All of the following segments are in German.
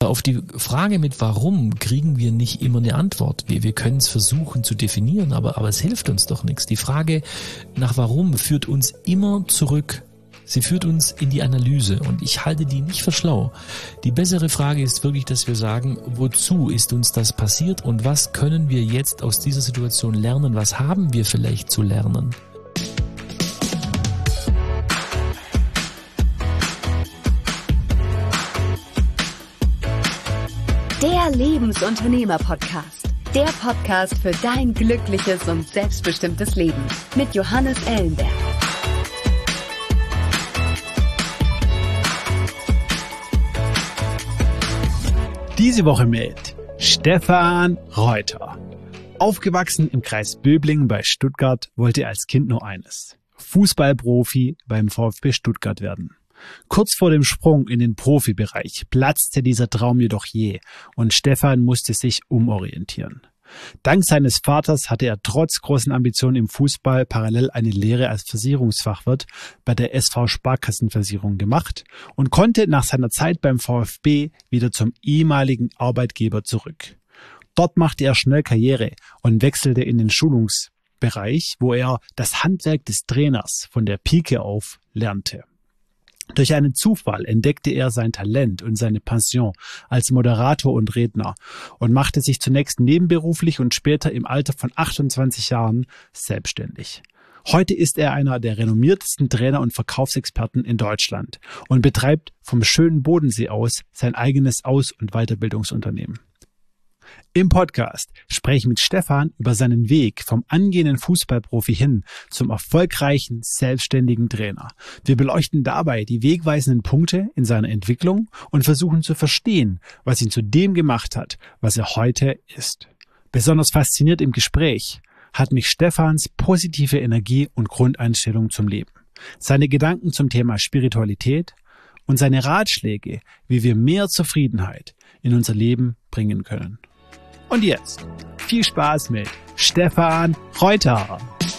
Aber auf die Frage mit warum kriegen wir nicht immer eine Antwort. Wir können es versuchen zu definieren, aber es hilft uns doch nichts. Die Frage nach warum führt uns immer zurück. Sie führt uns in die Analyse und ich halte die nicht für schlau. Die bessere Frage ist wirklich, dass wir sagen, wozu ist uns das passiert und was können wir jetzt aus dieser Situation lernen? Was haben wir vielleicht zu lernen? Der Lebensunternehmer-Podcast. Der Podcast für dein glückliches und selbstbestimmtes Leben mit Johannes Ellenberg. Diese Woche mit Stefan Reuter. Aufgewachsen im Kreis Böblingen bei Stuttgart, wollte er als Kind nur eines: Fußballprofi beim VfB Stuttgart werden. Kurz vor dem Sprung in den Profibereich platzte dieser Traum jedoch jäh und Stefan musste sich umorientieren. Dank seines Vaters hatte er trotz großen Ambitionen im Fußball parallel eine Lehre als Versicherungsfachwirt bei der SV Sparkassenversicherung gemacht und konnte nach seiner Zeit beim VfB wieder zum ehemaligen Arbeitgeber zurück. Dort machte er schnell Karriere und wechselte in den Schulungsbereich, wo er das Handwerk des Trainers von der Pike auf lernte. Durch einen Zufall entdeckte er sein Talent und seine Passion als Moderator und Redner und machte sich zunächst nebenberuflich und später im Alter von 28 Jahren selbstständig. Heute ist er einer der renommiertesten Trainer und Verkaufsexperten in Deutschland und betreibt vom schönen Bodensee aus sein eigenes Aus- und Weiterbildungsunternehmen. Im Podcast spreche ich mit Stefan über seinen Weg vom angehenden Fußballprofi hin zum erfolgreichen, selbstständigen Trainer. Wir beleuchten dabei die wegweisenden Punkte in seiner Entwicklung und versuchen zu verstehen, was ihn zu dem gemacht hat, was er heute ist. Besonders fasziniert im Gespräch hat mich Stefans positive Energie und Grundeinstellung zum Leben, seine Gedanken zum Thema Spiritualität und seine Ratschläge, wie wir mehr Zufriedenheit in unser Leben bringen können. Und jetzt viel Spaß mit Stefan Reuter.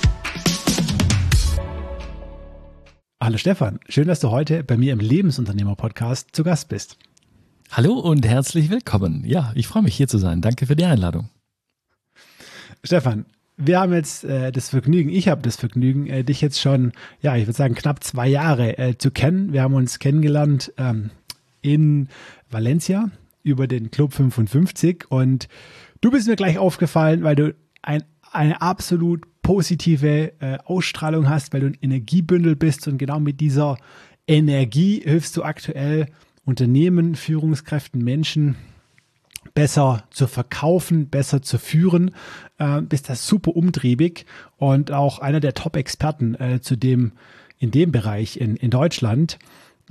Hallo Stefan, schön, dass du heute bei mir im Lebensunternehmer-Podcast zu Gast bist. Hallo und herzlich willkommen. Ja, ich freue mich hier zu sein. Danke für die Einladung. Stefan, wir haben jetzt ich habe das Vergnügen, dich jetzt schon, ich würde sagen, knapp 2 Jahre zu kennen. Wir haben uns kennengelernt in Valencia über den Club 55 und du bist mir gleich aufgefallen, weil du eine absolut positive Ausstrahlung hast, weil du ein Energiebündel bist und genau mit dieser Energie hilfst du aktuell Unternehmen, Führungskräften, Menschen besser zu verkaufen, besser zu führen, bist da super umtriebig und auch einer der Top-Experten in dem Bereich in Deutschland.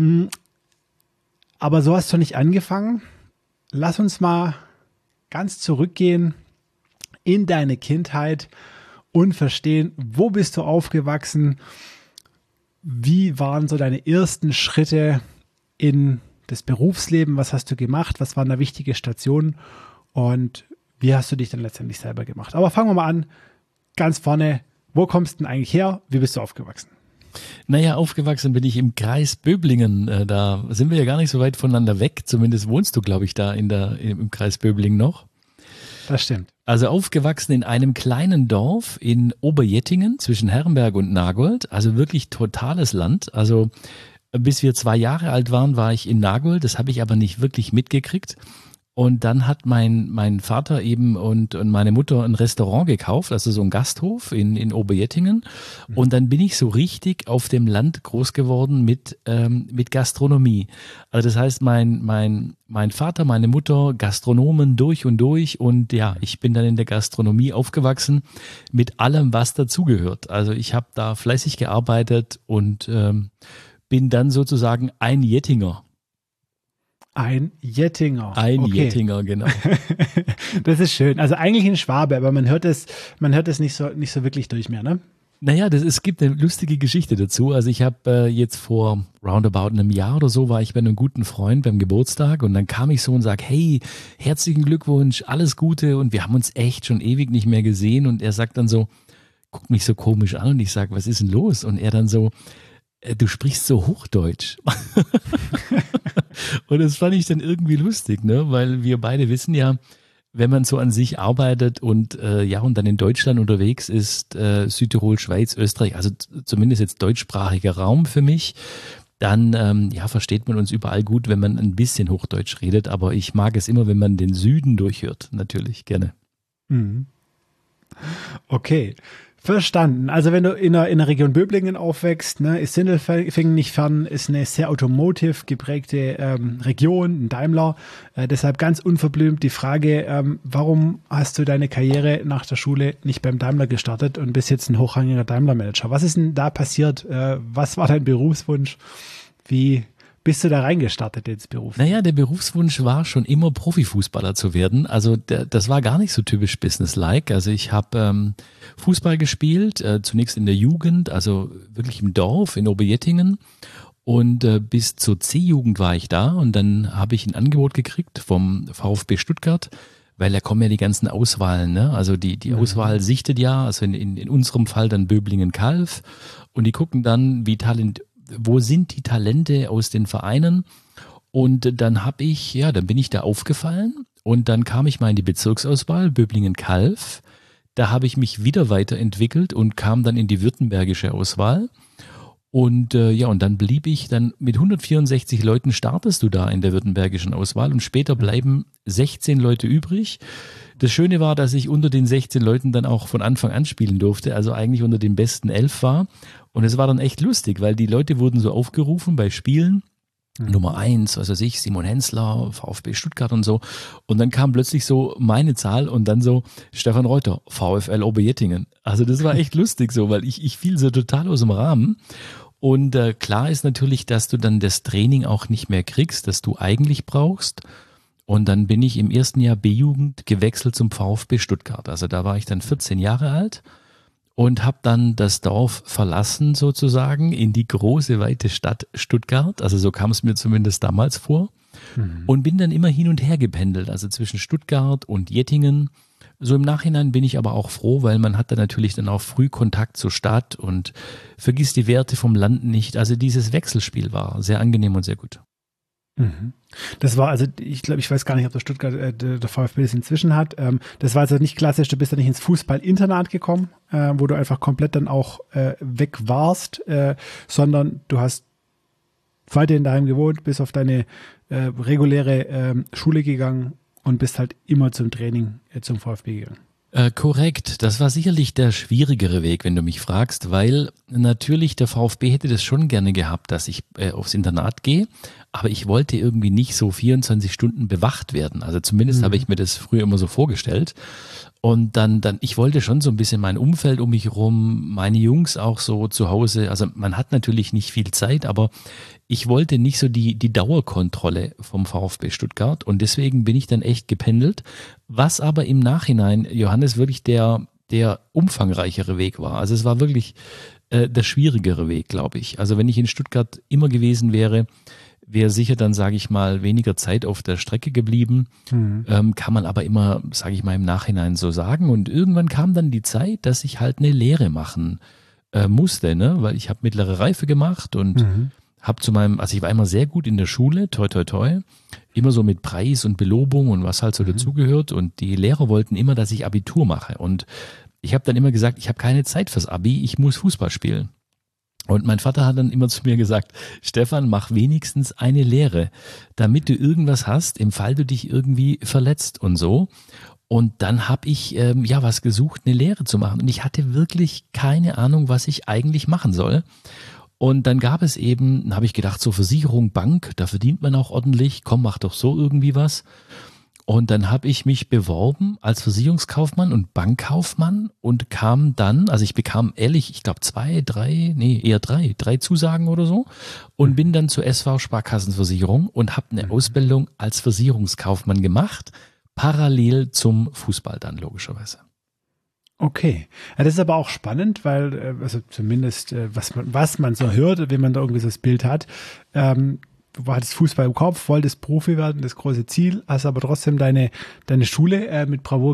Aber so hast du nicht angefangen. Lass uns mal ganz zurückgehen in deine Kindheit und verstehen, wo bist du aufgewachsen? Wie waren so deine ersten Schritte in das Berufsleben? Was hast du gemacht? Was waren da wichtige Stationen? Und wie hast du dich dann letztendlich selber gemacht? Aber fangen wir mal an, ganz vorne. Wo kommst du denn eigentlich her? Wie bist du aufgewachsen? Naja, aufgewachsen bin ich im Kreis Böblingen. Da sind wir ja gar nicht so weit voneinander weg. Zumindest wohnst du, glaube ich, da im Kreis Böblingen noch. Das stimmt. Also aufgewachsen in einem kleinen Dorf in Oberjettingen zwischen Herrenberg und Nagold. Also wirklich totales Land. Also bis wir 2 Jahre alt waren, war ich in Nagold. Das habe ich aber nicht wirklich mitgekriegt. Und dann hat mein Vater eben und meine Mutter ein Restaurant gekauft, also so ein Gasthof in Oberjettingen. Und dann bin ich so richtig auf dem Land groß geworden mit Gastronomie. Also das heißt, mein Vater, meine Mutter, Gastronomen durch und durch. Und ja, ich bin dann in der Gastronomie aufgewachsen mit allem, was dazugehört. Also ich habe da fleißig gearbeitet und bin dann sozusagen ein Jettinger. Ein Jettinger. Jettinger, genau. Das ist schön. Also eigentlich ein Schwabe, aber man hört es nicht so wirklich durch mehr, ne? Naja, es gibt eine lustige Geschichte dazu. Also ich habe jetzt vor roundabout einem Jahr oder so war ich bei einem guten Freund beim Geburtstag und dann kam ich so und sag, hey, herzlichen Glückwunsch, alles Gute und wir haben uns echt schon ewig nicht mehr gesehen und er sagt dann so, guckt mich so komisch an und ich sag, was ist denn los? Und er dann so, du sprichst so Hochdeutsch. Und das fand ich dann irgendwie lustig, ne? Weil wir beide wissen ja, wenn man so an sich arbeitet und und dann in Deutschland unterwegs ist, Südtirol, Schweiz, Österreich, also zumindest jetzt deutschsprachiger Raum für mich, dann versteht man uns überall gut, wenn man ein bisschen Hochdeutsch redet. Aber ich mag es immer, wenn man den Süden durchhört, natürlich, gerne. Mhm. Okay, verstanden. Also wenn du in der Region Böblingen aufwächst, ne, ist Sindelfingen nicht fern, ist eine sehr automotive geprägte Region, ein Daimler. Deshalb ganz unverblümt die Frage, warum hast du deine Karriere nach der Schule nicht beim Daimler gestartet und bist jetzt ein hochrangiger Daimler-Manager? Was ist denn da passiert? Was war dein Berufswunsch? Wie bist du da reingestartet ins Beruf? Naja, der Berufswunsch war schon immer Profifußballer zu werden. Also das war gar nicht so typisch businesslike. Also ich habe Fußball gespielt, zunächst in der Jugend, also wirklich im Dorf in Oberjettingen. Und bis zur C-Jugend war ich da und dann habe ich ein Angebot gekriegt vom VfB Stuttgart, weil da kommen ja die ganzen Auswahlen, ne? Also die Auswahl sichtet ja, also in unserem Fall dann Böblingen-Kalf und die gucken dann, wo sind die Talente aus den Vereinen? Und dann bin ich da aufgefallen und dann kam ich mal in die Bezirksauswahl Böblingen-Kalf. Da habe ich mich wieder weiterentwickelt und kam dann in die württembergische Auswahl. Und und dann blieb ich dann mit 164 Leuten startest du da in der württembergischen Auswahl und später bleiben 16 Leute übrig. Das Schöne war, dass ich unter den 16 Leuten dann auch von Anfang an spielen durfte, also eigentlich unter den besten 11 war. Und es war dann echt lustig, weil die Leute wurden so aufgerufen bei Spielen. Nummer 1, was weiß ich, Simon Hensler, VfB Stuttgart und so. Und dann kam plötzlich so meine Zahl und dann so Stefan Reuter, VfL Oberjettingen. Also das war echt lustig so, weil ich fiel so total aus dem Rahmen. Und klar ist natürlich, dass du dann das Training auch nicht mehr kriegst, das du eigentlich brauchst. Und dann bin ich im ersten Jahr B-Jugend gewechselt zum VfB Stuttgart. Also da war ich dann 14 Jahre alt und habe dann das Dorf verlassen sozusagen in die große, weite Stadt Stuttgart. Also so kam es mir zumindest damals vor. Und bin dann immer hin und her gependelt, also zwischen Stuttgart und Jettingen. So im Nachhinein bin ich aber auch froh, weil man hat dann natürlich dann auch früh Kontakt zur Stadt und vergisst die Werte vom Land nicht. Also dieses Wechselspiel war sehr angenehm und sehr gut. Das war also, ich glaube, ich weiß gar nicht, ob der Stuttgart, der VfB das inzwischen hat. Das war also nicht klassisch, du bist ja nicht ins Fußballinternat gekommen, wo du einfach komplett dann auch weg warst, sondern du hast weiterhin daheim gewohnt, bist auf deine reguläre Schule gegangen und bist halt immer zum Training zum VfB gegangen. Korrekt, das war sicherlich der schwierigere Weg, wenn du mich fragst, weil natürlich der VfB hätte das schon gerne gehabt, dass ich aufs Internat gehe, aber ich wollte irgendwie nicht so 24 Stunden bewacht werden. Also zumindest habe ich mir das früher immer so vorgestellt. Und dann, ich wollte schon so ein bisschen mein Umfeld um mich rum, meine Jungs auch so zu Hause. Also man hat natürlich nicht viel Zeit, aber ich wollte nicht so die Dauerkontrolle vom VfB Stuttgart und deswegen bin ich dann echt gependelt. Was aber im Nachhinein, Johannes, wirklich der umfangreichere Weg war. Also es war wirklich der schwierigere Weg, glaube ich. Also wenn ich in Stuttgart immer gewesen wäre sicher dann, sage ich mal, weniger Zeit auf der Strecke geblieben. Kann man aber immer, sage ich mal, im Nachhinein so sagen. Und irgendwann kam dann die Zeit, dass ich halt eine Lehre machen musste, ne? Weil ich habe mittlere Reife gemacht und habe also ich war immer sehr gut in der Schule, toi toi toi, immer so mit Preis und Belobung und was halt so dazugehört. Und die Lehrer wollten immer, dass ich Abitur mache. Und ich habe dann immer gesagt, ich habe keine Zeit fürs Abi, ich muss Fußball spielen. Und mein Vater hat dann immer zu mir gesagt, Stefan, mach wenigstens eine Lehre, damit du irgendwas hast, im Fall du dich irgendwie verletzt und so. Und dann habe ich was gesucht, eine Lehre zu machen. Und ich hatte wirklich keine Ahnung, was ich eigentlich machen soll. Und dann gab es eben, habe ich gedacht, so Versicherung, Bank, da verdient man auch ordentlich. Komm, mach doch so irgendwie was. Und dann habe ich mich beworben als Versicherungskaufmann und Bankkaufmann und kam dann, also ich bekam ehrlich, ich glaube 3 Zusagen oder so und bin dann zur SV Sparkassenversicherung und habe eine Ausbildung als Versicherungskaufmann gemacht, parallel zum Fußball dann logischerweise. Okay, ja, das ist aber auch spannend, weil, also zumindest was man so hört, wenn man da irgendwie so das Bild hat, du hattest Fußball im Kopf, wolltest Profi werden, das große Ziel, hast aber trotzdem deine Schule mit Bravour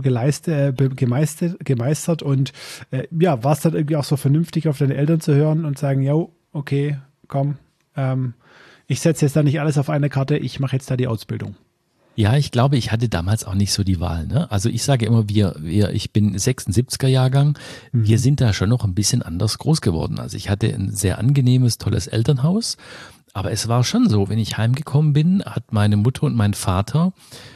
gemeistert und warst dann irgendwie auch so vernünftig auf deine Eltern zu hören und sagen, ja, okay, komm, ich setze jetzt da nicht alles auf eine Karte, ich mache jetzt da die Ausbildung? Ja, ich glaube, ich hatte damals auch nicht so die Wahl. Ne? Also ich sage immer, ich bin 76er Jahrgang, wir sind da schon noch ein bisschen anders groß geworden. Also ich hatte ein sehr angenehmes, tolles Elternhaus, aber es war schon so, wenn ich heimgekommen bin, hat meine Mutter und mein Vater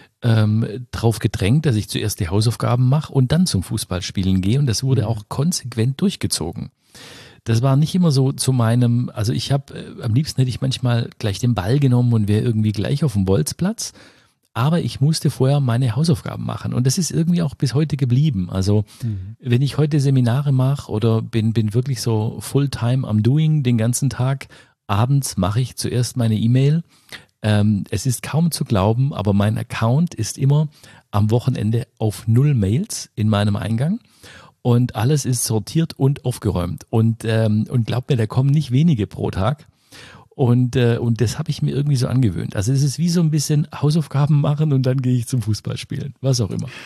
drauf gedrängt, dass ich zuerst die Hausaufgaben mache und dann zum Fußballspielen gehe, und das wurde auch konsequent durchgezogen. Das war nicht immer so zu meinem, also ich habe, am liebsten hätte ich manchmal gleich den Ball genommen und wäre irgendwie gleich auf dem Bolzplatz. Aber ich musste vorher meine Hausaufgaben machen, und das ist irgendwie auch bis heute geblieben. Also wenn ich heute Seminare mache oder bin wirklich so full-time am Doing den ganzen Tag, abends mache ich zuerst meine E-Mail. Es ist kaum zu glauben, aber mein Account ist immer am Wochenende auf 0 Mails in meinem Eingang. Und alles ist sortiert und aufgeräumt. Und glaubt mir, da kommen nicht wenige pro Tag. Und das habe ich mir irgendwie so angewöhnt. Also es ist wie so ein bisschen Hausaufgaben machen und dann gehe ich zum Fußballspielen, was auch immer.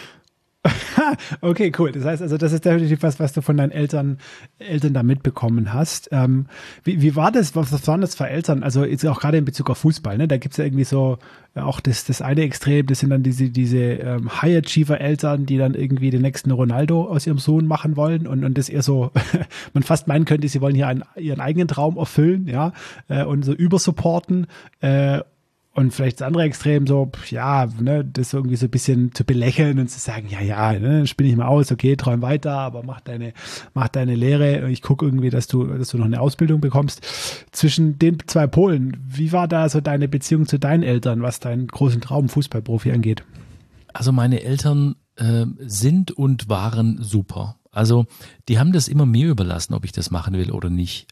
Okay, cool. Das heißt also, das ist definitiv was du von deinen Eltern da mitbekommen hast. Wie war das? Was waren das für Eltern? Also jetzt auch gerade in Bezug auf Fußball, ne? Da gibt's ja irgendwie so auch das eine Extrem, das sind dann diese High-Achiever-Eltern, die dann irgendwie den nächsten Ronaldo aus ihrem Sohn machen wollen und das eher so, man fast meinen könnte, sie wollen hier ihren eigenen Traum erfüllen, ja, und so übersupporten, und vielleicht das andere Extrem so, ja, ne, das irgendwie so ein bisschen zu belächeln und zu sagen, ja, ne, spinne ich mal aus, okay, träum weiter, aber mach deine Lehre, ich gucke irgendwie, dass du noch eine Ausbildung bekommst. Zwischen den zwei Polen, wie war da so deine Beziehung zu deinen Eltern, was deinen großen Traum Fußballprofi angeht? Also meine Eltern sind und waren super. Also die haben das immer mir überlassen, ob ich das machen will oder nicht.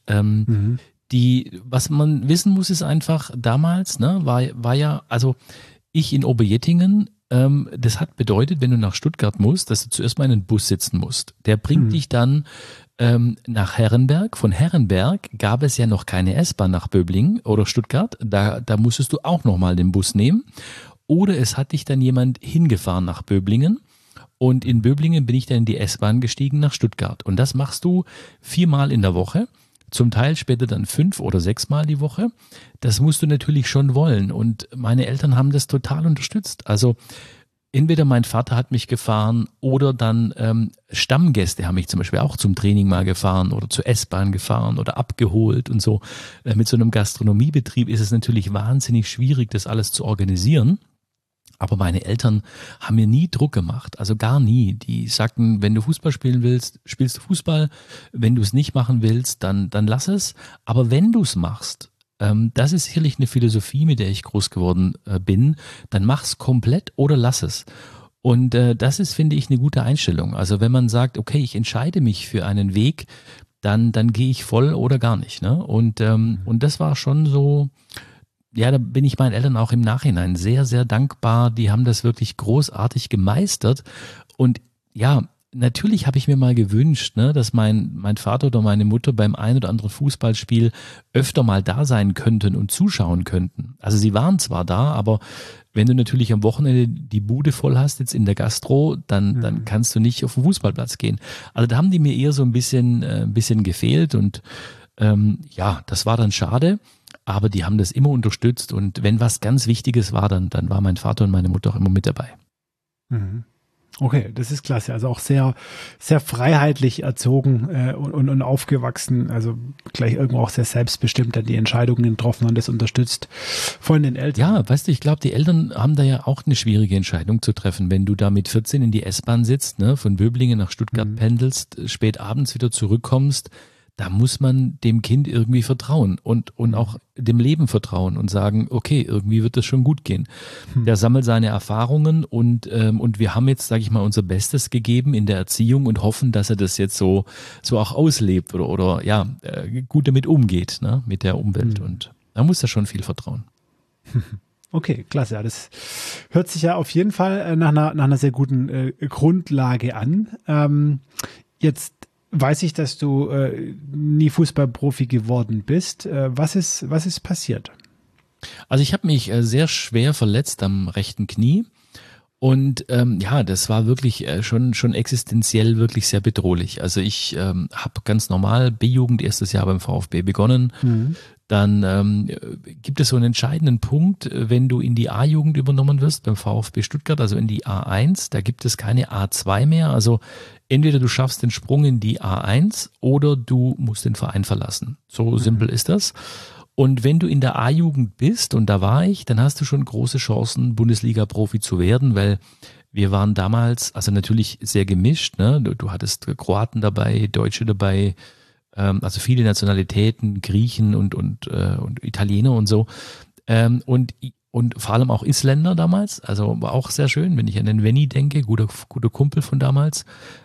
Was man wissen muss, ist einfach, damals, ne, war ja, also ich in Oberjettingen, das hat bedeutet, wenn du nach Stuttgart musst, dass du zuerst mal in einen Bus sitzen musst. Der bringt dich dann nach Herrenberg. Von Herrenberg gab es ja noch keine S-Bahn nach Böblingen oder Stuttgart. Da musstest du auch nochmal den Bus nehmen. Oder es hat dich dann jemand hingefahren nach Böblingen. Und in Böblingen bin ich dann in die S-Bahn gestiegen nach Stuttgart. Und das machst du 4-mal in der Woche. Zum Teil später dann 5 oder 6-mal die Woche. Das musst du natürlich schon wollen. Und meine Eltern haben das total unterstützt. Also entweder mein Vater hat mich gefahren oder dann Stammgäste haben mich zum Beispiel auch zum Training mal gefahren oder zur S-Bahn gefahren oder abgeholt und so. Mit so einem Gastronomiebetrieb ist es natürlich wahnsinnig schwierig, das alles zu organisieren. Aber meine Eltern haben mir nie Druck gemacht, also gar nie. Die sagten, wenn du Fußball spielen willst, spielst du Fußball. Wenn du es nicht machen willst, dann lass es. Aber wenn du es machst, das ist sicherlich eine Philosophie, mit der ich groß geworden bin, dann mach's komplett oder lass es. Und das ist, finde ich, eine gute Einstellung. Also wenn man sagt, okay, ich entscheide mich für einen Weg, dann gehe ich voll oder gar nicht. Ne? Und das war schon so. Ja, da bin ich meinen Eltern auch im Nachhinein sehr, sehr dankbar. Die haben das wirklich großartig gemeistert. Und ja, natürlich habe ich mir mal gewünscht, ne, dass mein Vater oder meine Mutter beim ein oder anderen Fußballspiel öfter mal da sein könnten und zuschauen könnten. Also sie waren zwar da, aber wenn du natürlich am Wochenende die Bude voll hast, jetzt in der Gastro, dann kannst du nicht auf den Fußballplatz gehen. Also da haben die mir eher so ein bisschen gefehlt und ja, das war dann schade. Aber die haben das immer unterstützt und wenn was ganz Wichtiges war, dann war mein Vater und meine Mutter auch immer mit dabei. Okay, das ist klasse. Also auch sehr, sehr freiheitlich erzogen und aufgewachsen. Also gleich irgendwo auch sehr selbstbestimmt dann die Entscheidungen getroffen und das unterstützt von den Eltern. Ja, weißt du, ich glaube, die Eltern haben da ja auch eine schwierige Entscheidung zu treffen. Wenn du da mit 14 in die S-Bahn sitzt, ne, von Böblingen nach Stuttgart pendelst, spät abends wieder zurückkommst, da muss man dem Kind irgendwie vertrauen und auch dem Leben vertrauen und sagen, okay, irgendwie wird das schon gut gehen. Der sammelt seine Erfahrungen und wir haben jetzt, sage ich mal, unser Bestes gegeben in der Erziehung und hoffen, dass er das jetzt so auch auslebt oder ja, gut damit umgeht, ne, mit der Umwelt. Und da muss er schon viel vertrauen. Okay, klasse. Ja, das hört sich ja auf jeden Fall nach einer sehr guten Grundlage an. Jetzt weiß ich, dass du nie Fußballprofi geworden bist. Was ist passiert? Also ich habe mich sehr schwer verletzt am rechten Knie und ja, das war wirklich schon existenziell wirklich sehr bedrohlich. Also ich habe ganz normal B-Jugend erstes Jahr beim VfB begonnen. dann gibt es so einen entscheidenden Punkt, wenn du in die A-Jugend übernommen wirst beim VfB Stuttgart, also in die A1, da gibt es keine A2 mehr. Also entweder du schaffst den Sprung in die A1 oder du musst den Verein verlassen. So simpel ist das. Und wenn du in der A-Jugend bist, und da war ich, dann hast du schon große Chancen, Bundesliga-Profi zu werden, weil wir waren damals, also natürlich sehr gemischt, ne? Du hattest Kroaten dabei, Deutsche dabei, also viele Nationalitäten, Griechen und Italiener und so. Und vor allem auch Isländer damals, also war auch sehr schön, wenn ich an den Venny denke, guter Kumpel von damals.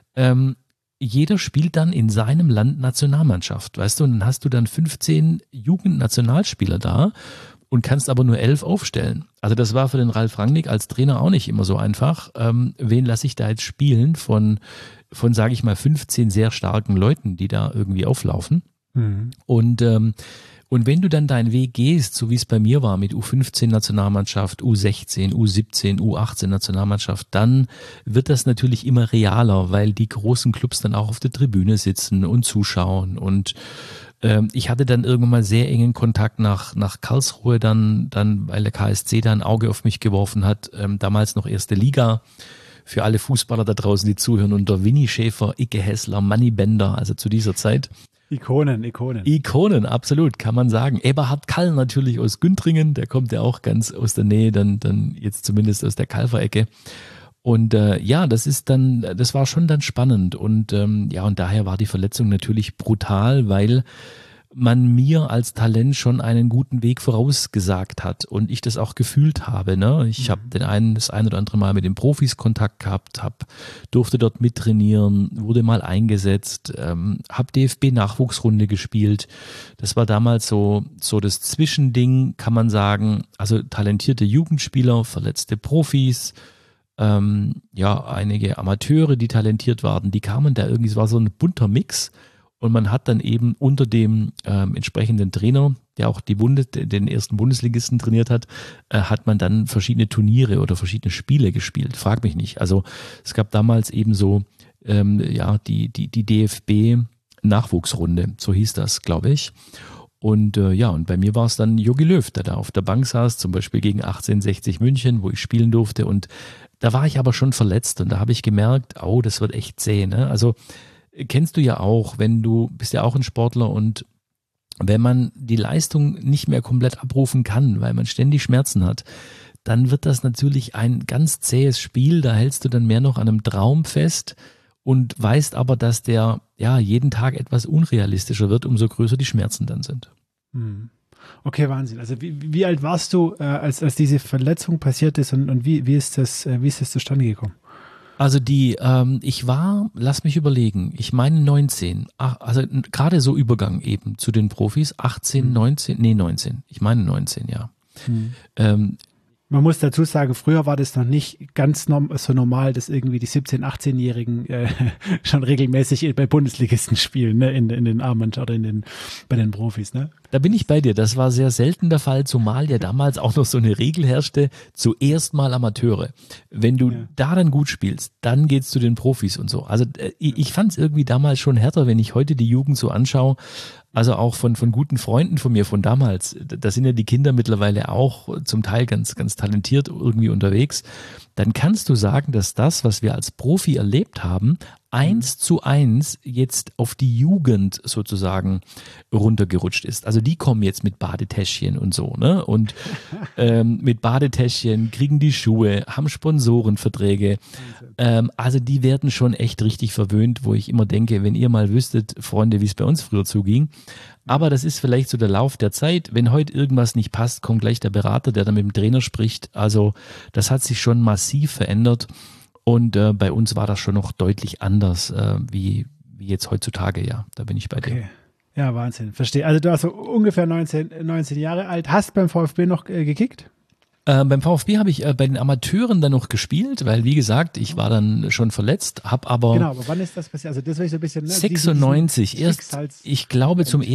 Jeder spielt dann in seinem Land Nationalmannschaft, weißt du, und dann hast du dann 15 Jugendnationalspieler da und kannst aber nur 11 aufstellen. Also das war für den Ralf Rangnick als Trainer auch nicht immer so einfach. Wen lasse ich da jetzt spielen von sage ich mal, 15 sehr starken Leuten, die da irgendwie auflaufen. Mhm. Und wenn du dann deinen Weg gehst, so wie es bei mir war mit U15 Nationalmannschaft, U16, U17, U18 Nationalmannschaft, dann wird das natürlich immer realer, weil die großen Clubs dann auch auf der Tribüne sitzen und zuschauen. Und ich hatte dann irgendwann mal sehr engen Kontakt nach Karlsruhe, dann weil der KSC da ein Auge auf mich geworfen hat, damals noch erste Liga. Für alle Fußballer da draußen, die zuhören, unter Winnie Schäfer, Icke Hessler, Manni Bender, also zu dieser Zeit. Ikonen, absolut, kann man sagen. Eberhard Kall natürlich aus Günthringen, der kommt ja auch ganz aus der Nähe, dann jetzt zumindest aus der Kalfer-Ecke. Und das war schon dann spannend. Und und daher war die Verletzung natürlich brutal, weil man mir als Talent schon einen guten Weg vorausgesagt hat und ich das auch gefühlt habe. Ne? Ich habe das ein oder andere Mal mit den Profis Kontakt gehabt, durfte dort mittrainieren, wurde mal eingesetzt, habe DFB-Nachwuchsrunde gespielt. Das war damals so das Zwischending, kann man sagen. Also talentierte Jugendspieler, verletzte Profis, einige Amateure, die talentiert waren, die kamen da irgendwie, es war so ein bunter Mix. Und man hat dann eben unter dem entsprechenden Trainer, der auch den ersten Bundesligisten trainiert hat, hat man dann verschiedene Turniere oder verschiedene Spiele gespielt. Frag mich nicht. Also es gab damals eben so die DFB-Nachwuchsrunde, so hieß das, glaube ich. Und und bei mir war es dann Jogi Löw, der da auf der Bank saß, zum Beispiel gegen 1860 München, wo ich spielen durfte. Und da war ich aber schon verletzt und da habe ich gemerkt, das wird echt zäh. Ne? Also kennst du ja auch, du bist ja auch ein Sportler und wenn man die Leistung nicht mehr komplett abrufen kann, weil man ständig Schmerzen hat, dann wird das natürlich ein ganz zähes Spiel, da hältst du dann mehr noch an einem Traum fest und weißt aber, dass der jeden Tag etwas unrealistischer wird, umso größer die Schmerzen dann sind. Okay, Wahnsinn. Also wie alt warst du, als diese Verletzung passiert ist und wie ist das zustande gekommen? Also ich war, lass mich überlegen, ich meine 19, also gerade so Übergang eben zu den Profis, 18, 19, ich meine 19, ja. Man muss dazu sagen, früher war das noch nicht ganz so normal, dass irgendwie die 17-, 18-Jährigen schon regelmäßig bei Bundesligisten spielen, ne? in den A-Mannschaften oder bei den Profis, ne? Da bin ich bei dir. Das war sehr selten der Fall, zumal ja damals auch noch so eine Regel herrschte, zuerst mal Amateure. Wenn du da dann gut spielst, dann geht's zu den Profis und so. Also ich fand es irgendwie damals schon härter, wenn ich heute die Jugend so anschaue. Also auch von guten Freunden von mir von damals. Da sind ja die Kinder mittlerweile auch zum Teil ganz, ganz talentiert irgendwie unterwegs. Dann kannst du sagen, dass das, was wir als Profi erlebt haben, 1:1 jetzt auf die Jugend sozusagen runtergerutscht ist. Also die kommen jetzt mit Badetäschchen und so, ne? Und mit Badetäschchen kriegen die Schuhe, haben Sponsorenverträge. Also die werden schon echt richtig verwöhnt, wo ich immer denke, wenn ihr mal wüsstet, Freunde, wie es bei uns früher zuging. Aber das ist vielleicht so der Lauf der Zeit. Wenn heute irgendwas nicht passt, kommt gleich der Berater, der dann mit dem Trainer spricht. Also das hat sich schon massiv verändert. Und bei uns war das schon noch deutlich anders, wie jetzt heutzutage, ja. Da bin ich bei dir. Ja, Wahnsinn. Verstehe. Also du warst so ungefähr 19 Jahre alt, hast beim VfB noch gekickt? Beim VfB habe ich bei den Amateuren dann noch gespielt, weil wie gesagt, ich war dann schon verletzt, habe aber... Genau, aber wann ist das passiert? Also das war ich so ein bisschen... 96, ich glaube zum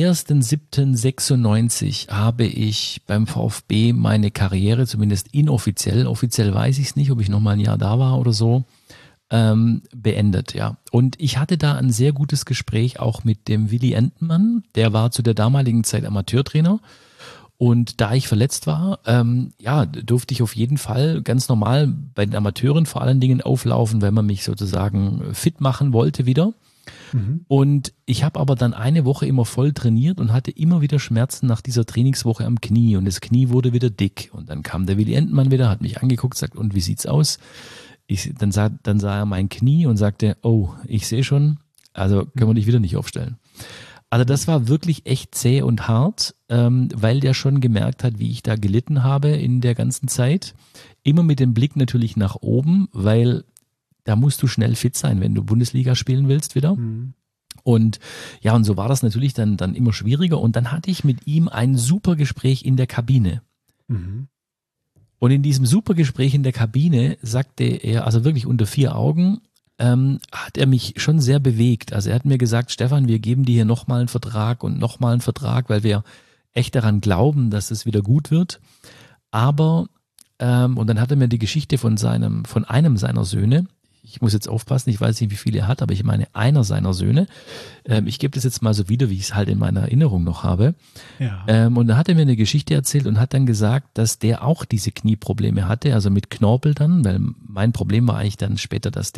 1.7.96 habe ich beim VfB meine Karriere, zumindest inoffiziell, offiziell weiß ich es nicht, ob ich noch mal ein Jahr da war oder so, beendet, ja. Und ich hatte da ein sehr gutes Gespräch auch mit dem Willi Entenmann, der war zu der damaligen Zeit Amateurtrainer. Und da ich verletzt war, durfte ich auf jeden Fall ganz normal bei den Amateuren vor allen Dingen auflaufen, wenn man mich sozusagen fit machen wollte wieder. Und ich habe aber dann eine Woche immer voll trainiert und hatte immer wieder Schmerzen nach dieser Trainingswoche am Knie und das Knie wurde wieder dick. Und dann kam der Willi Entenmann wieder, hat mich angeguckt, sagt, und wie sieht's aus? Dann sah er mein Knie und sagte, oh, ich sehe schon, also können wir dich wieder nicht aufstellen. Also das war wirklich echt zäh und hart, weil der schon gemerkt hat, wie ich da gelitten habe in der ganzen Zeit. Immer mit dem Blick natürlich nach oben, weil da musst du schnell fit sein, wenn du Bundesliga spielen willst wieder. Und ja, und so war das natürlich dann immer schwieriger. Und dann hatte ich mit ihm ein super Gespräch in der Kabine. Und in diesem super Gespräch in der Kabine sagte er, also wirklich unter 4 Augen, hat er mich schon sehr bewegt. Also er hat mir gesagt, Stefan, wir geben dir hier nochmal einen Vertrag und nochmal einen Vertrag, weil wir echt daran glauben, dass es wieder gut wird. Aber, und dann hat er mir die Geschichte von einem seiner Söhne, ich muss jetzt aufpassen, ich weiß nicht, wie viele er hat, aber ich meine einer seiner Söhne. Ich gebe das jetzt mal so wieder, wie ich es halt in meiner Erinnerung noch habe. Ja. Und da hat er mir eine Geschichte erzählt und hat dann gesagt, dass der auch diese Knieprobleme hatte, also mit Knorpel dann, weil mein Problem war eigentlich dann später, dass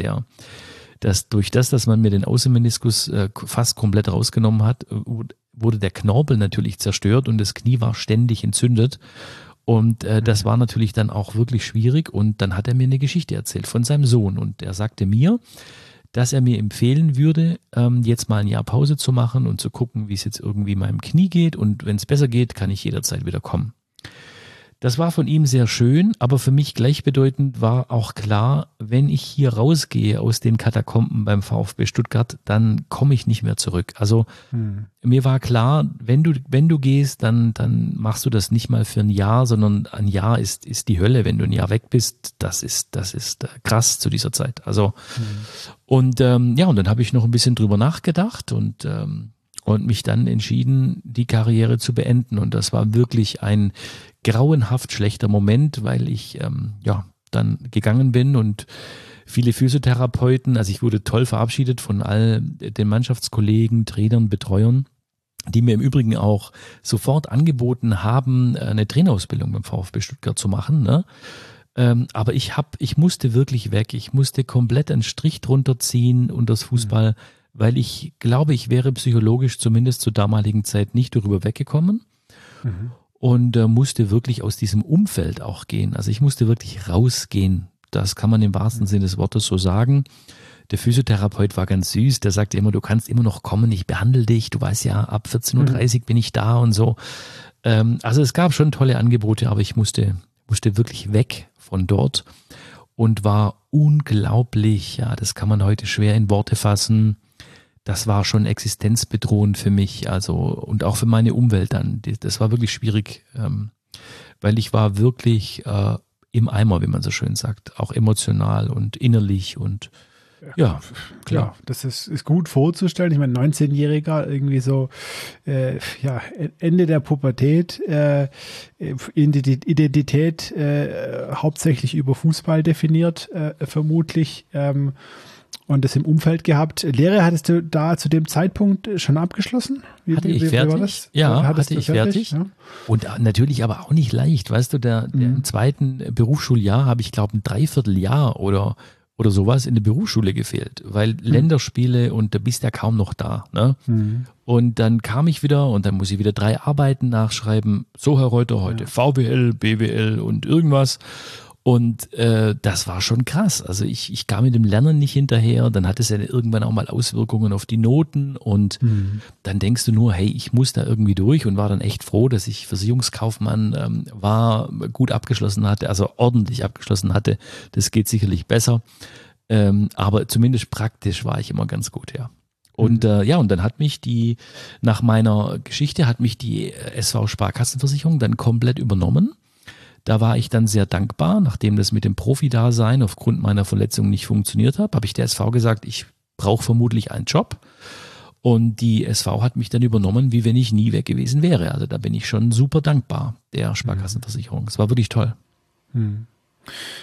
dass man mir den Außenmeniskus fast komplett rausgenommen hat, wurde der Knorpel natürlich zerstört und das Knie war ständig entzündet. Und das war natürlich dann auch wirklich schwierig und dann hat er mir eine Geschichte erzählt von seinem Sohn und er sagte mir, dass er mir empfehlen würde, jetzt mal ein Jahr Pause zu machen und zu gucken, wie es jetzt irgendwie meinem Knie geht und wenn es besser geht, kann ich jederzeit wieder kommen. Das war von ihm sehr schön, aber für mich gleichbedeutend war auch klar, wenn ich hier rausgehe aus den Katakomben beim VfB Stuttgart, dann komme ich nicht mehr zurück. Also mir war klar, wenn du gehst, dann machst du das nicht mal für ein Jahr, sondern ein Jahr ist die Hölle. Wenn du ein Jahr weg bist, das ist krass zu dieser Zeit. Also und dann habe ich noch ein bisschen drüber nachgedacht und mich dann entschieden, die Karriere zu beenden. Und das war wirklich ein grauenhaft schlechter Moment, weil ich dann gegangen bin und viele Physiotherapeuten, also ich wurde toll verabschiedet von all den Mannschaftskollegen, Trainern, Betreuern, die mir im Übrigen auch sofort angeboten haben, eine Trainerausbildung beim VfB Stuttgart zu machen, ne? Aber ich musste wirklich weg, ich musste komplett einen Strich drunter ziehen unter das Fußball, weil ich glaube, ich wäre psychologisch zumindest zur damaligen Zeit nicht darüber weggekommen und musste wirklich aus diesem Umfeld auch gehen. Also ich musste wirklich rausgehen. Das kann man im wahrsten Sinne des Wortes so sagen. Der Physiotherapeut war ganz süß, der sagte immer, du kannst immer noch kommen, ich behandle dich, du weißt ja, ab 14.30 Uhr bin ich da und so. Also es gab schon tolle Angebote, aber ich musste wirklich weg von dort und war unglaublich, ja, das kann man heute schwer in Worte fassen. Das war schon existenzbedrohend für mich, also und auch für meine Umwelt dann. Das war wirklich schwierig, weil ich war wirklich im Eimer, wie man so schön sagt, auch emotional und innerlich und ja, klar. Ja, das ist gut vorzustellen. Ich meine, 19-Jähriger irgendwie so, Ende der Pubertät, Identität hauptsächlich über Fußball definiert, vermutlich. Und das im Umfeld gehabt. Lehre hattest du da zu dem Zeitpunkt schon abgeschlossen? Hatte ich fertig. Ja, hatte ich fertig. Ja. Und natürlich aber auch nicht leicht. Weißt du, im zweiten Berufsschuljahr habe ich, glaube ich, ein Dreivierteljahr oder sowas in der Berufsschule gefehlt, weil Länderspiele und da bist ja kaum noch da. Ne? Und dann kam ich wieder und dann muss ich wieder 3 Arbeiten nachschreiben. So, Herr Reuter, heute VWL, BWL und irgendwas. Und das war schon krass. Also ich kam mit dem Lernen nicht hinterher. Dann hat es ja irgendwann auch mal Auswirkungen auf die Noten. Und dann denkst du nur, hey, ich muss da irgendwie durch. Und war dann echt froh, dass ich Versicherungskaufmann gut abgeschlossen hatte, also ordentlich abgeschlossen hatte. Das geht sicherlich besser. Aber zumindest praktisch war ich immer ganz gut, ja. Und und dann hat mich nach meiner Geschichte die SV Sparkassenversicherung dann komplett übernommen. Da war ich dann sehr dankbar, nachdem das mit dem Profi-Dasein aufgrund meiner Verletzung nicht funktioniert hat, habe ich der SV gesagt, ich brauche vermutlich einen Job. Und die SV hat mich dann übernommen, wie wenn ich nie weg gewesen wäre. Also da bin ich schon super dankbar, der Sparkassenversicherung. Es war wirklich toll.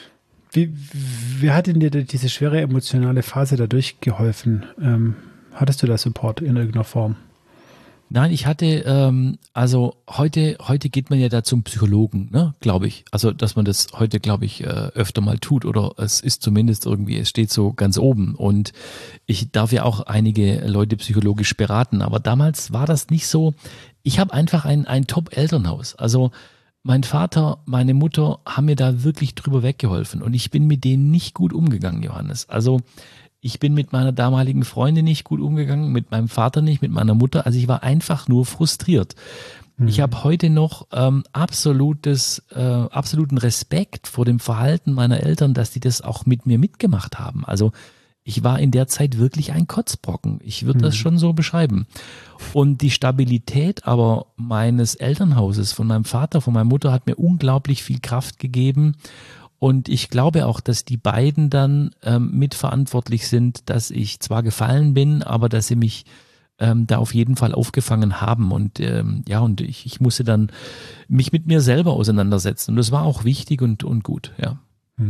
Wie hat denn dir diese schwere emotionale Phase dadurch geholfen? Hattest du da Support in irgendeiner Form? Nein, ich hatte, also heute geht man ja da zum Psychologen, ne, glaube ich. Also, dass man das heute, glaube ich, öfter mal tut oder es ist zumindest irgendwie, es steht so ganz oben und ich darf ja auch einige Leute psychologisch beraten, aber damals war das nicht so. Ich habe einfach ein Top-Elternhaus. Also, mein Vater, meine Mutter haben mir da wirklich drüber weggeholfen und ich bin mit denen nicht gut umgegangen, Johannes. Also, ich bin mit meiner damaligen Freundin nicht gut umgegangen, mit meinem Vater nicht, mit meiner Mutter. Also ich war einfach nur frustriert. Ich habe heute noch absoluten Respekt vor dem Verhalten meiner Eltern, dass die das auch mit mir mitgemacht haben. Also ich war in der Zeit wirklich ein Kotzbrocken. Ich würde das schon so beschreiben. Und die Stabilität aber meines Elternhauses, von meinem Vater, von meiner Mutter, hat mir unglaublich viel Kraft gegeben. Und ich glaube auch, dass die beiden dann mitverantwortlich sind, dass ich zwar gefallen bin, aber dass sie mich da auf jeden Fall aufgefangen haben. Und und ich musste dann mich mit mir selber auseinandersetzen. Und das war auch wichtig und gut, ja.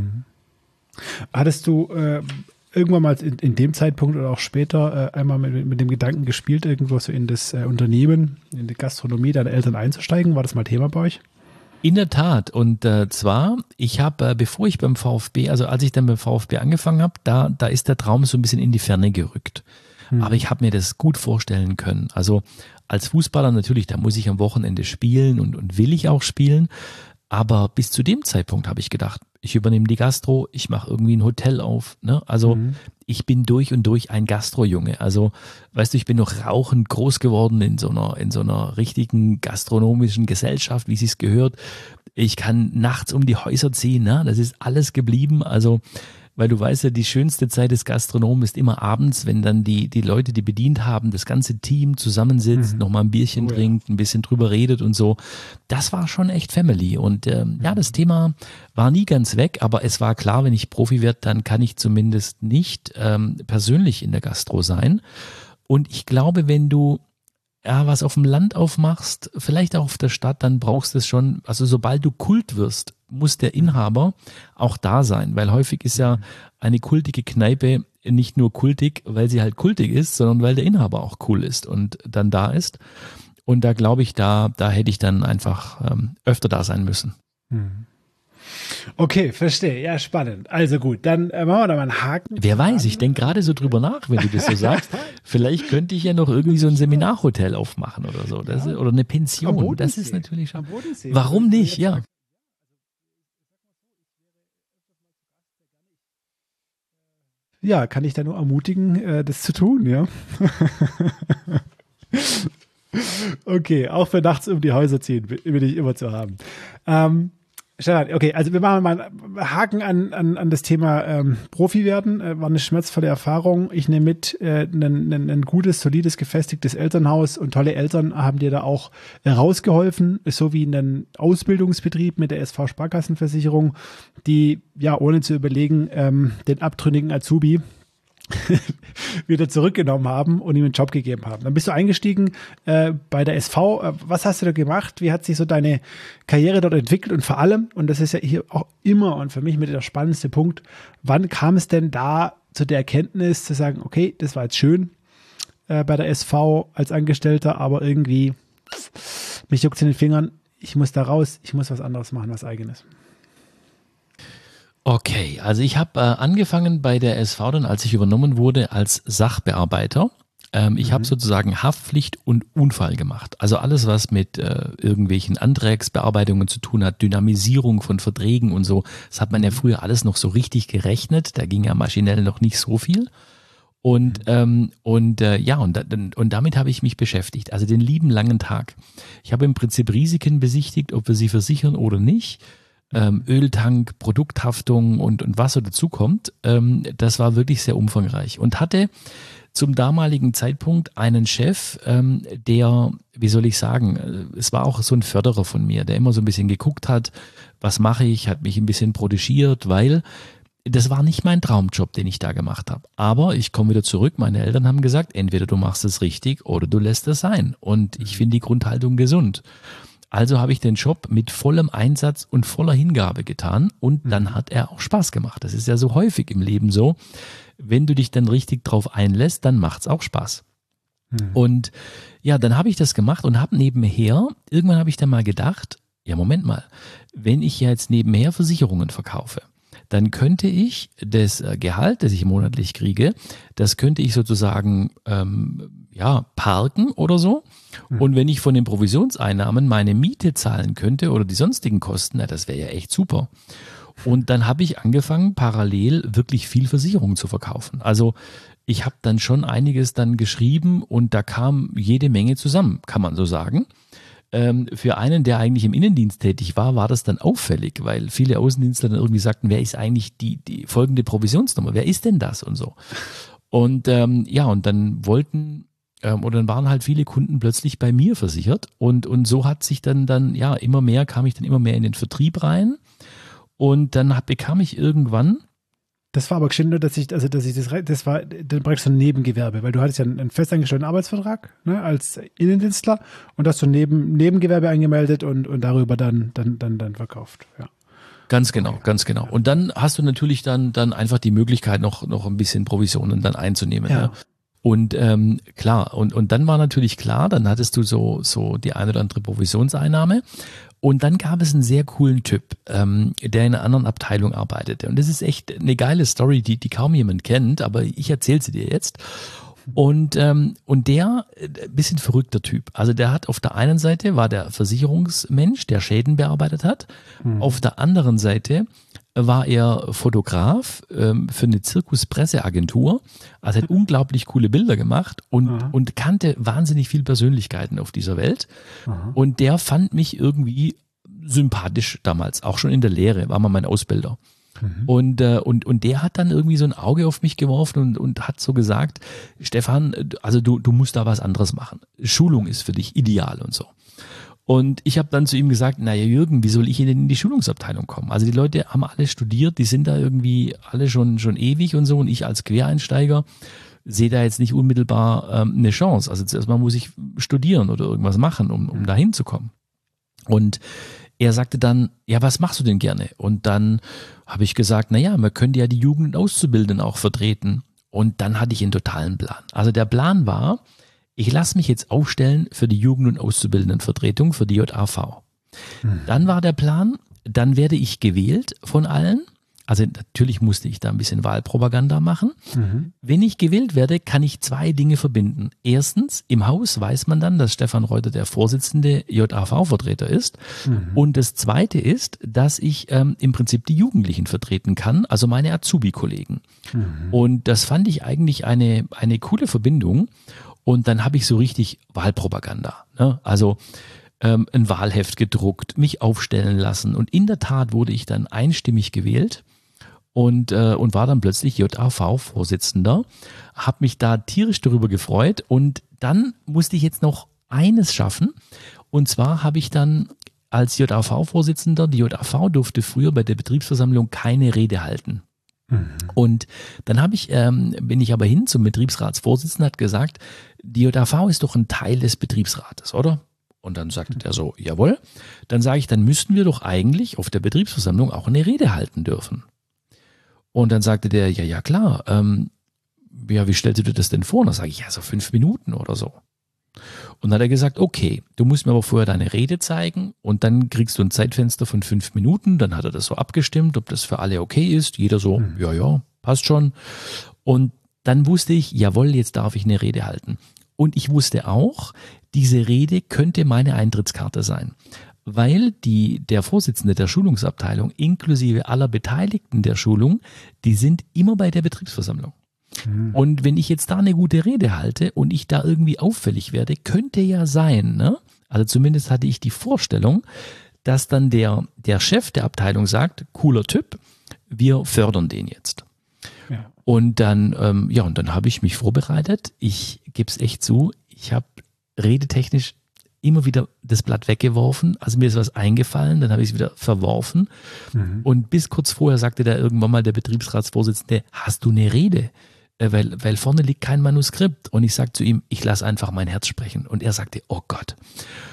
Hattest du irgendwann mal in dem Zeitpunkt oder auch später einmal mit dem Gedanken gespielt, irgendwo so in das Unternehmen, in die Gastronomie deiner Eltern einzusteigen? War das mal Thema bei euch? In der Tat. Und zwar, ich habe, bevor ich beim VfB, also als ich dann beim VfB angefangen habe, da ist der Traum so ein bisschen in die Ferne gerückt. Aber ich habe mir das gut vorstellen können. Also als Fußballer natürlich, da muss ich am Wochenende spielen und will ich auch spielen. Aber bis zu dem Zeitpunkt habe ich gedacht, ich übernehme die Gastro, ich mache irgendwie ein Hotel auf. Ne? Also ich bin durch und durch ein Gastrojunge. Also weißt du, ich bin noch rauchend groß geworden in so einer richtigen gastronomischen Gesellschaft, wie sie es gehört. Ich kann nachts um die Häuser ziehen, ne? Das ist alles geblieben. Also weil du weißt ja, die schönste Zeit des Gastronomen ist immer abends, wenn dann die Leute, die bedient haben, das ganze Team zusammensitzt, nochmal ein Bierchen trinkt, ein bisschen drüber redet und so. Das war schon echt Family. Und das Thema war nie ganz weg, aber es war klar, wenn ich Profi werde, dann kann ich zumindest nicht persönlich in der Gastro sein. Und ich glaube, wenn du was auf dem Land aufmachst, vielleicht auch auf der Stadt, dann brauchst du es schon, also sobald du Kult wirst, muss der Inhaber auch da sein, weil häufig ist ja eine kultige Kneipe nicht nur kultig, weil sie halt kultig ist, sondern weil der Inhaber auch cool ist und dann da ist. Und da glaube ich, da hätte ich dann einfach öfter da sein müssen. Okay, verstehe. Ja, spannend. Also gut, dann machen wir da mal einen Haken. Wer weiß, ich denke gerade so drüber nach, wenn du das so sagst. Vielleicht könnte ich ja noch irgendwie so ein Seminarhotel aufmachen oder so. Oder eine Pension. Das ist natürlich schon. Warum nicht? Ja. Ja, kann ich da nur ermutigen, das zu tun, ja. Okay, auch für nachts um die Häuser ziehen bin ich immer zu haben. Stefan, okay, also wir machen mal einen Haken an das Thema Profi werden. War eine schmerzvolle Erfahrung. Ich nehme mit, ein gutes, solides, gefestigtes Elternhaus und tolle Eltern haben dir da auch rausgeholfen, so wie einen Ausbildungsbetrieb mit der SV Sparkassenversicherung, die ja ohne zu überlegen den abtrünnigen Azubi wieder zurückgenommen haben und ihm einen Job gegeben haben. Dann bist du eingestiegen bei der SV. Was hast du da gemacht? Wie hat sich so deine Karriere dort entwickelt? Und vor allem, und das ist ja hier auch immer und für mich mit der spannendste Punkt, wann kam es denn da zu der Erkenntnis zu sagen, okay, das war jetzt schön bei der SV als Angestellter, aber irgendwie mich juckt es in den Fingern, ich muss da raus, ich muss was anderes machen, was Eigenes. Okay, also ich habe angefangen bei der SV dann, als ich übernommen wurde, als Sachbearbeiter. Ich habe sozusagen Haftpflicht und Unfall gemacht. Also alles, was mit irgendwelchen Antragsbearbeitungen zu tun hat, Dynamisierung von Verträgen und so, das hat man ja früher alles noch so richtig gerechnet. Da ging ja maschinell noch nicht so viel. Und damit habe ich mich beschäftigt. Also den lieben langen Tag. Ich habe im Prinzip Risiken besichtigt, ob wir sie versichern oder nicht. Öltank, Produkthaftung und was so dazukommt, das war wirklich sehr umfangreich und hatte zum damaligen Zeitpunkt einen Chef, der, wie soll ich sagen, es war auch so ein Förderer von mir, der immer so ein bisschen geguckt hat, was mache ich, hat mich ein bisschen protegiert, weil das war nicht mein Traumjob, den ich da gemacht habe. Aber ich komme wieder zurück, meine Eltern haben gesagt, entweder du machst es richtig oder du lässt es sein. Und ich finde die Grundhaltung gesund. Also habe ich den Job mit vollem Einsatz und voller Hingabe getan und dann hat er auch Spaß gemacht. Das ist ja so häufig im Leben so. Wenn du dich dann richtig drauf einlässt, dann macht's auch Spaß. Und ja, dann habe ich das gemacht und habe nebenher, irgendwann habe ich dann mal gedacht, ja Moment mal, wenn ich jetzt nebenher Versicherungen verkaufe, dann könnte ich das Gehalt, das ich monatlich kriege, das könnte ich sozusagen parken oder so. Und wenn ich von den Provisionseinnahmen meine Miete zahlen könnte oder die sonstigen Kosten, das wäre ja echt super. Und dann habe ich angefangen, parallel wirklich viel Versicherungen zu verkaufen. Also ich habe dann schon einiges dann geschrieben und da kam jede Menge zusammen, kann man so sagen. Für einen, der eigentlich im Innendienst tätig war, war das dann auffällig, weil viele Außendienstler dann irgendwie sagten, wer ist eigentlich die folgende Provisionsnummer? Wer ist denn das und so? Und und dann dann waren halt viele Kunden plötzlich bei mir versichert und so hat sich dann kam ich dann immer mehr in den Vertrieb rein und dann bekam ich irgendwann. Das war aber geschehen nur, das war dann praktisch so ein Nebengewerbe, weil du hattest ja einen festangestellten Arbeitsvertrag, ne, als Innendienstler und hast so ein Nebengewerbe angemeldet und darüber dann verkauft, ja. Ganz genau. Und dann hast du natürlich dann einfach die Möglichkeit, noch ein bisschen Provisionen dann einzunehmen. Ja. Ja. Und klar, und dann war natürlich klar, dann hattest du so die eine oder andere Provisionseinnahme. Und dann gab es einen sehr coolen Typ, der in einer anderen Abteilung arbeitete. Und das ist echt eine geile Story, die kaum jemand kennt, aber ich erzähle sie dir jetzt. Und der, bisschen verrückter Typ. Also der hat auf der einen Seite war der Versicherungsmensch, der Schäden bearbeitet hat. Auf der anderen Seite war er Fotograf für eine Zirkuspresseagentur. Also hat unglaublich coole Bilder gemacht und kannte wahnsinnig viele Persönlichkeiten auf dieser Welt. Und der fand mich irgendwie sympathisch damals, auch schon in der Lehre, war mal mein Ausbilder. Und der hat dann irgendwie so ein Auge auf mich geworfen und hat so gesagt, Stefan, also du musst da was anderes machen. Schulung ist für dich ideal und so. Und ich habe dann zu ihm gesagt, naja Jürgen, wie soll ich denn in die Schulungsabteilung kommen? Also die Leute haben alle studiert, die sind da irgendwie alle schon ewig und so und ich als Quereinsteiger sehe da jetzt nicht unmittelbar eine Chance. Also zuerst mal muss ich studieren oder irgendwas machen, um da hinzukommen. Und er sagte dann, ja, was machst du denn gerne? Und dann habe ich gesagt, naja, man könnte ja die Jugend- und Auszubildenden auch vertreten. Und dann hatte ich einen totalen Plan. Also der Plan war, ich lasse mich jetzt aufstellen für die Jugend- und Auszubildendenvertretung, für die JAV. Dann war der Plan, dann werde ich gewählt von allen. Also natürlich musste ich da ein bisschen Wahlpropaganda machen. Wenn ich gewählt werde, kann ich 2 Dinge verbinden. Erstens, im Haus weiß man dann, dass Stefan Reuter der Vorsitzende JAV-Vertreter ist. Und das Zweite ist, dass ich im Prinzip die Jugendlichen vertreten kann, also meine Azubi-Kollegen. Und das fand ich eigentlich eine coole Verbindung. Und dann habe ich so richtig Wahlpropaganda, ne? Also ein Wahlheft gedruckt, mich aufstellen lassen. Und in der Tat wurde ich dann einstimmig gewählt. Und war dann plötzlich JAV-Vorsitzender, habe mich da tierisch darüber gefreut und dann musste ich jetzt noch eines schaffen und zwar habe ich dann als JAV-Vorsitzender, die JAV durfte früher bei der Betriebsversammlung keine Rede halten. Und dann bin ich aber hin zum Betriebsratsvorsitzenden, hat gesagt, die JAV ist doch ein Teil des Betriebsrates, oder? Und dann sagte der so, jawohl. Dann sage ich, dann müssten wir doch eigentlich auf der Betriebsversammlung auch eine Rede halten dürfen. Und dann sagte der, ja klar, wie stellst du dir das denn vor? Und dann sage ich, ja, so 5 Minuten oder so. Und dann hat er gesagt, okay, du musst mir aber vorher deine Rede zeigen und dann kriegst du ein Zeitfenster von 5 Minuten. Dann hat er das so abgestimmt, ob das für alle okay ist. Jeder so, ja, passt schon. Und dann wusste ich, jawohl, jetzt darf ich eine Rede halten. Und ich wusste auch, diese Rede könnte meine Eintrittskarte sein. Weil der Vorsitzende der Schulungsabteilung inklusive aller Beteiligten der Schulung, die sind immer bei der Betriebsversammlung. Und wenn ich jetzt da eine gute Rede halte und ich da irgendwie auffällig werde, könnte ja sein, ne? Also zumindest hatte ich die Vorstellung, dass dann der Chef der Abteilung sagt, cooler Typ, wir fördern den jetzt. Ja. Und dann, und dann habe ich mich vorbereitet. Ich gebe es echt zu, ich habe redetechnisch immer wieder das Blatt weggeworfen, also mir ist was eingefallen, dann habe ich es wieder verworfen und bis kurz vorher sagte da irgendwann mal der Betriebsratsvorsitzende, hast du eine Rede? Weil vorne liegt kein Manuskript und ich sage zu ihm, ich lasse einfach mein Herz sprechen und er sagte, oh Gott.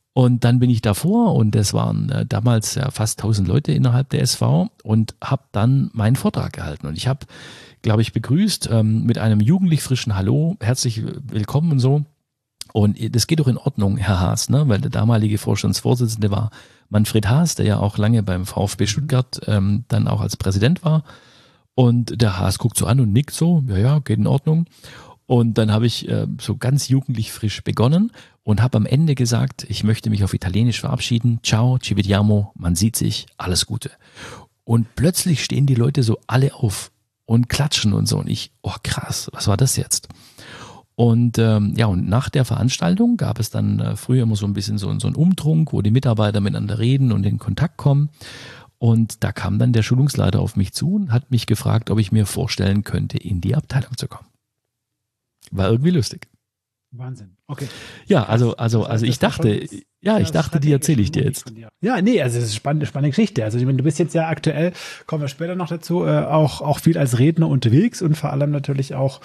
Und dann bin ich davor und das waren damals ja fast 1000 Leute innerhalb der SV und habe dann meinen Vortrag gehalten. Und ich habe, glaube ich, begrüßt mit einem jugendlich frischen Hallo, herzlich willkommen und so. Und das geht doch in Ordnung, Herr Haas, ne? Weil der damalige Vorstandsvorsitzende war Manfred Haas, der ja auch lange beim VfB Stuttgart dann auch als Präsident war. Und der Haas guckt so an und nickt so, ja, geht in Ordnung. Und dann habe ich so ganz jugendlich frisch begonnen und habe am Ende gesagt, ich möchte mich auf Italienisch verabschieden. Ciao, ci vediamo, man sieht sich, alles Gute. Und plötzlich stehen die Leute so alle auf und klatschen und so. Und ich, oh krass, was war das jetzt? Und und nach der Veranstaltung gab es dann früher immer so ein bisschen so einen Umtrunk, wo die Mitarbeiter miteinander reden und in Kontakt kommen. Und da kam dann der Schulungsleiter auf mich zu und hat mich gefragt, ob ich mir vorstellen könnte, in die Abteilung zu kommen. War irgendwie lustig. Wahnsinn. Okay. Ja, also ich dachte, die erzähle ich dir jetzt. Ja, nee, also es ist spannende Geschichte. Also ich meine, du bist jetzt ja aktuell, kommen wir später noch dazu, auch viel als Redner unterwegs und vor allem natürlich auch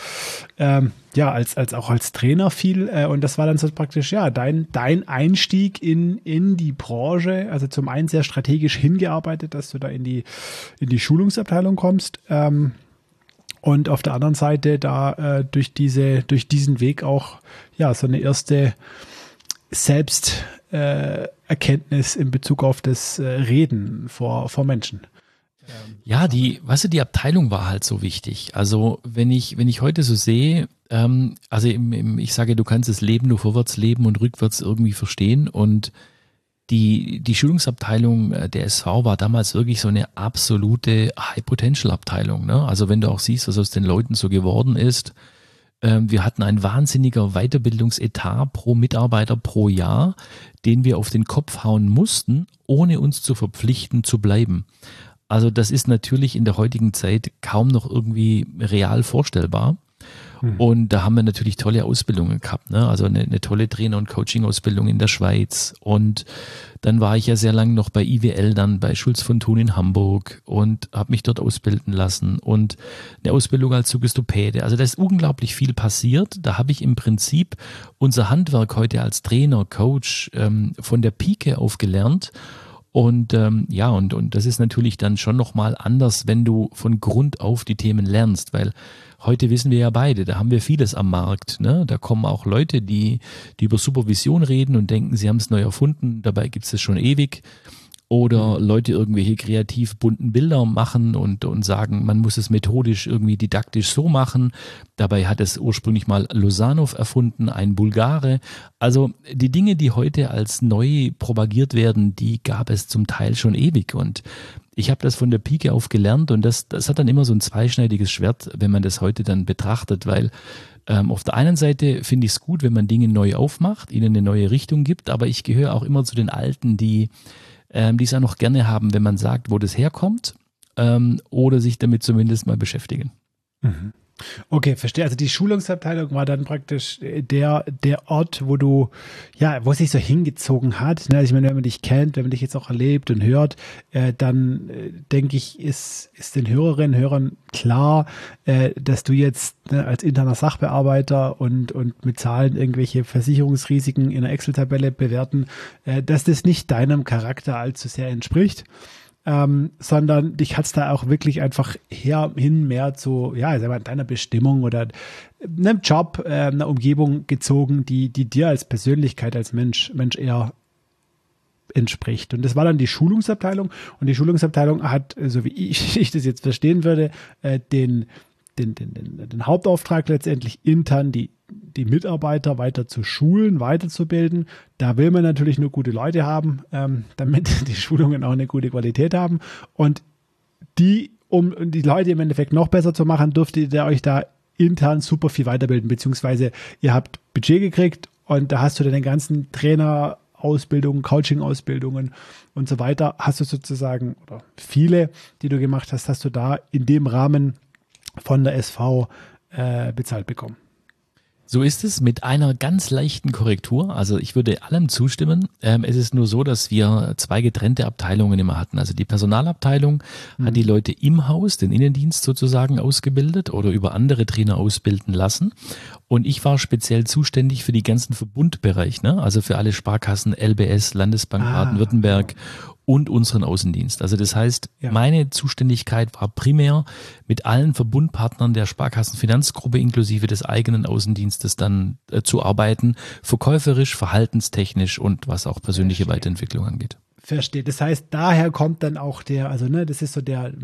als Trainer viel. Und das war dann so praktisch dein Einstieg in die Branche. Also zum einen sehr strategisch hingearbeitet, dass du da in die Schulungsabteilung kommst. Und auf der anderen Seite da durch diesen Weg auch so eine erste Selbsterkenntnis in Bezug auf das Reden vor Menschen. Ja, die Abteilung war halt so wichtig. Also wenn ich heute so sehe, ich sage, du kannst das Leben nur vorwärts leben und rückwärts irgendwie verstehen und die Schulungsabteilung der SV war damals wirklich so eine absolute High-Potential-Abteilung. Ne? Also wenn du auch siehst, was aus den Leuten so geworden ist, wir hatten ein wahnsinniger Weiterbildungsetat pro Mitarbeiter pro Jahr, den wir auf den Kopf hauen mussten, ohne uns zu verpflichten zu bleiben. Also das ist natürlich in der heutigen Zeit kaum noch irgendwie real vorstellbar. Und da haben wir natürlich tolle Ausbildungen gehabt, ne? Also eine tolle Trainer- und Coaching-Ausbildung in der Schweiz. Und dann war ich ja sehr lange noch bei IWL, dann bei Schulz von Thun in Hamburg und habe mich dort ausbilden lassen und eine Ausbildung als Suggestopede. Also da ist unglaublich viel passiert. Da habe ich im Prinzip unser Handwerk heute als Trainer, Coach von der Pike auf gelernt. Und und das ist natürlich dann schon nochmal anders, wenn du von Grund auf die Themen lernst, weil heute wissen wir ja beide, da haben wir vieles am Markt. Ne? Da kommen auch Leute, die über Supervision reden und denken, sie haben es neu erfunden, dabei gibt es es schon ewig. Oder Leute irgendwelche kreativ bunten Bilder machen und sagen, man muss es methodisch irgendwie didaktisch so machen. Dabei hat es ursprünglich mal Losanov erfunden, ein Bulgare. Also die Dinge, die heute als neu propagiert werden, die gab es zum Teil schon ewig. Und ich habe das von der Pike auf gelernt und das hat dann immer so ein zweischneidiges Schwert, wenn man das heute dann betrachtet, weil auf der einen Seite finde ich es gut, wenn man Dinge neu aufmacht, ihnen eine neue Richtung gibt, aber ich gehöre auch immer zu den Alten, die es auch noch gerne haben, wenn man sagt, wo das herkommt oder sich damit zumindest mal beschäftigen. Mhm. Okay, verstehe. Also die Schulungsabteilung war dann praktisch der Ort, wo es sich so hingezogen hat. Ich meine, wenn man dich kennt, wenn man dich jetzt auch erlebt und hört, dann denke ich, ist den Hörerinnen und Hörern klar, dass du jetzt als interner Sachbearbeiter und mit Zahlen irgendwelche Versicherungsrisiken in einer Excel-Tabelle bewerten, dass das nicht deinem Charakter allzu sehr entspricht. Sondern dich hat's da auch wirklich einfach hin mehr zu, deiner Bestimmung oder einem Job, einer Umgebung gezogen, die dir als Persönlichkeit, als Mensch eher entspricht. Und das war dann die Schulungsabteilung und die Schulungsabteilung hat, so wie ich das jetzt verstehen würde, den Hauptauftrag letztendlich intern die Mitarbeiter weiter zu schulen, weiterzubilden. Da will man natürlich nur gute Leute haben, damit die Schulungen auch eine gute Qualität haben. Und um die Leute im Endeffekt noch besser zu machen, dürftet ihr euch da intern super viel weiterbilden, beziehungsweise ihr habt Budget gekriegt und da hast du dann den ganzen Trainerausbildungen, Coaching-Ausbildungen und so weiter, hast du sozusagen, oder viele, die du gemacht hast du da in dem Rahmen von der SV bezahlt bekommen. So ist es mit einer ganz leichten Korrektur. Also ich würde allem zustimmen. Es ist nur so, dass wir 2 getrennte Abteilungen immer hatten. Also die Personalabteilung hat die Leute im Haus, den Innendienst sozusagen ausgebildet oder über andere Trainer ausbilden lassen. Und ich war speziell zuständig für die ganzen Verbundbereich, ne? Also für alle Sparkassen, LBS, Landesbank Baden-Württemberg und unseren Außendienst. Also das heißt, meine Zuständigkeit war primär mit allen Verbundpartnern der Sparkassenfinanzgruppe inklusive des eigenen Außendienstes dann zu arbeiten, verkäuferisch, verhaltenstechnisch und was auch persönliche Weiterentwicklung angeht. Verstehe. Das heißt, daher kommt dann auch das ist so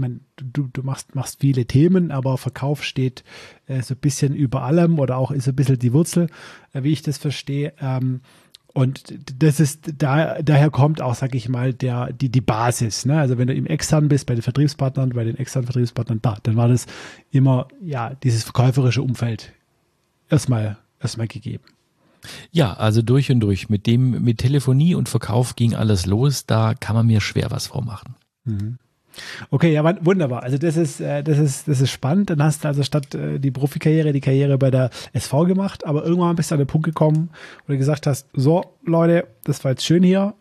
du machst viele Themen, aber Verkauf steht so ein bisschen über allem oder auch ist so ein bisschen die Wurzel, wie ich das verstehe. Und das ist, daher kommt auch, sag ich mal, die Basis, ne? Also wenn du im Extern bist, bei den Vertriebspartnern, bei den externen Vertriebspartnern, dann war das immer, dieses verkäuferische Umfeld erstmal gegeben. Ja, also durch und durch. Mit Telefonie und Verkauf ging alles los, da kann man mir schwer was vormachen. Mhm. Okay, ja, wunderbar. Also das ist spannend. Dann hast du also statt die Profikarriere, die Karriere bei der SV gemacht, aber irgendwann bist du an den Punkt gekommen, wo du gesagt hast, so Leute, das war jetzt schön hier,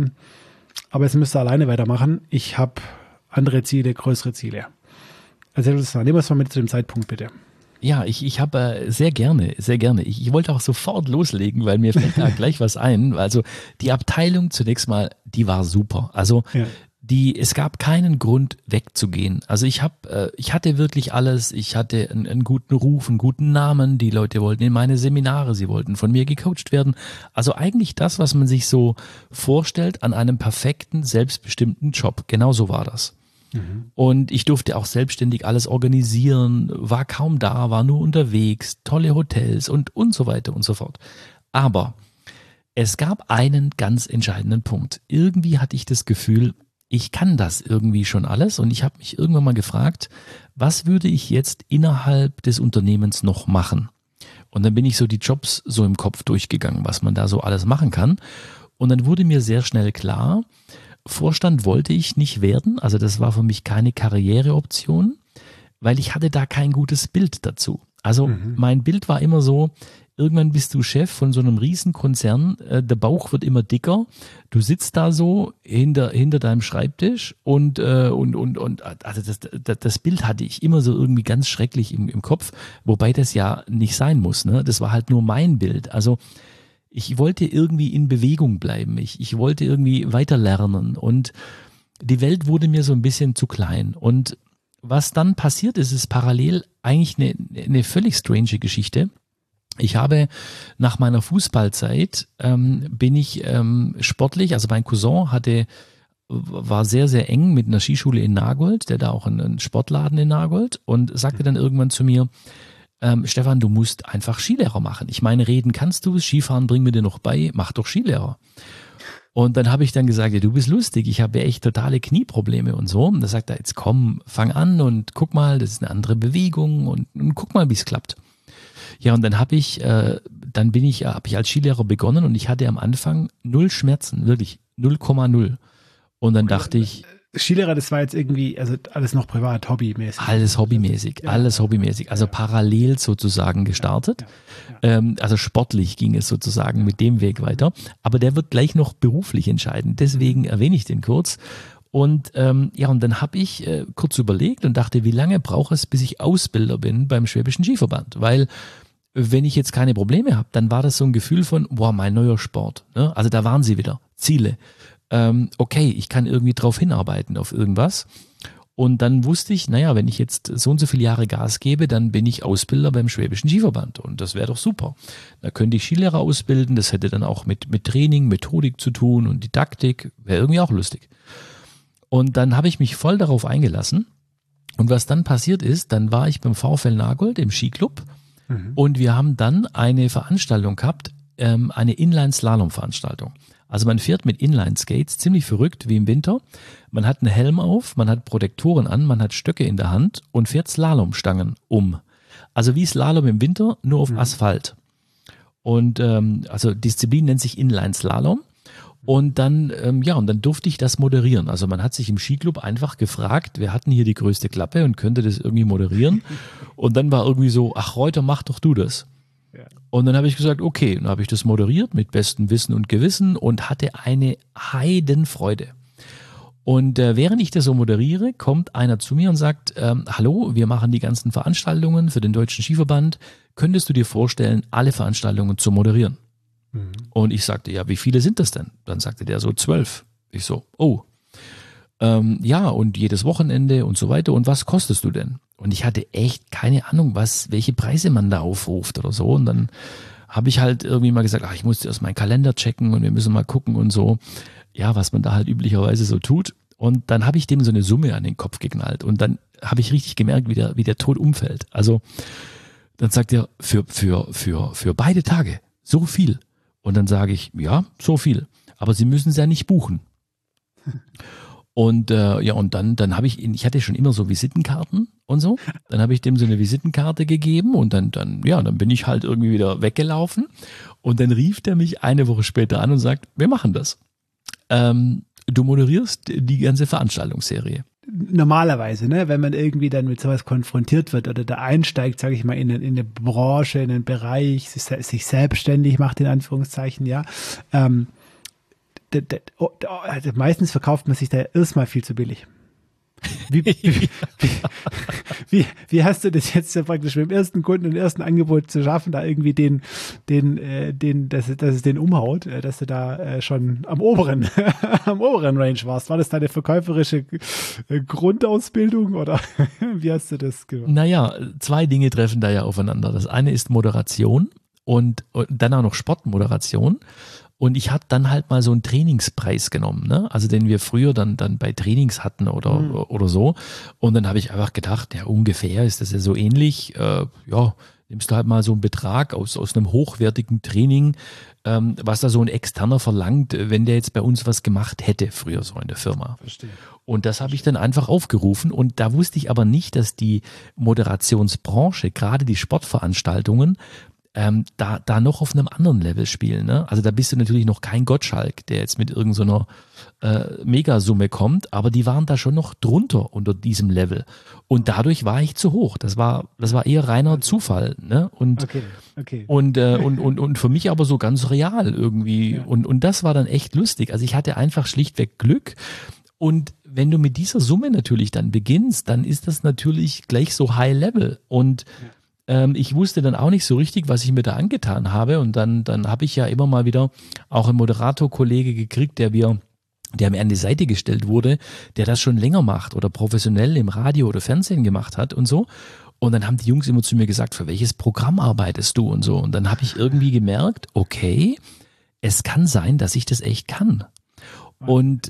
aber jetzt müsst ihr alleine weitermachen. Ich habe andere Ziele, größere Ziele. Also nehmen wir es mal mit zu dem Zeitpunkt, bitte. Ja, ich habe sehr gerne. Ich wollte auch sofort loslegen, weil mir fällt da gleich was ein. Also die Abteilung zunächst mal, die war super. Also es gab keinen Grund wegzugehen. Also ich hatte wirklich alles. Ich hatte einen guten Ruf, einen guten Namen. Die Leute wollten in meine Seminare, sie wollten von mir gecoacht werden. Also eigentlich das, was man sich so vorstellt an einem perfekten, selbstbestimmten Job. Genau so war das. Und ich durfte auch selbstständig alles organisieren, war kaum da, war nur unterwegs, tolle Hotels und so weiter und so fort. Aber es gab einen ganz entscheidenden Punkt. Irgendwie hatte ich das Gefühl, ich kann das irgendwie schon alles und ich habe mich irgendwann mal gefragt, was würde ich jetzt innerhalb des Unternehmens noch machen? Und dann bin ich so die Jobs so im Kopf durchgegangen, was man da so alles machen kann. Und dann wurde mir sehr schnell klar, Vorstand wollte ich nicht werden, also das war für mich keine Karriereoption, weil ich hatte da kein gutes Bild dazu. Also mein Bild war immer so, irgendwann bist du Chef von so einem Riesenkonzern, der Bauch wird immer dicker, du sitzt da so hinter deinem Schreibtisch und also das Bild hatte ich immer so irgendwie ganz schrecklich im Kopf, wobei das ja nicht sein muss, ne? Das war halt nur mein Bild. Also ich wollte irgendwie in Bewegung bleiben. Ich wollte irgendwie weiter lernen und die Welt wurde mir so ein bisschen zu klein. Und was dann passiert ist parallel eigentlich eine völlig strange Geschichte. Ich habe nach meiner Fußballzeit bin ich sportlich, also mein Cousin war sehr, sehr eng mit einer Skischule in Nagold, der da auch einen Sportladen in Nagold und sagte dann irgendwann zu mir, Stefan, du musst einfach Skilehrer machen. Ich meine, reden kannst du, Skifahren bring mir dir noch bei, mach doch Skilehrer. Und dann habe ich dann gesagt, ja, du bist lustig, ich habe ja echt totale Knieprobleme und so. Und da sagt er, jetzt komm, fang an und guck mal, das ist eine andere Bewegung und guck mal, wie es klappt. Ja, und dann habe ich als Skilehrer begonnen und ich hatte am Anfang 0 Schmerzen, wirklich 0,0. Und dann dachte ich, Skilehrer, das war jetzt irgendwie, also alles noch privat, hobbymäßig. Alles hobbymäßig. Also parallel sozusagen gestartet. Also sportlich ging es sozusagen mit dem Weg weiter. Aber der wird gleich noch beruflich entscheiden. Deswegen erwähne ich den kurz. Und und dann habe ich kurz überlegt und dachte, wie lange braucht es, bis ich Ausbilder bin beim Schwäbischen Skiverband? Weil wenn ich jetzt keine Probleme habe, dann war das so ein Gefühl von, wow, mein neuer Sport. Ne? Also da waren sie wieder, Ziele. Okay, ich kann irgendwie drauf hinarbeiten auf irgendwas. Und dann wusste ich, naja, wenn ich jetzt so und so viele Jahre Gas gebe, dann bin ich Ausbilder beim Schwäbischen Skiverband. Und das wäre doch super. Da könnte ich Skilehrer ausbilden, das hätte dann auch mit Training, Methodik zu tun und Didaktik, wäre irgendwie auch lustig. Und dann habe ich mich voll darauf eingelassen. Und was dann passiert ist, dann war ich beim VfL Nagold im Skiclub und wir haben dann eine Veranstaltung gehabt, eine Inline-Slalom-Veranstaltung. Also man fährt mit Inline-Skates, ziemlich verrückt wie im Winter. Man hat einen Helm auf, man hat Protektoren an, man hat Stöcke in der Hand und fährt Slalomstangen um. Also wie Slalom im Winter, nur auf Asphalt. Und also Disziplin nennt sich Inline-Slalom. Und dann, und dann durfte ich das moderieren. Also man hat sich im Skiclub einfach gefragt, wer hat denn hier die größte Klappe und könnte das irgendwie moderieren. Und dann war irgendwie so, ach Reuter, mach doch du das. Ja. Und dann habe ich gesagt, okay, dann habe ich das moderiert mit bestem Wissen und Gewissen und hatte eine Heidenfreude. Und während ich das so moderiere, kommt einer zu mir und sagt, hallo, wir machen die ganzen Veranstaltungen für den Deutschen Skiverband. Könntest du dir vorstellen, alle Veranstaltungen zu moderieren? Mhm. Und ich sagte, ja, wie viele sind das denn? Dann sagte der so 12. Ich so, oh. Ja, und jedes Wochenende und so weiter. Und was kostest du denn? Und ich hatte echt keine Ahnung, welche Preise man da aufruft oder so. Und dann habe ich halt irgendwie mal gesagt, ich muss erst meinen Kalender checken und wir müssen mal gucken und so. Ja, was man da halt üblicherweise so tut. Und dann habe ich dem so eine Summe an den Kopf geknallt. Und dann habe ich richtig gemerkt, wie der Tod umfällt. Also dann sagt er, für beide Tage so viel. Und dann sage ich, ja, so viel. Aber Sie müssen es ja nicht buchen. Und und dann habe ich hatte schon immer so Visitenkarten und so. Dann habe ich dem so eine Visitenkarte gegeben und dann bin ich halt irgendwie wieder weggelaufen. Und dann rief der mich eine Woche später an und sagt, wir machen das. Du moderierst die ganze Veranstaltungsserie. Normalerweise, ne, wenn man irgendwie dann mit sowas konfrontiert wird oder da einsteigt, sage ich mal, in eine Branche, in einen Bereich, sich selbstständig macht, in Anführungszeichen, ja, also meistens verkauft man sich da erstmal viel zu billig. Wie hast du das jetzt praktisch mit dem ersten Kunden und ersten Angebot zu schaffen, da irgendwie dass es den umhaut, dass du da schon am oberen Range warst? War das deine verkäuferische Grundausbildung oder wie hast du das gemacht? Naja, zwei Dinge treffen da ja aufeinander. Das eine ist Moderation und dann auch noch Sportmoderation. Und ich habe dann halt mal so einen Trainingspreis genommen, ne? Also den wir früher dann bei Trainings hatten oder so. Und dann habe ich einfach gedacht, ja, ungefähr ist das ja so ähnlich. Nimmst du halt mal so einen Betrag aus einem hochwertigen Training, was da so ein Externer verlangt, wenn der jetzt bei uns was gemacht hätte, früher so in der Firma. Verstehe. Und das habe ich dann einfach aufgerufen. Und da wusste ich aber nicht, dass die Moderationsbranche, gerade die Sportveranstaltungen, da noch auf einem anderen Level spielen. Ne? Also da bist du natürlich noch kein Gottschalk, der jetzt mit irgendeiner Megasumme kommt, aber die waren da schon noch drunter unter diesem Level. Und dadurch war ich zu hoch. Das war eher reiner Zufall. Ne? Und, okay. Und für mich aber so ganz real irgendwie. Ja. Und das war dann echt lustig. Also ich hatte einfach schlichtweg Glück. Und wenn du mit dieser Summe natürlich dann beginnst, dann ist das natürlich gleich so High Level. Und ich wusste dann auch nicht so richtig, was ich mir da angetan habe. Und dann habe ich ja immer mal wieder auch einen Moderatorkollege gekriegt, der mir an die Seite gestellt wurde, der das schon länger macht oder professionell im Radio oder Fernsehen gemacht hat und so. Und dann haben die Jungs immer zu mir gesagt, für welches Programm arbeitest du und so. Und dann habe ich irgendwie gemerkt, okay, es kann sein, dass ich das echt kann. Und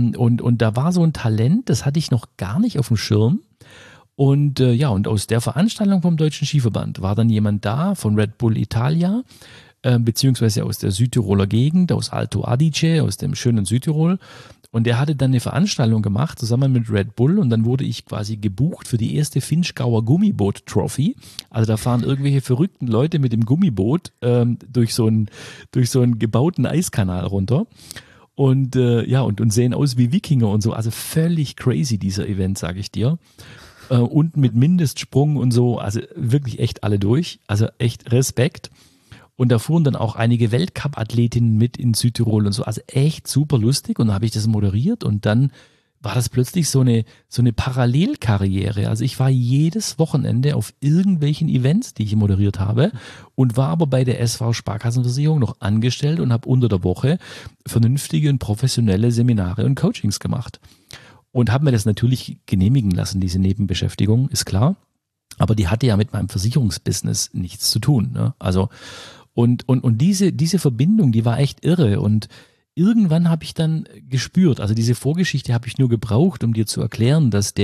da war so ein Talent, das hatte ich noch gar nicht auf dem Schirm. Und und aus der Veranstaltung vom Deutschen Skiverband war dann jemand da von Red Bull Italia, beziehungsweise aus der Südtiroler Gegend, aus Alto Adige, aus dem schönen Südtirol. Und der hatte dann eine Veranstaltung gemacht, zusammen mit Red Bull. Und dann wurde ich quasi gebucht für die erste Finchgauer Gummiboot-Trophy. Also da fahren irgendwelche verrückten Leute mit dem Gummiboot durch so einen gebauten Eiskanal runter. Und und sehen aus wie Wikinger und so. Also völlig crazy, dieser Event, sage ich dir. Und mit Mindestsprung und so, also wirklich echt alle durch, also echt Respekt. Und da fuhren dann auch einige Weltcup-Athletinnen mit in Südtirol und so, also echt super lustig. Und dann habe ich das moderiert und dann war das plötzlich so eine Parallelkarriere. Also ich war jedes Wochenende auf irgendwelchen Events, die ich moderiert habe und war aber bei der SV Sparkassenversicherung noch angestellt und habe unter der Woche vernünftige und professionelle Seminare und Coachings gemacht. Und habe mir das natürlich genehmigen lassen, diese Nebenbeschäftigung, ist klar. Aber die hatte ja mit meinem Versicherungsbusiness nichts zu tun. Ne? Also und diese Verbindung, die war echt irre. Und irgendwann habe ich dann gespürt, also diese Vorgeschichte habe ich nur gebraucht, um dir zu erklären, dass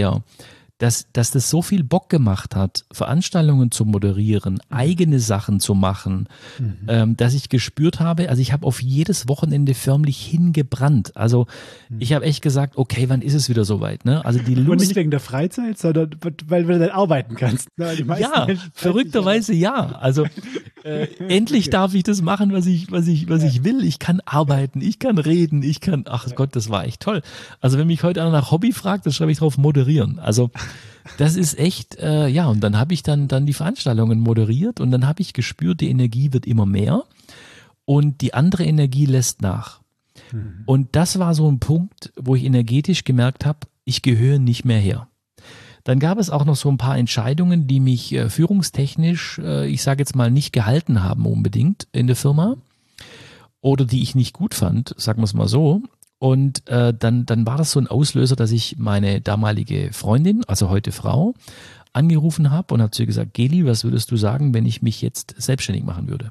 das so viel Bock gemacht hat, Veranstaltungen zu moderieren, eigene Sachen zu machen, dass ich gespürt habe, also ich habe auf jedes Wochenende förmlich hingebrannt. Also ich habe echt gesagt, okay, wann ist es wieder soweit? Ne? Also die Lust, und nicht wegen der Freizeit, sondern weil du dann arbeiten kannst. Ja, verrückterweise ja. Also Endlich darf ich das machen, was ich will. Ich kann arbeiten, ich kann reden, ach Gott, das war echt toll. Also wenn mich heute einer nach Hobby fragt, dann schreibe ich drauf moderieren. Also das ist echt, und dann habe ich dann die Veranstaltungen moderiert und dann habe ich gespürt, die Energie wird immer mehr und die andere Energie lässt nach. Und das war so ein Punkt, wo ich energetisch gemerkt habe, ich gehöre nicht mehr her. Dann gab es auch noch so ein paar Entscheidungen, die mich führungstechnisch, ich sage jetzt mal, nicht gehalten haben unbedingt in der Firma oder die ich nicht gut fand, sagen wir es mal so. Und dann war das so ein Auslöser, dass ich meine damalige Freundin, also heute Frau, angerufen habe und habe zu ihr gesagt, Geli, was würdest du sagen, wenn ich mich jetzt selbstständig machen würde?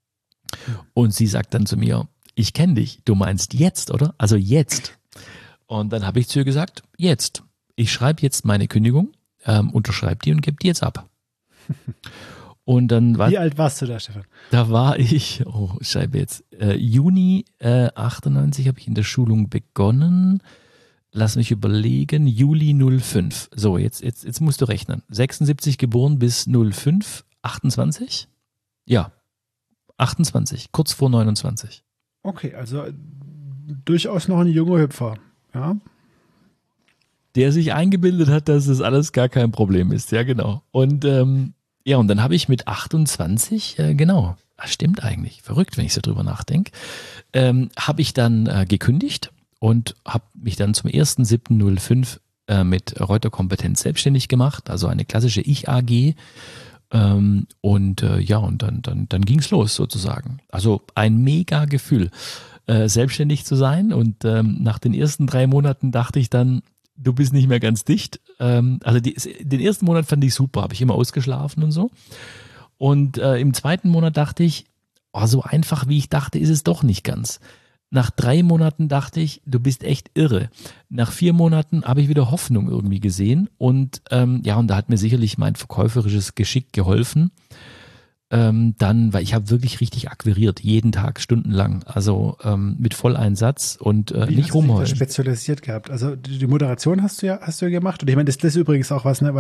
Und sie sagt dann zu mir, ich kenne dich, du meinst jetzt, oder? Also jetzt. Und dann habe ich zu ihr gesagt, jetzt. Ich schreibe jetzt meine Kündigung, unterschreibe die und gebe die jetzt ab. Und dann Wie alt warst du da, Stefan? Da war ich, Juni 98 habe ich in der Schulung begonnen. Lass mich überlegen, Juli 05. So, jetzt musst du rechnen. 76 geboren bis 05, 28? Ja, 28, kurz vor 29. Okay, also durchaus noch ein junger Hüpfer, ja. Der sich eingebildet hat, dass das alles gar kein Problem ist, ja genau. Und und dann habe ich mit 28, stimmt eigentlich, verrückt, wenn ich so drüber nachdenke, habe ich dann gekündigt und habe mich dann zum 1.7.05 mit Reuter Kompetenz selbstständig gemacht, also eine klassische Ich-AG. Und dann ging's los sozusagen. Also ein mega Gefühl, selbstständig zu sein. Und nach den ersten 3 Monaten dachte ich dann, du bist nicht mehr ganz dicht. Den ersten Monat fand ich super, habe ich immer ausgeschlafen und so. Und im zweiten Monat dachte ich, so einfach wie ich dachte, ist es doch nicht ganz. Nach 3 Monaten dachte ich, du bist echt irre. Nach 4 Monaten habe ich wieder Hoffnung irgendwie gesehen und und da hat mir sicherlich mein verkäuferisches Geschick geholfen. Weil ich habe wirklich richtig akquiriert, jeden Tag stundenlang, also mit Volleinsatz und nicht rumheulen. Wie hast du dich da spezialisiert gehabt? Also die Moderation hast du ja gemacht und ich meine, das ist übrigens auch was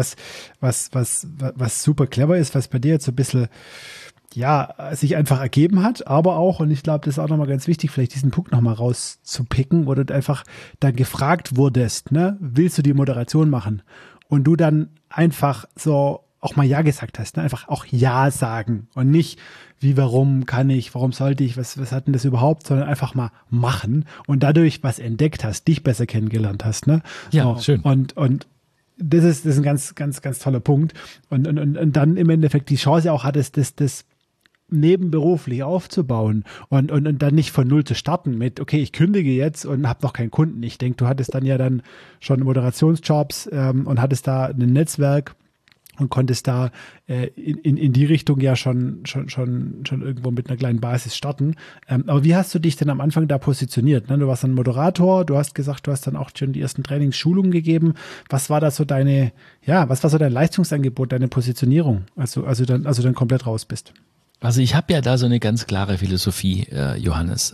super clever ist, was bei dir jetzt so ein bisschen sich einfach ergeben hat, aber auch, und ich glaube, das ist auch nochmal ganz wichtig, vielleicht diesen Punkt nochmal rauszupicken, wo du einfach dann gefragt wurdest, ne, willst du die Moderation machen? Und du dann einfach so auch mal Ja gesagt hast, ne? Einfach auch Ja sagen und nicht wie, warum kann ich, warum sollte ich, was hat denn das überhaupt, sondern einfach mal machen und dadurch was entdeckt hast, dich besser kennengelernt hast, ne? Ja, so, schön. Und das ist ein ganz, ganz, ganz toller Punkt und dann im Endeffekt die Chance auch hattest, das nebenberuflich aufzubauen und dann nicht von null zu starten mit, okay, ich kündige jetzt und habe noch keinen Kunden. Ich denke, du hattest dann ja dann schon Moderationsjobs und hattest da ein Netzwerk und konntest da in die Richtung ja schon irgendwo mit einer kleinen Basis starten. Aber wie hast du dich denn am Anfang da positioniert? Ne? Du warst ein Moderator, du hast gesagt, du hast dann auch schon die ersten Trainingsschulungen gegeben. Was war da so dein Leistungsangebot, deine Positionierung, als du dann komplett raus bist? Also ich habe ja da so eine ganz klare Philosophie, Johannes.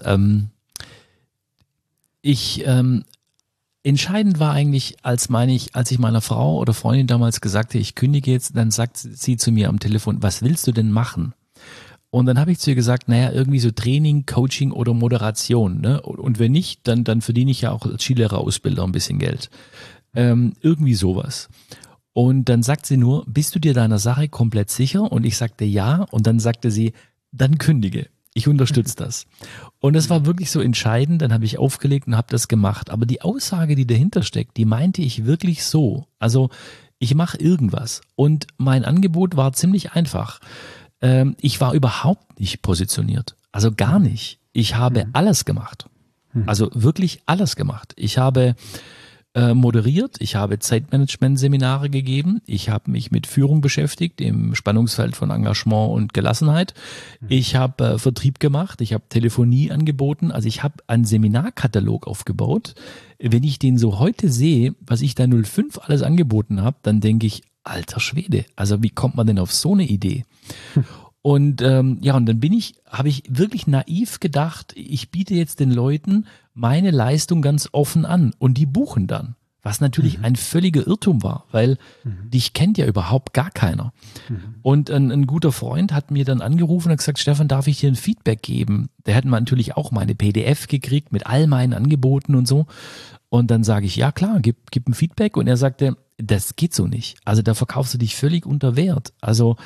Entscheidend war eigentlich, als ich meiner Frau oder Freundin damals gesagt habe, ich kündige jetzt, dann sagt sie zu mir am Telefon, was willst du denn machen? Und dann habe ich zu ihr gesagt, irgendwie so Training, Coaching oder Moderation, ne? Und wenn nicht, dann verdiene ich ja auch als Skilehrer-Ausbilder ein bisschen Geld. Irgendwie sowas. Und dann sagt sie nur, bist du dir deiner Sache komplett sicher? Und ich sagte ja. Und dann sagte sie, dann kündige. Ich unterstütze das. Und es war wirklich so entscheidend. Dann habe ich aufgelegt und habe das gemacht. Aber die Aussage, die dahinter steckt, die meinte ich wirklich so. Also ich mache irgendwas. Und mein Angebot war ziemlich einfach. Ich war überhaupt nicht positioniert. Also gar nicht. Ich habe alles gemacht. Also wirklich alles gemacht. Ich habe moderiert, ich habe Zeitmanagement-Seminare gegeben, ich habe mich mit Führung beschäftigt im Spannungsfeld von Engagement und Gelassenheit, ich habe Vertrieb gemacht, ich habe Telefonie angeboten, also ich habe einen Seminarkatalog aufgebaut. Wenn ich den so heute sehe, was ich da 05 alles angeboten habe, dann denke ich, alter Schwede, also wie kommt man denn auf so eine Idee? Und und dann habe ich wirklich naiv gedacht, ich biete jetzt den Leuten meine Leistung ganz offen an und die buchen dann. Was natürlich ein völliger Irrtum war, weil dich kennt ja überhaupt gar keiner. Und ein guter Freund hat mir dann angerufen und gesagt, Stefan, darf ich dir ein Feedback geben? Der hat mir natürlich auch meine PDF gekriegt mit all meinen Angeboten und so. Und dann sage ich, ja klar, gib ein Feedback. Und er sagte, das geht so nicht. Also da verkaufst du dich völlig unter Wert. Also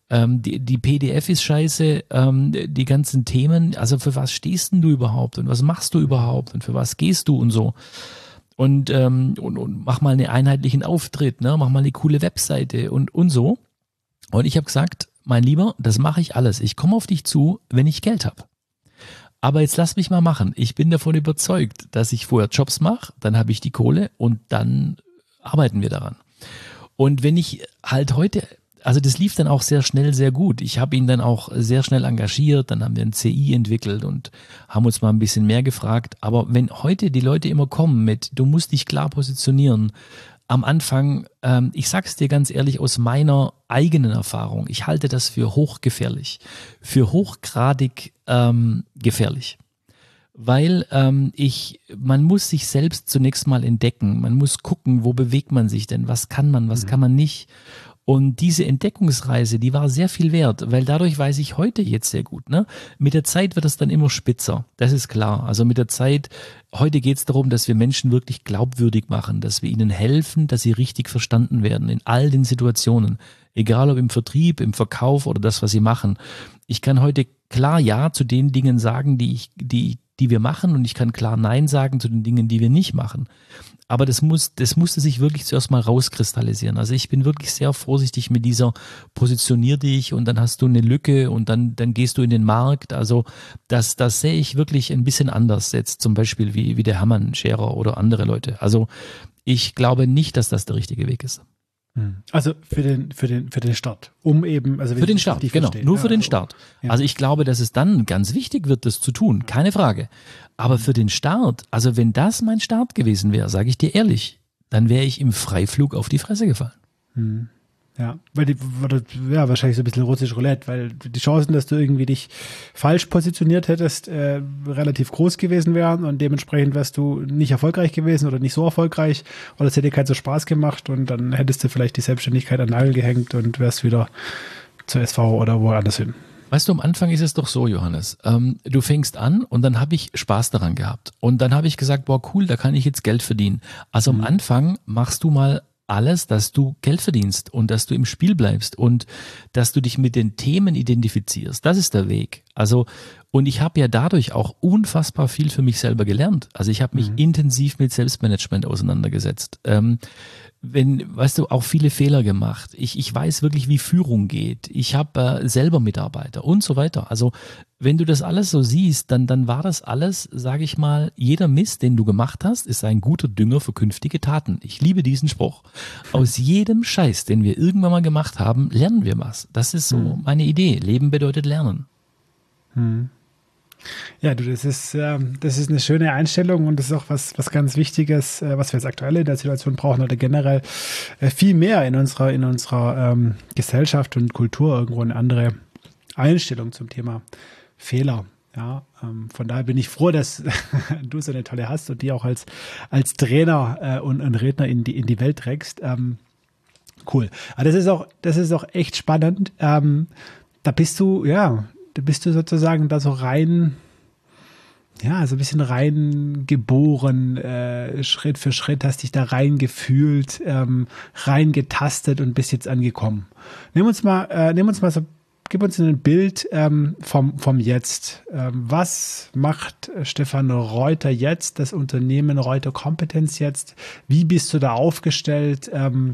die PDF ist scheiße, die ganzen Themen, also für was stehst denn du überhaupt und was machst du überhaupt und für was gehst du und so. Und mach mal einen einheitlichen Auftritt, ne? Mach mal eine coole Webseite und so. Und ich habe gesagt, mein Lieber, das mache ich alles. Ich komme auf dich zu, wenn ich Geld habe. Aber jetzt lass mich mal machen. Ich bin davon überzeugt, dass ich vorher Jobs mache, dann habe ich die Kohle und dann arbeiten wir daran. Und wenn ich halt heute, also das lief dann auch sehr schnell, sehr gut. Ich habe ihn dann auch sehr schnell engagiert, dann haben wir ein CI entwickelt und haben uns mal ein bisschen mehr gefragt. Aber wenn heute die Leute immer kommen mit, du musst dich klar positionieren, am Anfang, ich sag's dir ganz ehrlich aus meiner eigenen Erfahrung, ich halte das für hochgefährlich, für hochgradig gefährlich. Weil man muss sich selbst zunächst mal entdecken, man muss gucken, wo bewegt man sich denn, was kann man nicht. Und diese Entdeckungsreise, die war sehr viel wert, weil dadurch weiß ich heute jetzt sehr gut. Ne? Mit der Zeit wird es dann immer spitzer, das ist klar. Also mit der Zeit, heute geht es darum, dass wir Menschen wirklich glaubwürdig machen, dass wir ihnen helfen, dass sie richtig verstanden werden in all den Situationen. Egal ob im Vertrieb, im Verkauf oder das, was sie machen. Ich kann heute klar Ja zu den Dingen sagen, die wir machen und ich kann klar Nein sagen zu den Dingen, die wir nicht machen. Aber das musste sich wirklich zuerst mal rauskristallisieren. Also ich bin wirklich sehr vorsichtig mit dieser positionier dich und dann hast du eine Lücke und dann gehst du in den Markt. Also das sehe ich wirklich ein bisschen anders jetzt zum Beispiel wie der Hermann Scherer oder andere Leute. Also ich glaube nicht, dass das der richtige Weg ist. Also für den Start, um eben, also für den Start, genau, nur für den Start. Ja. Also ich glaube, dass es dann ganz wichtig wird, das zu tun, keine Frage. Aber für den Start, also wenn das mein Start gewesen wäre, sage ich dir ehrlich, dann wäre ich im Freiflug auf die Fresse gefallen. Ja, weil wahrscheinlich so ein bisschen russisch Roulette, weil die Chancen, dass du irgendwie dich falsch positioniert hättest, relativ groß gewesen wären und dementsprechend wärst du nicht erfolgreich gewesen oder nicht so erfolgreich oder es hätte keinen so Spaß gemacht und dann hättest du vielleicht die Selbstständigkeit an den Nagel gehängt und wärst wieder zur SV oder woanders hin. Weißt du, am Anfang ist es doch so, Johannes, du fängst an und dann habe ich Spaß daran gehabt und dann habe ich gesagt, boah cool, da kann ich jetzt Geld verdienen. Also am Anfang machst du mal alles, dass du Geld verdienst und dass du im Spiel bleibst und dass du dich mit den Themen identifizierst. Das ist der Weg. Also, und ich habe ja dadurch auch unfassbar viel für mich selber gelernt. Also ich habe mich intensiv mit Selbstmanagement auseinandergesetzt. Weißt du, auch viele Fehler gemacht. Ich weiß wirklich, wie Führung geht. Ich habe selber Mitarbeiter und so weiter. Also wenn du das alles so siehst, dann war das alles, sage ich mal, jeder Mist, den du gemacht hast, ist ein guter Dünger für künftige Taten. Ich liebe diesen Spruch. Aus jedem Scheiß, den wir irgendwann mal gemacht haben, lernen wir was. Das ist so meine Idee. Leben bedeutet Lernen. Ja, das ist eine schöne Einstellung und das ist auch was ganz Wichtiges, was wir jetzt aktuell in der Situation brauchen oder generell viel mehr in unserer Gesellschaft und Kultur irgendwo eine andere Einstellung zum Thema Fehler. Ja, von daher bin ich froh, dass du so eine tolle hast und die auch als Trainer und Redner in die Welt trägst. Cool. Aber das ist auch echt spannend. Da bist du sozusagen da so rein, ja, so ein bisschen rein geboren, Schritt für Schritt hast dich da rein gefühlt, rein getastet und bist jetzt angekommen. Gib uns ein Bild vom Jetzt. Was macht Stefan Reuter jetzt, das Unternehmen Reuter Kompetenz jetzt? Wie bist du da aufgestellt?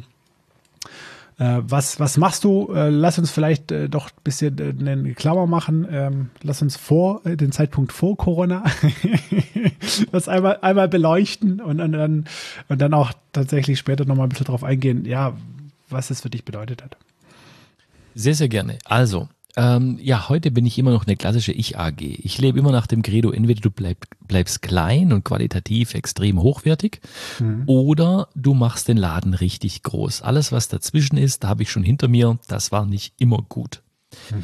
Was machst du? Lass uns vielleicht doch ein bisschen eine Klammer machen. Lass uns den Zeitpunkt vor Corona das einmal beleuchten und dann auch tatsächlich später nochmal ein bisschen drauf eingehen, ja, was es für dich bedeutet hat. Sehr, sehr gerne. Also, heute bin ich immer noch eine klassische Ich-AG. Ich lebe immer nach dem Credo, entweder du bleibst klein und qualitativ extrem hochwertig oder du machst den Laden richtig groß. Alles, was dazwischen ist, da habe ich schon hinter mir, das war nicht immer gut.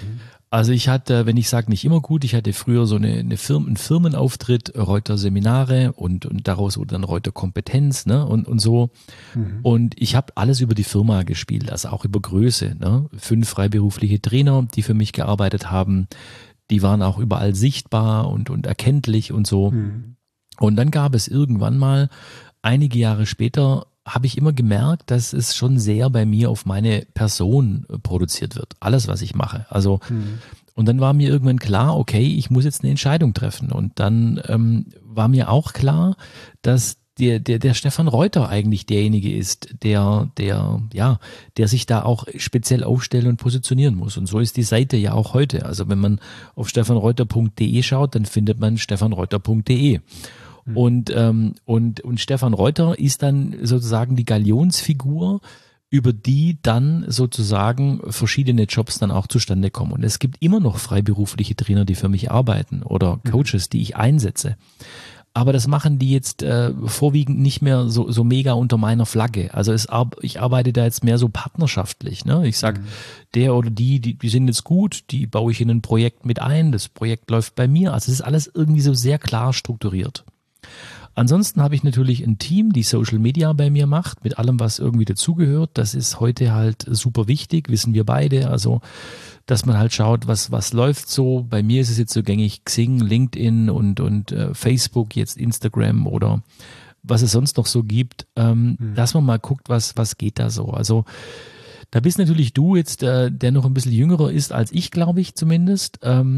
Also ich hatte, wenn ich sage nicht immer gut, ich hatte früher so einen Firmenauftritt, Reuter Seminare und daraus wurde dann Reuter Kompetenz, ne, und so. Und ich habe alles über die Firma gespielt, also auch über Größe, ne. 5 freiberufliche Trainer, die für mich gearbeitet haben, die waren auch überall sichtbar und erkenntlich und so. Und dann gab es irgendwann mal, einige Jahre später, habe ich immer gemerkt, dass es schon sehr bei mir auf meine Person produziert wird. Alles, was ich mache. Also, und dann war mir irgendwann klar, okay, ich muss jetzt eine Entscheidung treffen. Und dann war mir auch klar, dass der Stefan Reuter eigentlich derjenige ist, der sich da auch speziell aufstellen und positionieren muss. Und so ist die Seite ja auch heute. Also wenn man auf stefanreuter.de schaut, dann findet man stefanreuter.de. Und Stefan Reuter ist dann sozusagen die Galionsfigur, über die dann sozusagen verschiedene Jobs dann auch zustande kommen. Und es gibt immer noch freiberufliche Trainer, die für mich arbeiten oder Coaches, die ich einsetze. Aber das machen die jetzt vorwiegend nicht mehr so mega unter meiner Flagge. Also ich arbeite da jetzt mehr so partnerschaftlich. Ne? Ich sag, der oder die sind jetzt gut, die baue ich in ein Projekt mit ein, das Projekt läuft bei mir. Also es ist alles irgendwie so sehr klar strukturiert. Ansonsten habe ich natürlich ein Team, die Social Media bei mir macht, mit allem, was irgendwie dazugehört. Das ist heute halt super wichtig, wissen wir beide. Also, dass man halt schaut, was läuft so. Bei mir ist es jetzt so gängig Xing, LinkedIn und Facebook, jetzt Instagram oder was es sonst noch so gibt, dass man mal guckt, was geht da so. Also, da bist natürlich du jetzt, der noch ein bisschen jüngerer ist als ich, glaube ich zumindest,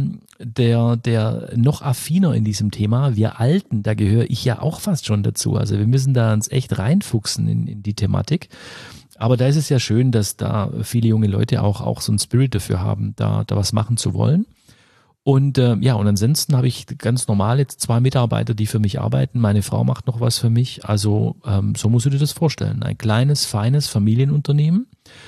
der noch affiner in diesem Thema. Wir Alten, da gehöre ich ja auch fast schon dazu. Also wir müssen da uns echt reinfuchsen in die Thematik. Aber da ist es ja schön, dass da viele junge Leute auch so einen Spirit dafür haben, da was machen zu wollen. Und und ansonsten habe ich ganz normal jetzt 2 Mitarbeiter, die für mich arbeiten. Meine Frau macht noch was für mich. Also so musst du dir das vorstellen. Ein kleines, feines Familienunternehmen.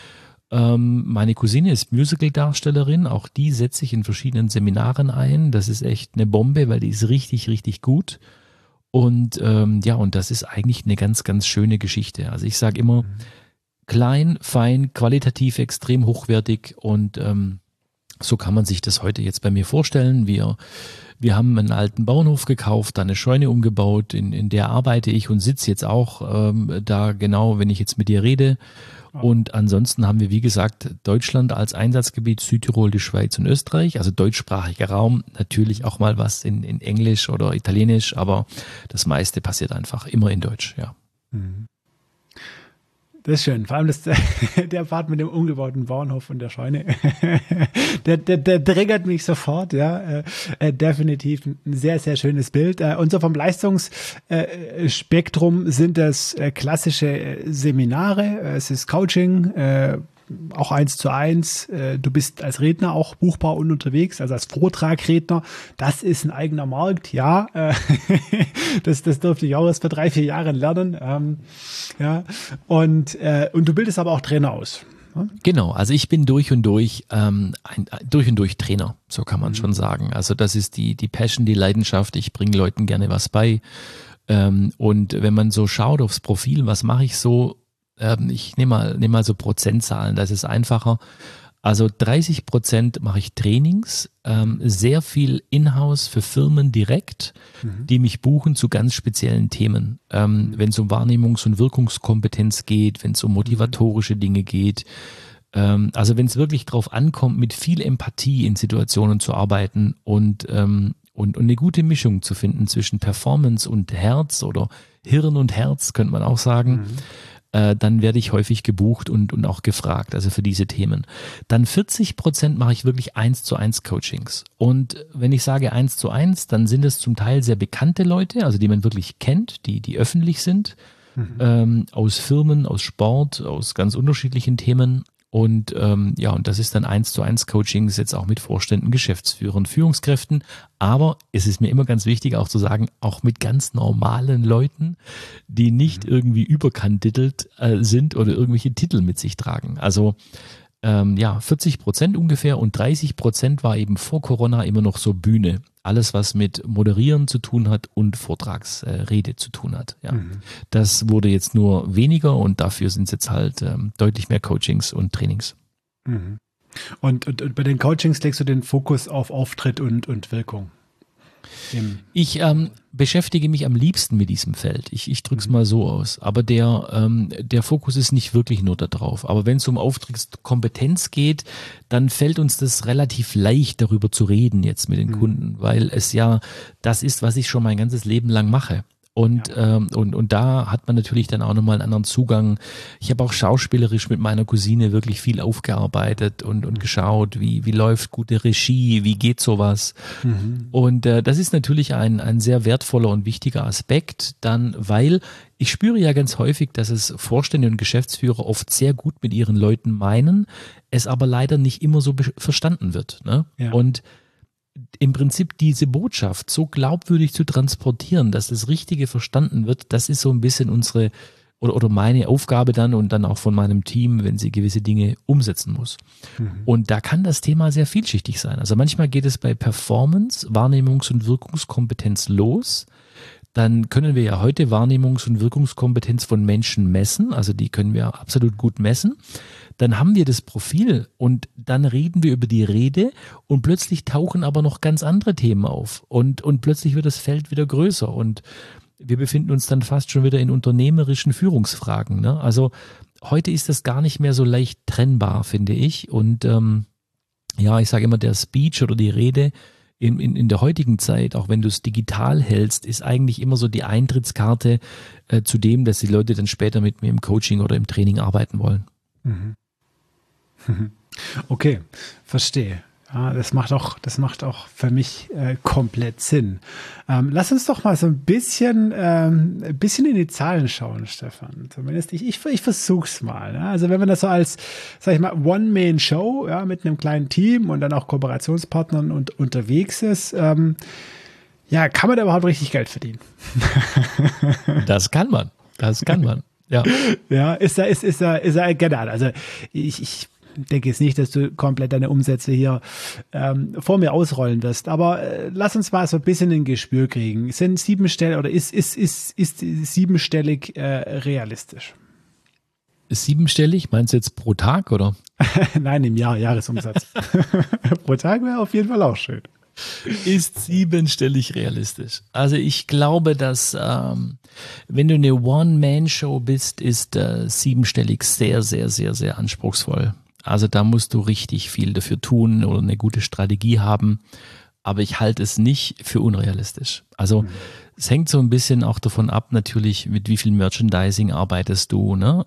Meine Cousine ist Musical-Darstellerin, auch die setze ich in verschiedenen Seminaren ein. Das ist echt eine Bombe, weil die ist richtig, richtig gut. Und und das ist eigentlich eine ganz, ganz schöne Geschichte. Also ich sage immer, klein, fein, qualitativ extrem hochwertig und so kann man sich das heute jetzt bei mir vorstellen. Wir haben einen alten Bauernhof gekauft, da eine Scheune umgebaut, in der arbeite ich und sitze jetzt auch da genau, wenn ich jetzt mit dir rede. Und ansonsten haben wir, wie gesagt, Deutschland als Einsatzgebiet, Südtirol, die Schweiz und Österreich, also deutschsprachiger Raum, natürlich auch mal was in Englisch oder Italienisch, aber das meiste passiert einfach immer in Deutsch, ja. Das ist schön, vor allem der Part mit dem umgebauten Bauernhof und der Scheune, der triggert mich sofort, ja, definitiv ein sehr, sehr schönes Bild. Und so vom Leistungsspektrum sind das klassische Seminare, es ist Coaching, auch 1:1. Du bist als Redner auch buchbar und unterwegs, also als Vortragredner. Das ist ein eigener Markt, ja. Das durfte ich auch erst vor 3-4 Jahren lernen. Und du bildest aber auch Trainer aus. Genau, also ich bin durch und durch Trainer, so kann man schon sagen. Also das ist die Passion, die Leidenschaft. Ich bringe Leuten gerne was bei. Und wenn man so schaut aufs Profil, was mache ich so? Ich nehme mal so Prozentzahlen, das ist einfacher. Also 30% mache ich Trainings, sehr viel in-house für Firmen direkt, die mich buchen zu ganz speziellen Themen. Wenn es um Wahrnehmungs- und Wirkungskompetenz geht, wenn es um motivatorische Dinge geht, also wenn es wirklich drauf ankommt, mit viel Empathie in Situationen zu arbeiten und eine gute Mischung zu finden zwischen Performance und Herz oder Hirn und Herz, könnte man auch sagen. Dann werde ich häufig gebucht und auch gefragt, also für diese Themen. Dann 40% mache ich wirklich 1:1 Coachings. Und wenn ich sage 1:1, dann sind es zum Teil sehr bekannte Leute, also die man wirklich kennt, die öffentlich sind, aus Firmen, aus Sport, aus ganz unterschiedlichen Themen. Und und das ist dann 1:1 Coachings jetzt auch mit Vorständen, Geschäftsführern, Führungskräften. Aber es ist mir immer ganz wichtig auch zu sagen, auch mit ganz normalen Leuten, die nicht irgendwie überkandidelt sind oder irgendwelche Titel mit sich tragen. Also 40% ungefähr und 30% war eben vor Corona immer noch so Bühne. Alles, was mit Moderieren zu tun hat und Vortragsrede zu tun hat. Ja. Das wurde jetzt nur weniger und dafür sind es jetzt halt deutlich mehr Coachings und Trainings. Und bei den Coachings legst du den Fokus auf Auftritt und Wirkung? Ich beschäftige mich am liebsten mit diesem Feld. Ich drücke es mal so aus. Aber der Fokus ist nicht wirklich nur da drauf. Aber wenn es um Auftrittskompetenz geht, dann fällt uns das relativ leicht, darüber zu reden jetzt mit den Kunden, weil es ja das ist, was ich schon mein ganzes Leben lang mache. Und da hat man natürlich dann auch nochmal einen anderen Zugang. Ich habe auch schauspielerisch mit meiner Cousine wirklich viel aufgearbeitet und geschaut, wie läuft gute Regie, wie geht sowas. Und das ist natürlich ein sehr wertvoller und wichtiger Aspekt, dann, weil ich spüre ja ganz häufig, dass es Vorstände und Geschäftsführer oft sehr gut mit ihren Leuten meinen, es aber leider nicht immer so verstanden wird. Ne? Ja. Und im Prinzip diese Botschaft so glaubwürdig zu transportieren, dass das Richtige verstanden wird, das ist so ein bisschen unsere oder meine Aufgabe dann und dann auch von meinem Team, wenn sie gewisse Dinge umsetzen muss. Und da kann das Thema sehr vielschichtig sein. Also manchmal geht es bei Performance, Wahrnehmungs- und Wirkungskompetenz los. Dann können wir ja heute Wahrnehmungs- und Wirkungskompetenz von Menschen messen, also die können wir absolut gut messen. Dann haben wir das Profil und dann reden wir über die Rede und plötzlich tauchen aber noch ganz andere Themen auf und plötzlich wird das Feld wieder größer und wir befinden uns dann fast schon wieder in unternehmerischen Führungsfragen. Ne? Also heute ist das gar nicht mehr so leicht trennbar, finde ich. Und ich sage immer, der Speech oder die Rede in der heutigen Zeit, auch wenn du es digital hältst, ist eigentlich immer so die Eintrittskarte zu dem, dass die Leute dann später mit mir im Coaching oder im Training arbeiten wollen. Okay, verstehe. Ja, das macht auch für mich komplett Sinn. Lass uns doch mal so ein bisschen in die Zahlen schauen, Stefan. Zumindest ich versuch's mal. Ne? Also wenn man das so als, sag ich mal, One-Man-Show, ja, mit einem kleinen Team und dann auch Kooperationspartnern und unterwegs ist, kann man da überhaupt richtig Geld verdienen? Das kann man. Ja. Ja, ist er generell. Also ich denke jetzt nicht, dass du komplett deine Umsätze hier vor mir ausrollen wirst, aber lass uns mal so ein bisschen ein Gespür kriegen. Sind siebenstellig oder ist siebenstellig realistisch? Siebenstellig? Meinst du jetzt pro Tag, oder? Nein, im Jahresumsatz. Pro Tag wäre auf jeden Fall auch schön. Ist siebenstellig realistisch. Also ich glaube, dass wenn du eine One-Man-Show bist, ist siebenstellig sehr, sehr, sehr, sehr anspruchsvoll. Also da musst du richtig viel dafür tun oder eine gute Strategie haben. Aber ich halte es nicht für unrealistisch. Also es hängt so ein bisschen auch davon ab, natürlich, mit wie viel Merchandising arbeitest du, ne?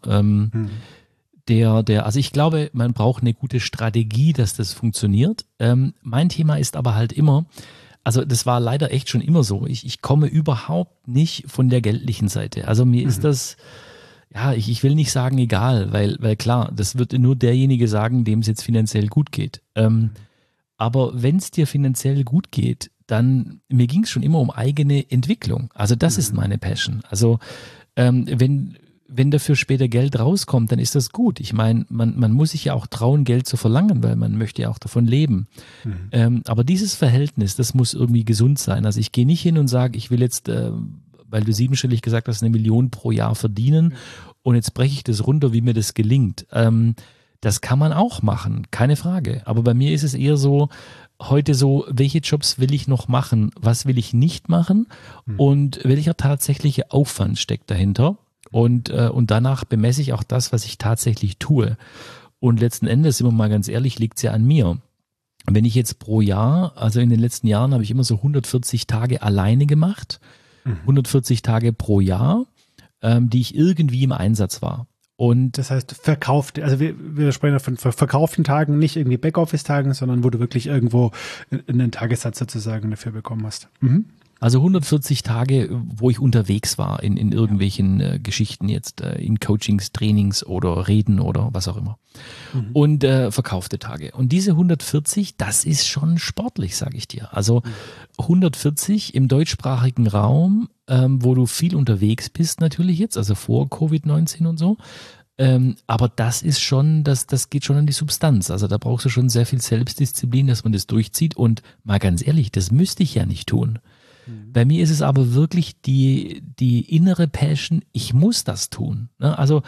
Also ich glaube, man braucht eine gute Strategie, dass das funktioniert. Mein Thema ist aber halt immer, also das war leider echt schon immer so, ich komme überhaupt nicht von der geldlichen Seite. Also mir ist das, ich will nicht sagen egal, weil klar, das wird nur derjenige sagen, dem es jetzt finanziell gut geht. Aber wenn es dir finanziell gut geht, dann, mir ging es schon immer um eigene Entwicklung. Also das ist meine Passion. Also wenn dafür später Geld rauskommt, dann ist das gut. Ich meine, man muss sich ja auch trauen, Geld zu verlangen, weil man möchte ja auch davon leben. Aber dieses Verhältnis, das muss irgendwie gesund sein. Also ich gehe nicht hin und sage, ich will jetzt, weil du siebenstellig gesagt hast, 1 Million pro Jahr verdienen und jetzt breche ich das runter, wie mir das gelingt. Das kann man auch machen, keine Frage. Aber bei mir ist es eher so, heute so, welche Jobs will ich noch machen, was will ich nicht machen und welcher tatsächliche Aufwand steckt dahinter. Und danach bemesse ich auch das, was ich tatsächlich tue. Und letzten Endes, sind wir mal ganz ehrlich, liegt es ja an mir. Wenn ich jetzt pro Jahr, also in den letzten Jahren habe ich immer so 140 Tage alleine gemacht, 140 Tage pro Jahr, die ich irgendwie im Einsatz war. Und das heißt, verkauft, also wir sprechen von verkauften Tagen, nicht irgendwie Backoffice-Tagen, sondern wo du wirklich irgendwo einen Tagessatz sozusagen dafür bekommen hast. Also 140 Tage, wo ich unterwegs war in irgendwelchen Geschichten jetzt, in Coachings, Trainings oder Reden oder was auch immer. Und verkaufte Tage. Und diese 140, das ist schon sportlich, sage ich dir. Also 140 im deutschsprachigen Raum, wo du viel unterwegs bist natürlich jetzt, also vor Covid-19 und so. Aber das ist schon, das geht schon an die Substanz. Also da brauchst du schon sehr viel Selbstdisziplin, dass man das durchzieht. Und mal ganz ehrlich, das müsste ich ja nicht tun. Bei mir ist es aber wirklich die innere Passion, ich muss das tun. Ne? Also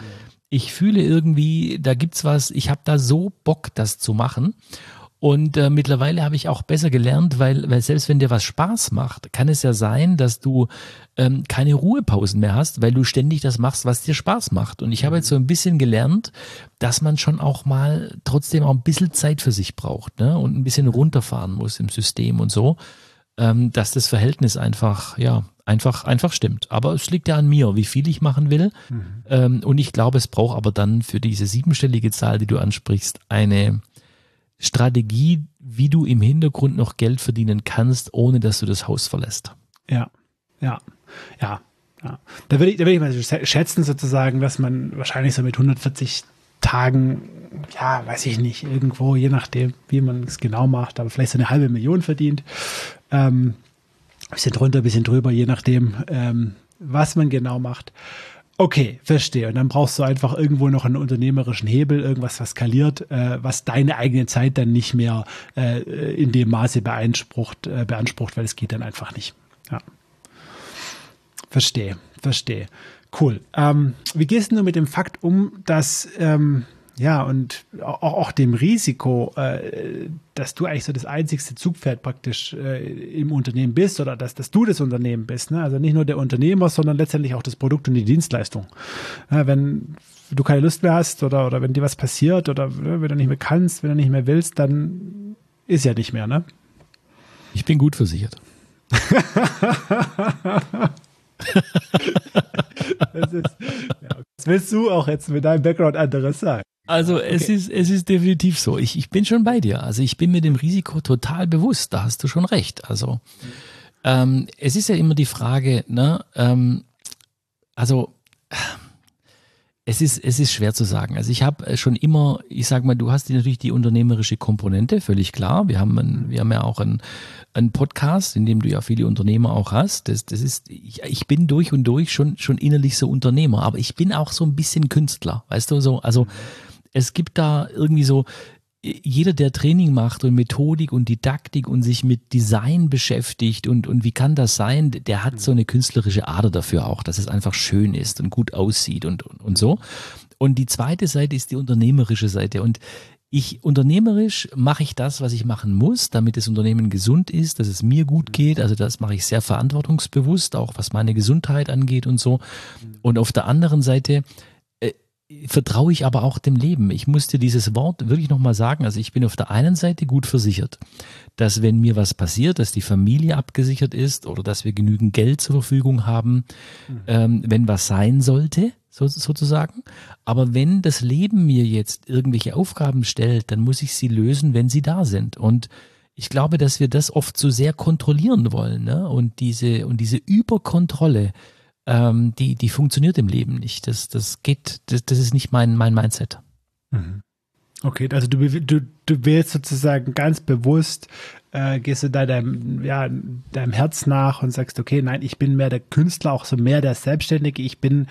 Ich fühle irgendwie, da gibt's was, ich habe da so Bock, das zu machen. Und mittlerweile habe ich auch besser gelernt, weil selbst wenn dir was Spaß macht, kann es ja sein, dass du keine Ruhepausen mehr hast, weil du ständig das machst, was dir Spaß macht. Und ich habe jetzt so ein bisschen gelernt, dass man schon auch mal trotzdem auch ein bisschen Zeit für sich braucht, ne? Und ein bisschen runterfahren muss im System und so, dass das Verhältnis einfach stimmt. Aber es liegt ja an mir, wie viel ich machen will. Und ich glaube, es braucht aber dann für diese 7-stellige Zahl, die du ansprichst, eine Strategie, wie du im Hintergrund noch Geld verdienen kannst, ohne dass du das Haus verlässt. Ja. Da würde ich mal schätzen sozusagen, dass man wahrscheinlich so mit 140 Tagen, ja, weiß ich nicht, irgendwo, je nachdem, wie man es genau macht, aber vielleicht so eine 500.000 verdient. Bisschen drunter, bisschen drüber, je nachdem, was man genau macht. Okay, verstehe. Und dann brauchst du einfach irgendwo noch einen unternehmerischen Hebel, irgendwas, was skaliert, was deine eigene Zeit dann nicht mehr in dem Maße beansprucht, weil es geht dann einfach nicht. Ja. Verstehe. Cool. Wie gehst du mit dem Fakt um, dass und auch dem Risiko, dass du eigentlich so das einzigste Zugpferd praktisch im Unternehmen bist oder dass du das Unternehmen bist, ne? Also nicht nur der Unternehmer, sondern letztendlich auch das Produkt und die Dienstleistung. Ja, wenn du keine Lust mehr hast oder wenn dir was passiert oder wenn du nicht mehr kannst, wenn du nicht mehr willst, dann ist ja nicht mehr, ne? Ich bin gut versichert. Das willst du auch jetzt mit deinem Background anderes sagen. Also okay. es ist definitiv so. Ich bin schon bei dir. Also ich bin mir dem Risiko total bewusst. Da hast du schon recht. Also es ist ja immer die Frage, ne? Es ist schwer zu sagen. Also ich habe schon immer, ich sag mal, du hast natürlich die unternehmerische Komponente, völlig klar. Wir haben ja auch einen Podcast, in dem du ja viele Unternehmer auch hast. Ich bin durch und durch schon innerlich so Unternehmer, aber ich bin auch so ein bisschen Künstler, weißt du so. Also es gibt da irgendwie so, jeder, der Training macht und Methodik und Didaktik und sich mit Design beschäftigt und wie kann das sein, der hat so eine künstlerische Ader dafür auch, dass es einfach schön ist und gut aussieht und so. Und die zweite Seite ist die unternehmerische Seite und unternehmerisch mache ich das, was ich machen muss, damit das Unternehmen gesund ist, dass es mir gut geht. Also das mache ich sehr verantwortungsbewusst, auch was meine Gesundheit angeht und so. Und auf der anderen Seite vertraue ich aber auch dem Leben. Ich muss dir dieses Wort wirklich nochmal sagen. Also ich bin auf der einen Seite gut versichert, dass wenn mir was passiert, dass die Familie abgesichert ist oder dass wir genügend Geld zur Verfügung haben, wenn was sein sollte, sozusagen. Aber wenn das Leben mir jetzt irgendwelche Aufgaben stellt, dann muss ich sie lösen, wenn sie da sind. Und ich glaube, dass wir das oft so sehr kontrollieren wollen, ne? Und diese Überkontrolle, die funktioniert im Leben nicht. Das ist nicht mein Mindset. Okay, also du willst sozusagen ganz bewusst, gehst du da deinem Herz nach und sagst, okay, nein, ich bin mehr der Künstler, auch so mehr der Selbstständige, ich bin,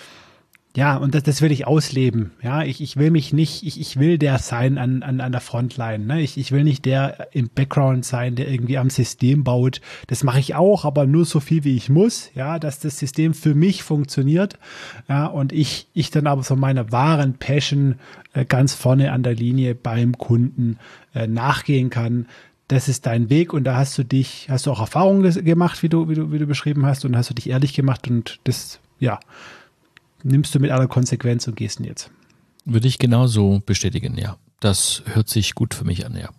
ja, und das will ich ausleben, ja, ich will mich nicht, ich will der sein an der Frontline, ne? Ich will nicht der im Background sein, der irgendwie am System baut, das mache ich auch, aber nur so viel, wie ich muss, ja, dass das System für mich funktioniert, ja, und ich dann aber so meiner wahren Passion ganz vorne an der Linie beim Kunden nachgehen kann. Das ist dein Weg und da hast du auch Erfahrungen gemacht, wie du beschrieben hast und hast du dich ehrlich gemacht und das, ja, nimmst du mit aller Konsequenz und gehst jetzt. Würde ich genauso bestätigen, ja. Das hört sich gut für mich an, ja.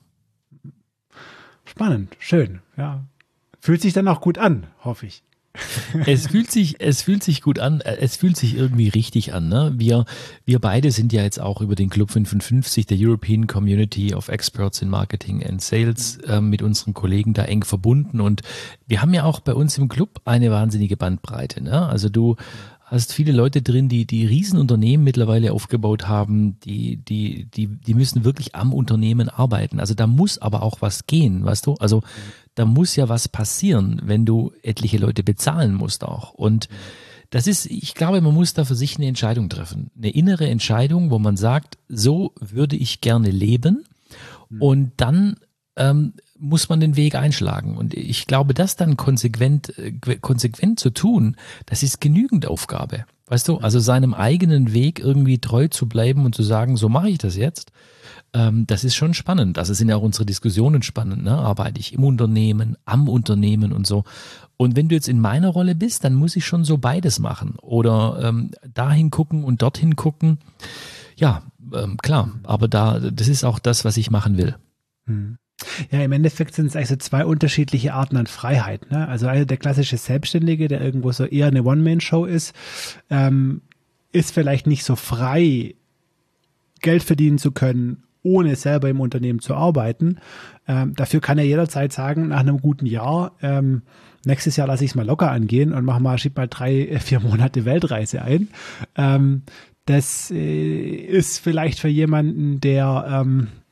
Spannend, schön, ja. Fühlt sich dann auch gut an, hoffe ich. Es fühlt sich gut an, es fühlt sich irgendwie richtig an, ne? Wir beide sind ja jetzt auch über den Club 55 der European Community of Experts in Marketing and Sales mit unseren Kollegen da eng verbunden und wir haben ja auch bei uns im Club eine wahnsinnige Bandbreite, ne? Also du hast viele Leute drin, die Riesenunternehmen mittlerweile aufgebaut haben, die müssen wirklich am Unternehmen arbeiten. Also da muss aber auch was gehen, weißt du? Also da muss ja was passieren, wenn du etliche Leute bezahlen musst auch. Und das ist, ich glaube, man muss da für sich eine Entscheidung treffen. Eine innere Entscheidung, wo man sagt, so würde ich gerne leben. Und dann muss man den Weg einschlagen. Und ich glaube, das dann konsequent zu tun, das ist genügend Aufgabe. Weißt du, also seinem eigenen Weg irgendwie treu zu bleiben und zu sagen, so mache ich das jetzt, das ist schon spannend. Also sind ja auch unsere Diskussionen spannend, ne? Arbeite ich im Unternehmen, am Unternehmen und so. Und wenn du jetzt in meiner Rolle bist, dann muss ich schon so beides machen oder dahin gucken und dorthin gucken. Ja, klar, aber das ist auch das, was ich machen will. Ja, im Endeffekt sind es eigentlich so zwei unterschiedliche Arten an Freiheit. Ne? Also der klassische Selbstständige, der irgendwo so eher eine One-Man-Show ist vielleicht nicht so frei, Geld verdienen zu können, ohne selber im Unternehmen zu arbeiten. Dafür kann er jederzeit sagen, nach einem guten Jahr, nächstes Jahr lasse ich es mal locker angehen und schieb mal 3-4 Monate Weltreise ein. Das ist vielleicht für jemanden, der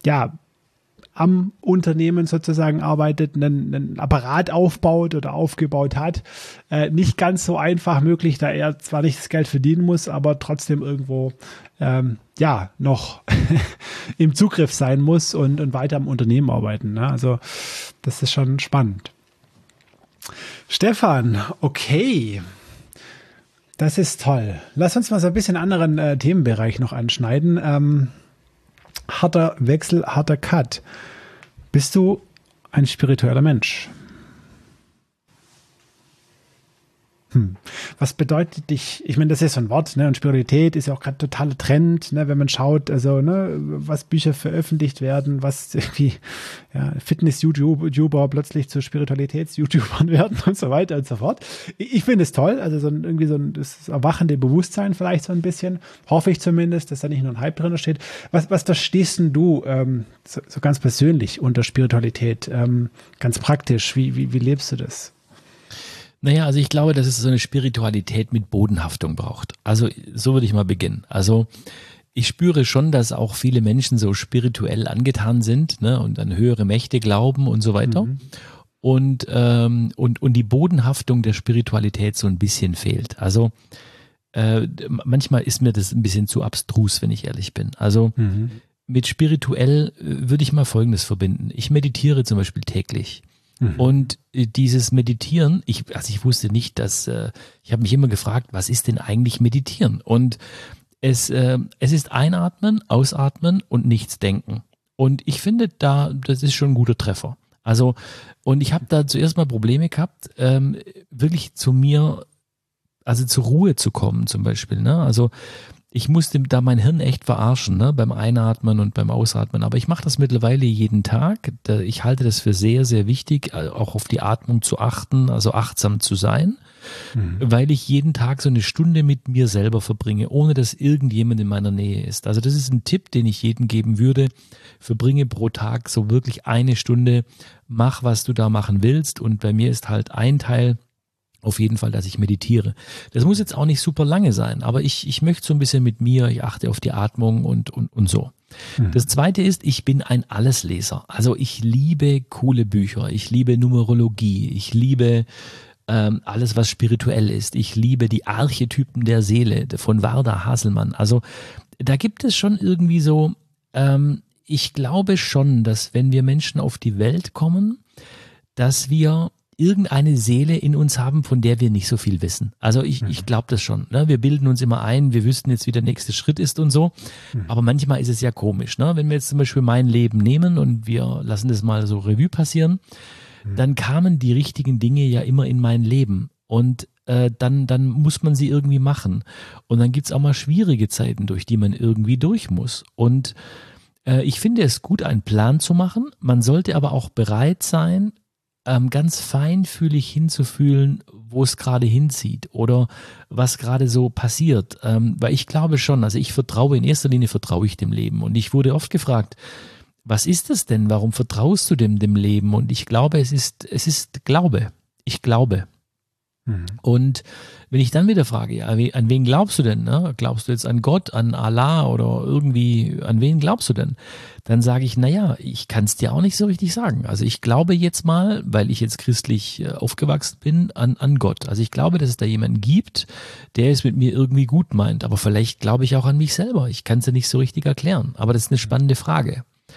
am Unternehmen sozusagen arbeitet, einen Apparat aufbaut oder aufgebaut hat, nicht ganz so einfach möglich, da er zwar nicht das Geld verdienen muss, aber trotzdem irgendwo noch im Zugriff sein muss und weiter am Unternehmen arbeiten. Ne? Also das ist schon spannend. Stefan, okay. Das ist toll. Lass uns mal so ein bisschen anderen Themenbereich noch anschneiden. Harter Wechsel, harter Cut. Bist du ein spiritueller Mensch? Was bedeutet dich, ich meine, das ist so ein Wort, ne? Und Spiritualität ist ja auch gerade totaler Trend, ne? Wenn man schaut, also, ne, was Bücher veröffentlicht werden, was irgendwie, Fitness-YouTuber plötzlich zu Spiritualitäts-YouTubern werden und so weiter und so fort. Ich finde es toll, also das erwachende Bewusstsein vielleicht so ein bisschen, hoffe ich zumindest, dass da nicht nur ein Hype drin steht. Was verstehst denn du so ganz persönlich unter Spiritualität, ganz praktisch, wie lebst du das? Naja, also ich glaube, dass es so eine Spiritualität mit Bodenhaftung braucht. Also so würde ich mal beginnen. Also ich spüre schon, dass auch viele Menschen so spirituell angetan sind, ne, und an höhere Mächte glauben und so weiter. Und die Bodenhaftung der Spiritualität so ein bisschen fehlt. Also manchmal ist mir das ein bisschen zu abstrus, wenn ich ehrlich bin. Also mit spirituell würde ich mal Folgendes verbinden. Ich meditiere zum Beispiel täglich. Und dieses Meditieren, ich wusste nicht, ich habe mich immer gefragt, was ist denn eigentlich Meditieren? Und es ist Einatmen, Ausatmen und nichts denken. Und ich finde das ist schon ein guter Treffer. Also, und ich habe da zuerst mal Probleme gehabt, wirklich zur Ruhe zu kommen zum Beispiel, ne? Also ich musste da mein Hirn echt verarschen, ne, beim Einatmen und beim Ausatmen. Aber ich mache das mittlerweile jeden Tag. Ich halte das für sehr, sehr wichtig, auch auf die Atmung zu achten, also achtsam zu sein, weil ich jeden Tag so eine Stunde mit mir selber verbringe, ohne dass irgendjemand in meiner Nähe ist. Also das ist ein Tipp, den ich jedem geben würde. Verbringe pro Tag so wirklich eine Stunde, mach, was du da machen willst. Und bei mir ist halt ein Teil auf jeden Fall, dass ich meditiere. Das muss jetzt auch nicht super lange sein, aber ich möchte so ein bisschen mit mir, ich achte auf die Atmung und so. Das Zweite ist, ich bin ein Allesleser. Also ich liebe coole Bücher, ich liebe Numerologie, ich liebe alles, was spirituell ist. Ich liebe die Archetypen der Seele von Werner Haselmann. Also da gibt es schon irgendwie so, ich glaube schon, dass wenn wir Menschen auf die Welt kommen, dass wir irgendeine Seele in uns haben, von der wir nicht so viel wissen. Also ich glaube das schon. Ne? Wir bilden uns immer ein, wir wüssten jetzt, wie der nächste Schritt ist und so. Aber manchmal ist es ja komisch. Ne? Wenn wir jetzt zum Beispiel mein Leben nehmen und wir lassen das mal so Revue passieren, dann kamen die richtigen Dinge ja immer in mein Leben. Und dann muss man sie irgendwie machen. Und dann gibt's auch mal schwierige Zeiten, durch die man irgendwie durch muss. Und ich finde es gut, einen Plan zu machen. Man sollte aber auch bereit sein, ganz feinfühlig hinzufühlen, wo es gerade hinzieht oder was gerade so passiert. Weil ich glaube schon, also in erster Linie vertraue ich dem Leben. Und ich wurde oft gefragt, was ist das denn? Warum vertraust du dem Leben? Und ich glaube, es ist Glaube. Ich glaube. Und wenn ich dann wieder frage, ja, an wen glaubst du denn? Ne? Glaubst du jetzt an Gott, an Allah oder irgendwie, an wen glaubst du denn? Dann sage ich, naja, ich kann es dir auch nicht so richtig sagen. Also ich glaube jetzt mal, weil ich jetzt christlich aufgewachsen bin, an Gott. Also ich glaube, dass es da jemanden gibt, der es mit mir irgendwie gut meint. Aber vielleicht glaube ich auch an mich selber. Ich kann es ja nicht so richtig erklären. Aber das ist eine spannende Frage.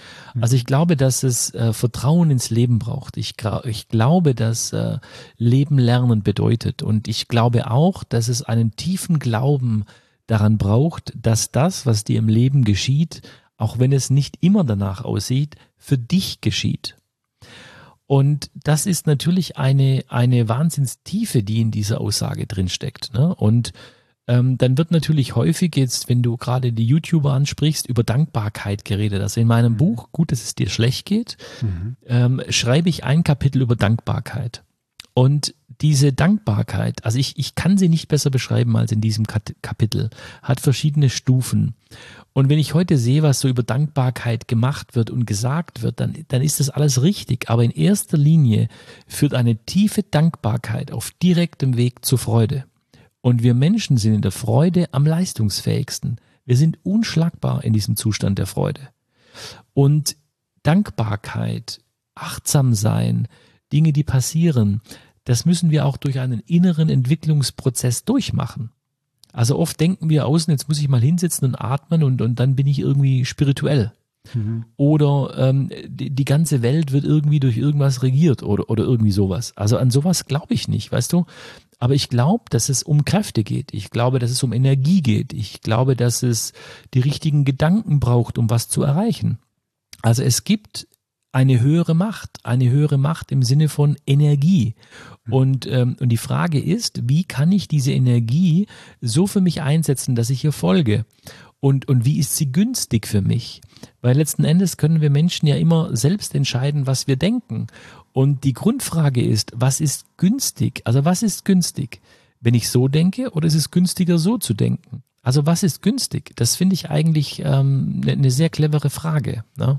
Also ich glaube, dass es Vertrauen ins Leben braucht. Ich glaube, dass Leben lernen bedeutet. Und ich glaube auch, dass es einen tiefen Glauben daran braucht, dass das, was dir im Leben geschieht, auch wenn es nicht immer danach aussieht, für dich geschieht. Und das ist natürlich eine Wahnsinnstiefe, die in dieser Aussage drinsteckt, ne? Und dann wird natürlich häufig jetzt, wenn du gerade die YouTuber ansprichst, über Dankbarkeit geredet. Also in meinem Buch, gut, dass es dir schlecht geht, schreibe ich ein Kapitel über Dankbarkeit. Und diese Dankbarkeit, also ich kann sie nicht besser beschreiben als in diesem Kapitel, hat verschiedene Stufen. Und wenn ich heute sehe, was so über Dankbarkeit gemacht wird und gesagt wird, dann ist das alles richtig. Aber in erster Linie führt eine tiefe Dankbarkeit auf direktem Weg zur Freude. Und wir Menschen sind in der Freude am leistungsfähigsten. Wir sind unschlagbar in diesem Zustand der Freude. Und Dankbarkeit, achtsam sein, Dinge, die passieren, das müssen wir auch durch einen inneren Entwicklungsprozess durchmachen. Also oft denken wir außen, jetzt muss ich mal hinsitzen und atmen und dann bin ich irgendwie spirituell. Oder die ganze Welt wird irgendwie durch irgendwas regiert oder irgendwie sowas. Also an sowas glaube ich nicht, weißt du? Aber ich glaube, dass es um Kräfte geht. Ich glaube, dass es um Energie geht. Ich glaube, dass es die richtigen Gedanken braucht, um was zu erreichen. Also es gibt eine höhere Macht im Sinne von Energie. Und die Frage ist, wie kann ich diese Energie so für mich einsetzen, dass ich ihr folge? Und wie ist sie günstig für mich? Weil letzten Endes können wir Menschen ja immer selbst entscheiden, was wir denken. Und die Grundfrage ist, was ist günstig? Also was ist günstig? Wenn ich so denke oder ist es günstiger so zu denken? Also was ist günstig? Das finde ich eigentlich eine sehr clevere Frage, ne?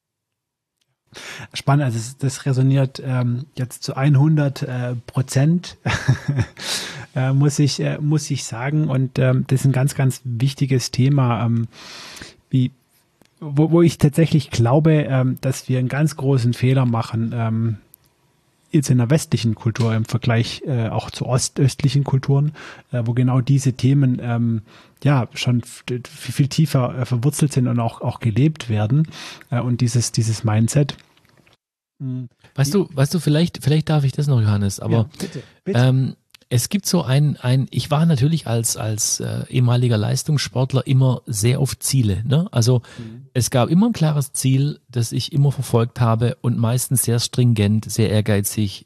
Spannend, also das resoniert jetzt zu 100%, muss ich sagen. Und das ist ein ganz, ganz wichtiges Thema, wo ich tatsächlich glaube, dass wir einen ganz großen Fehler machen, jetzt in der westlichen Kultur im Vergleich auch zu ostöstlichen Kulturen, wo genau diese Themen schon viel tiefer verwurzelt sind und auch gelebt werden, und dieses Mindset. Weißt du, vielleicht darf ich das noch, Johannes, aber ja, bitte. Es gibt so ich war natürlich als ehemaliger Leistungssportler immer sehr auf Ziele, ne? Also es gab immer ein klares Ziel, das ich immer verfolgt habe und meistens sehr stringent, sehr ehrgeizig,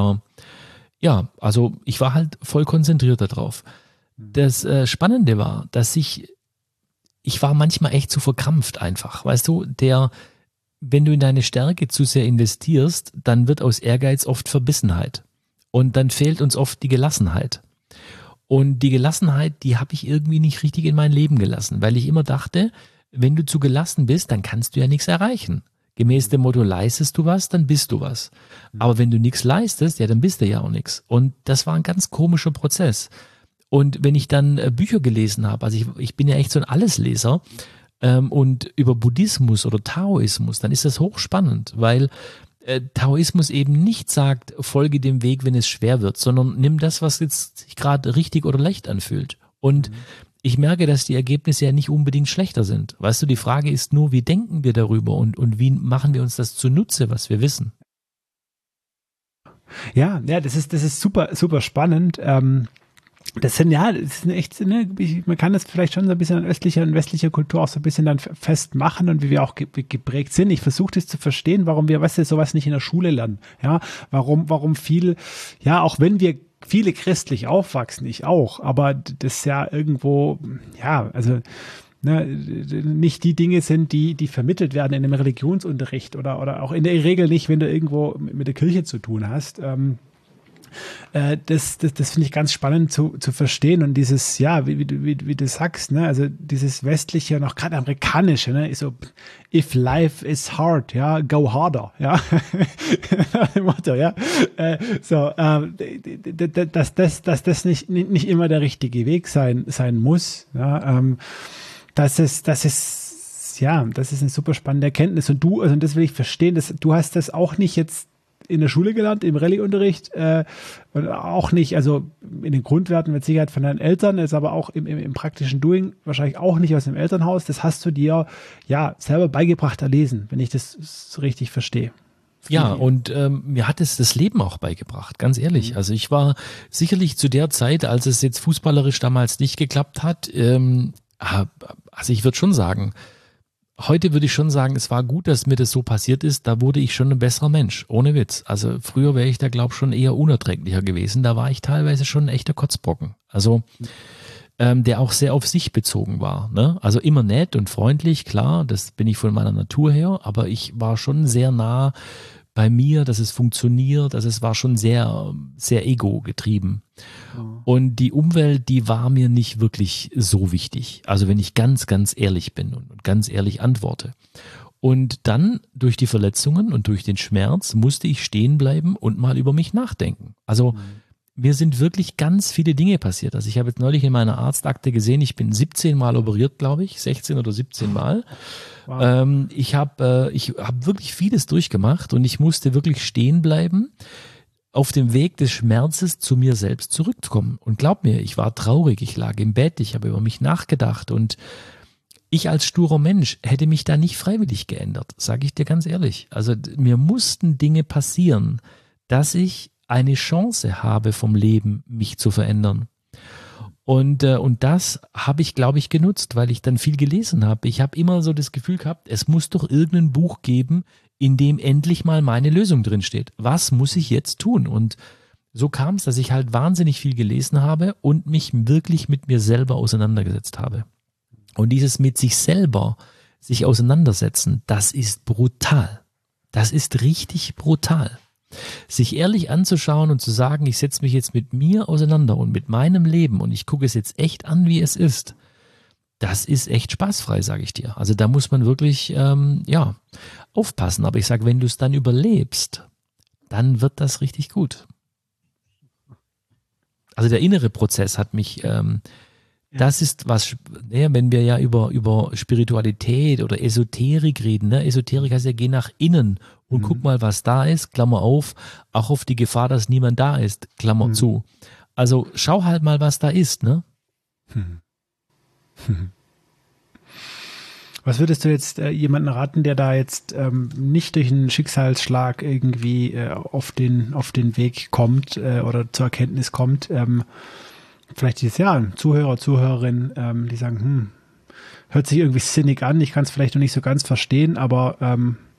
also ich war halt voll konzentriert darauf. Das Spannende war, dass ich war manchmal echt zu verkrampft einfach, weißt du, wenn du in deine Stärke zu sehr investierst, dann wird aus Ehrgeiz oft Verbissenheit. Und dann fehlt uns oft die Gelassenheit. Und die Gelassenheit, die habe ich irgendwie nicht richtig in mein Leben gelassen, weil ich immer dachte, wenn du zu gelassen bist, dann kannst du ja nichts erreichen. Gemäß dem Motto, leistest du was, dann bist du was. Aber wenn du nichts leistest, ja, dann bist du ja auch nichts. Und das war ein ganz komischer Prozess. Und wenn ich dann Bücher gelesen habe, also ich bin ja echt so ein Allesleser, und über Buddhismus oder Taoismus, dann ist das hochspannend, weil Taoismus eben nicht sagt, folge dem Weg, wenn es schwer wird, sondern nimm das, was jetzt sich gerade richtig oder leicht anfühlt. Und ich merke, dass die Ergebnisse ja nicht unbedingt schlechter sind. Weißt du, die Frage ist nur, wie denken wir darüber und wie machen wir uns das zunutze, was wir wissen? Ja, das ist super, super spannend. Das sind echt, ne, man kann das vielleicht schon so ein bisschen an östlicher und westlicher Kultur auch so ein bisschen dann festmachen und wie wir auch geprägt sind. Ich versuche das zu verstehen, warum wir, sowas nicht in der Schule lernen. Ja, warum viel, auch wenn wir viele christlich aufwachsen, ich auch, aber das ja irgendwo, nicht die Dinge sind, die vermittelt werden in einem Religionsunterricht oder auch in der Regel nicht, wenn du irgendwo mit der Kirche zu tun hast. Das finde ich ganz spannend zu verstehen und dieses, wie du sagst, ne, also dieses westliche und auch gerade amerikanische, ne, ist so, if life is hard, go harder, Motto, dass das nicht immer der richtige Weg sein muss, das ist eine super spannende Erkenntnis und das will ich verstehen, du hast das auch nicht jetzt in der Schule gelernt, im Rallye-Unterricht und auch nicht, also in den Grundwerten mit Sicherheit von deinen Eltern, ist aber auch im praktischen Doing wahrscheinlich auch nicht aus dem Elternhaus. Das hast du dir ja selber beigebracht erlesen, wenn ich das richtig verstehe. Ja, und mir hat es das Leben auch beigebracht, ganz ehrlich. Also ich war sicherlich zu der Zeit, als es jetzt fußballerisch damals nicht geklappt hat, also ich würde schon sagen, heute würde ich schon sagen, es war gut, dass mir das so passiert ist, da wurde ich schon ein besserer Mensch, ohne Witz. Also früher wäre ich da, glaube ich, schon eher unerträglicher gewesen, da war ich teilweise schon ein echter Kotzbrocken. Also der auch sehr auf sich bezogen war. Ne? Also immer nett und freundlich, klar, das bin ich von meiner Natur her, aber ich war schon sehr nah bei mir, dass es funktioniert, also es war schon sehr, sehr ego-getrieben. Und die Umwelt, die war mir nicht wirklich so wichtig. Also wenn ich ganz, ganz ehrlich bin und ganz ehrlich antworte. Und dann durch die Verletzungen und durch den Schmerz musste ich stehen bleiben und mal über mich nachdenken. Also mir sind wirklich ganz viele Dinge passiert. Also ich habe jetzt neulich in meiner Arztakte gesehen, ich bin 17 Mal operiert, glaube ich, 16 oder 17 Mal. Wow. Ich habe wirklich vieles durchgemacht und ich musste wirklich stehen bleiben, auf dem Weg des Schmerzes zu mir selbst zurückzukommen. Und glaub mir, ich war traurig, ich lag im Bett, ich habe über mich nachgedacht und ich als sturer Mensch hätte mich da nicht freiwillig geändert, sage ich dir ganz ehrlich. Also mir mussten Dinge passieren, dass ich eine Chance habe vom Leben, mich zu verändern. Und das habe ich, glaube ich, genutzt, weil ich dann viel gelesen habe. Ich habe immer so das Gefühl gehabt, es muss doch irgendein Buch geben, in dem endlich mal meine Lösung drinsteht. Was muss ich jetzt tun? Und so kam es, dass ich halt wahnsinnig viel gelesen habe und mich wirklich mit mir selber auseinandergesetzt habe. Und dieses mit sich selber sich auseinandersetzen, das ist brutal. Das ist richtig brutal. Sich ehrlich anzuschauen und zu sagen, ich setze mich jetzt mit mir auseinander und mit meinem Leben und ich gucke es jetzt echt an, wie es ist, das ist echt spaßfrei, sage ich dir. Also da muss man wirklich aufpassen. Aber ich sage, wenn du es dann überlebst, dann wird das richtig gut. Also der innere Prozess hat mich, das ist was, wenn wir ja über Spiritualität oder Esoterik reden, ne? Esoterik heißt ja, geh nach innen und guck mal, was da ist, Klammer auf, auch auf die Gefahr, dass niemand da ist, Klammer zu. Also schau halt mal, was da ist, ne? Was würdest du jetzt jemanden raten, der da jetzt nicht durch einen Schicksalsschlag irgendwie auf den Weg kommt oder zur Erkenntnis kommt, vielleicht dieses Jahr Zuhörer, Zuhörerin, die sagen, hört sich irgendwie sinnig an, ich kann es vielleicht noch nicht so ganz verstehen, aber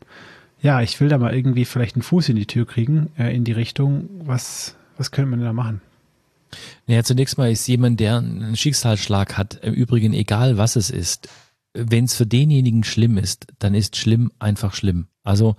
ich will da mal irgendwie vielleicht einen Fuß in die Tür kriegen, in die Richtung. Was könnte man da machen? Naja, zunächst mal ist jemand, der einen Schicksalsschlag hat, im Übrigen egal was es ist, wenn es für denjenigen schlimm ist, dann ist schlimm einfach schlimm. Also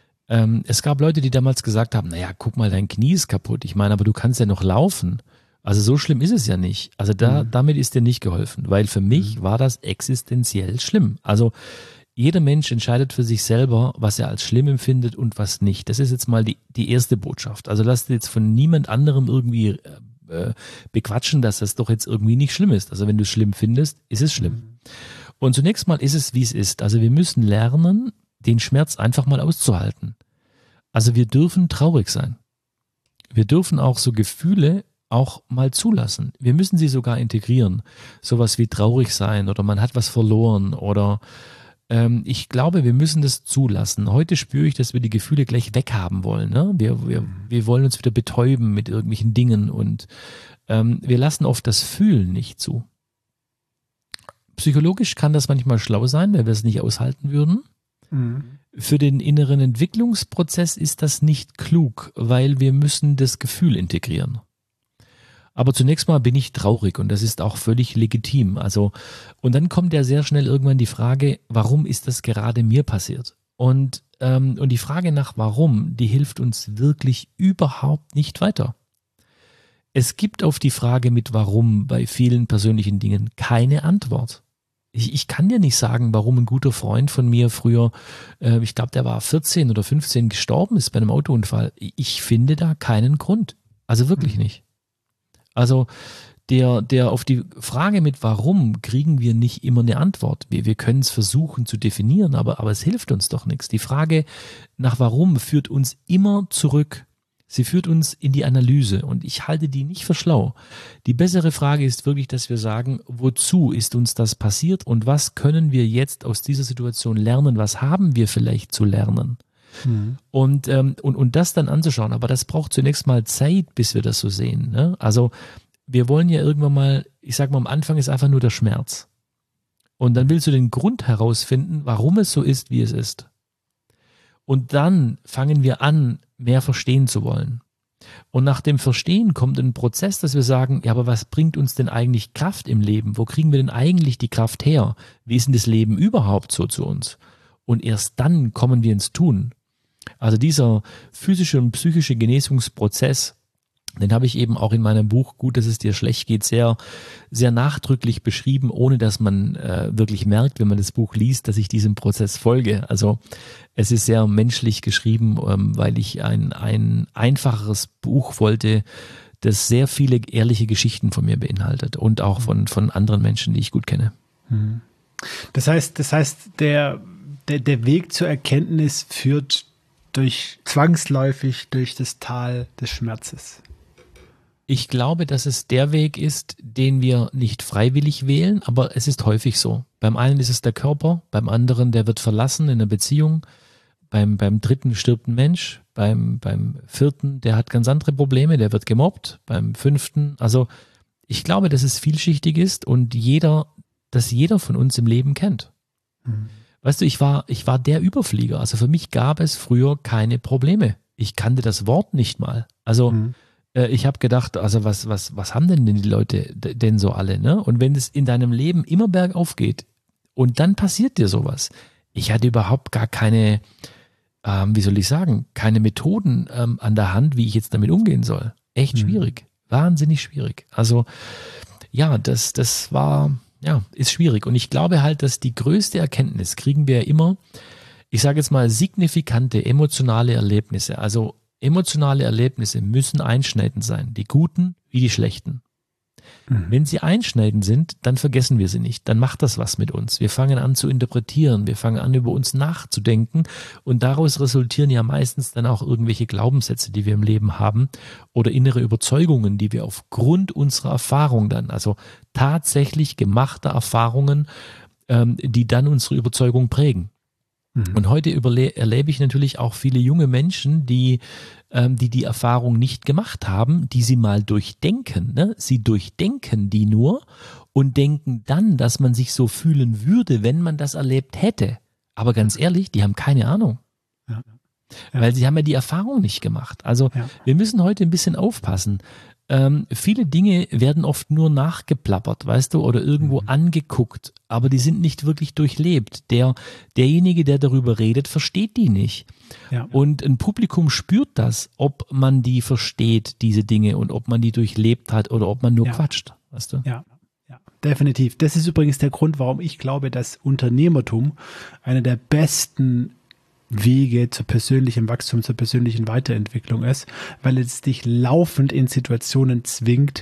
es gab Leute, die damals gesagt haben, naja, guck mal, dein Knie ist kaputt. Ich meine, aber du kannst ja noch laufen. Also so schlimm ist es ja nicht. Also damit ist dir nicht geholfen, weil für mich war das existenziell schlimm. Also jeder Mensch entscheidet für sich selber, was er als schlimm empfindet und was nicht. Das ist jetzt mal die erste Botschaft. Also lass dir jetzt von niemand anderem irgendwie bequatschen, dass das doch jetzt irgendwie nicht schlimm ist. Also wenn du es schlimm findest, ist es schlimm. Und zunächst mal ist es, wie es ist. Also wir müssen lernen, den Schmerz einfach mal auszuhalten. Also wir dürfen traurig sein. Wir dürfen auch so Gefühle auch mal zulassen. Wir müssen sie sogar integrieren. Sowas wie traurig sein oder man hat was verloren oder ich glaube, wir müssen das zulassen. Heute spüre ich, dass wir die Gefühle gleich weghaben wollen. Ne? Wir wollen uns wieder betäuben mit irgendwelchen Dingen und wir lassen oft das Fühlen nicht zu. Psychologisch kann das manchmal schlau sein, weil wir es nicht aushalten würden. Für den inneren Entwicklungsprozess ist das nicht klug, weil wir müssen das Gefühl integrieren. Aber zunächst mal bin ich traurig und das ist auch völlig legitim. Also, und dann kommt ja sehr schnell irgendwann die Frage, warum ist das gerade mir passiert? Und die Frage nach warum, die hilft uns wirklich überhaupt nicht weiter. Es gibt auf die Frage mit warum bei vielen persönlichen Dingen keine Antwort. Ich kann dir nicht sagen, warum ein guter Freund von mir früher, ich glaube, der war 14 oder 15 gestorben ist bei einem Autounfall. Ich finde da keinen Grund. Also wirklich nicht. Also der auf die Frage mit warum kriegen wir nicht immer eine Antwort. Wir können es versuchen zu definieren, aber es hilft uns doch nichts. Die Frage nach warum führt uns immer zurück. Sie führt uns in die Analyse und ich halte die nicht für schlau. Die bessere Frage ist wirklich, dass wir sagen, wozu ist uns das passiert und was können wir jetzt aus dieser Situation lernen? Was haben wir vielleicht zu lernen? Und das dann anzuschauen. Aber das braucht zunächst mal Zeit, bis wir das so sehen. Ne? Also wir wollen ja irgendwann mal, ich sag mal, am Anfang ist einfach nur der Schmerz. Und dann willst du den Grund herausfinden, warum es so ist, wie es ist. Und dann fangen wir an, mehr verstehen zu wollen. Und nach dem Verstehen kommt ein Prozess, dass wir sagen, ja, aber was bringt uns denn eigentlich Kraft im Leben? Wo kriegen wir denn eigentlich die Kraft her? Wie ist denn das Leben überhaupt so zu uns? Und erst dann kommen wir ins Tun. Also dieser physische und psychische Genesungsprozess, den habe ich eben auch in meinem Buch Gut, dass es dir schlecht geht, sehr, sehr nachdrücklich beschrieben, ohne dass man wirklich merkt, wenn man das Buch liest, dass ich diesem Prozess folge. Also es ist sehr menschlich geschrieben, weil ich ein einfacheres Buch wollte, das sehr viele ehrliche Geschichten von mir beinhaltet und auch von anderen Menschen, die ich gut kenne. Das heißt, der Weg zur Erkenntnis führt zwangsläufig durch das Tal des Schmerzes. Ich glaube, dass es der Weg ist, den wir nicht freiwillig wählen, aber es ist häufig so. Beim einen ist es der Körper, beim anderen, der wird verlassen in einer Beziehung, beim dritten stirbt ein Mensch, beim vierten, der hat ganz andere Probleme, der wird gemobbt, beim fünften, also ich glaube, dass es vielschichtig ist und dass jeder von uns im Leben kennt. Weißt du, ich war der Überflieger, also für mich gab es früher keine Probleme. Ich kannte das Wort nicht mal, also ich habe gedacht, also was haben denn die Leute denn so alle, ne? Und wenn es in deinem Leben immer bergauf geht und dann passiert dir sowas. Ich hatte überhaupt gar keine, keine Methoden an der Hand, wie ich jetzt damit umgehen soll. Echt schwierig, wahnsinnig schwierig. Also ja, das war, ja, ist schwierig. Und ich glaube halt, dass die größte Erkenntnis kriegen wir ja immer, ich sage jetzt mal, signifikante emotionale Erlebnisse, also emotionale Erlebnisse müssen einschneidend sein, die guten wie die schlechten. Wenn sie einschneidend sind, dann vergessen wir sie nicht, dann macht das was mit uns. Wir fangen an zu interpretieren, wir fangen an über uns nachzudenken und daraus resultieren ja meistens dann auch irgendwelche Glaubenssätze, die wir im Leben haben oder innere Überzeugungen, die wir aufgrund unserer Erfahrung dann, also tatsächlich gemachter Erfahrungen, die dann unsere Überzeugung prägen. Und heute erlebe ich natürlich auch viele junge Menschen, die Erfahrung nicht gemacht haben, die sie mal durchdenken. Ne? Sie durchdenken die nur und denken dann, dass man sich so fühlen würde, wenn man das erlebt hätte. Aber ganz ehrlich, die haben keine Ahnung. Ja. Weil sie haben ja die Erfahrung nicht gemacht. Also wir müssen heute ein bisschen aufpassen. Viele Dinge werden oft nur nachgeplappert, weißt du, oder irgendwo angeguckt, aber die sind nicht wirklich durchlebt. Derjenige, der darüber redet, versteht die nicht. Ja. Und ein Publikum spürt das, ob man die versteht, diese Dinge, und ob man die durchlebt hat oder ob man nur quatscht, weißt du? Ja. Ja, definitiv. Das ist übrigens der Grund, warum ich glaube, dass Unternehmertum einer der besten Wege zu persönlichem Wachstum, zur persönlichen Weiterentwicklung ist, weil es dich laufend in Situationen zwingt,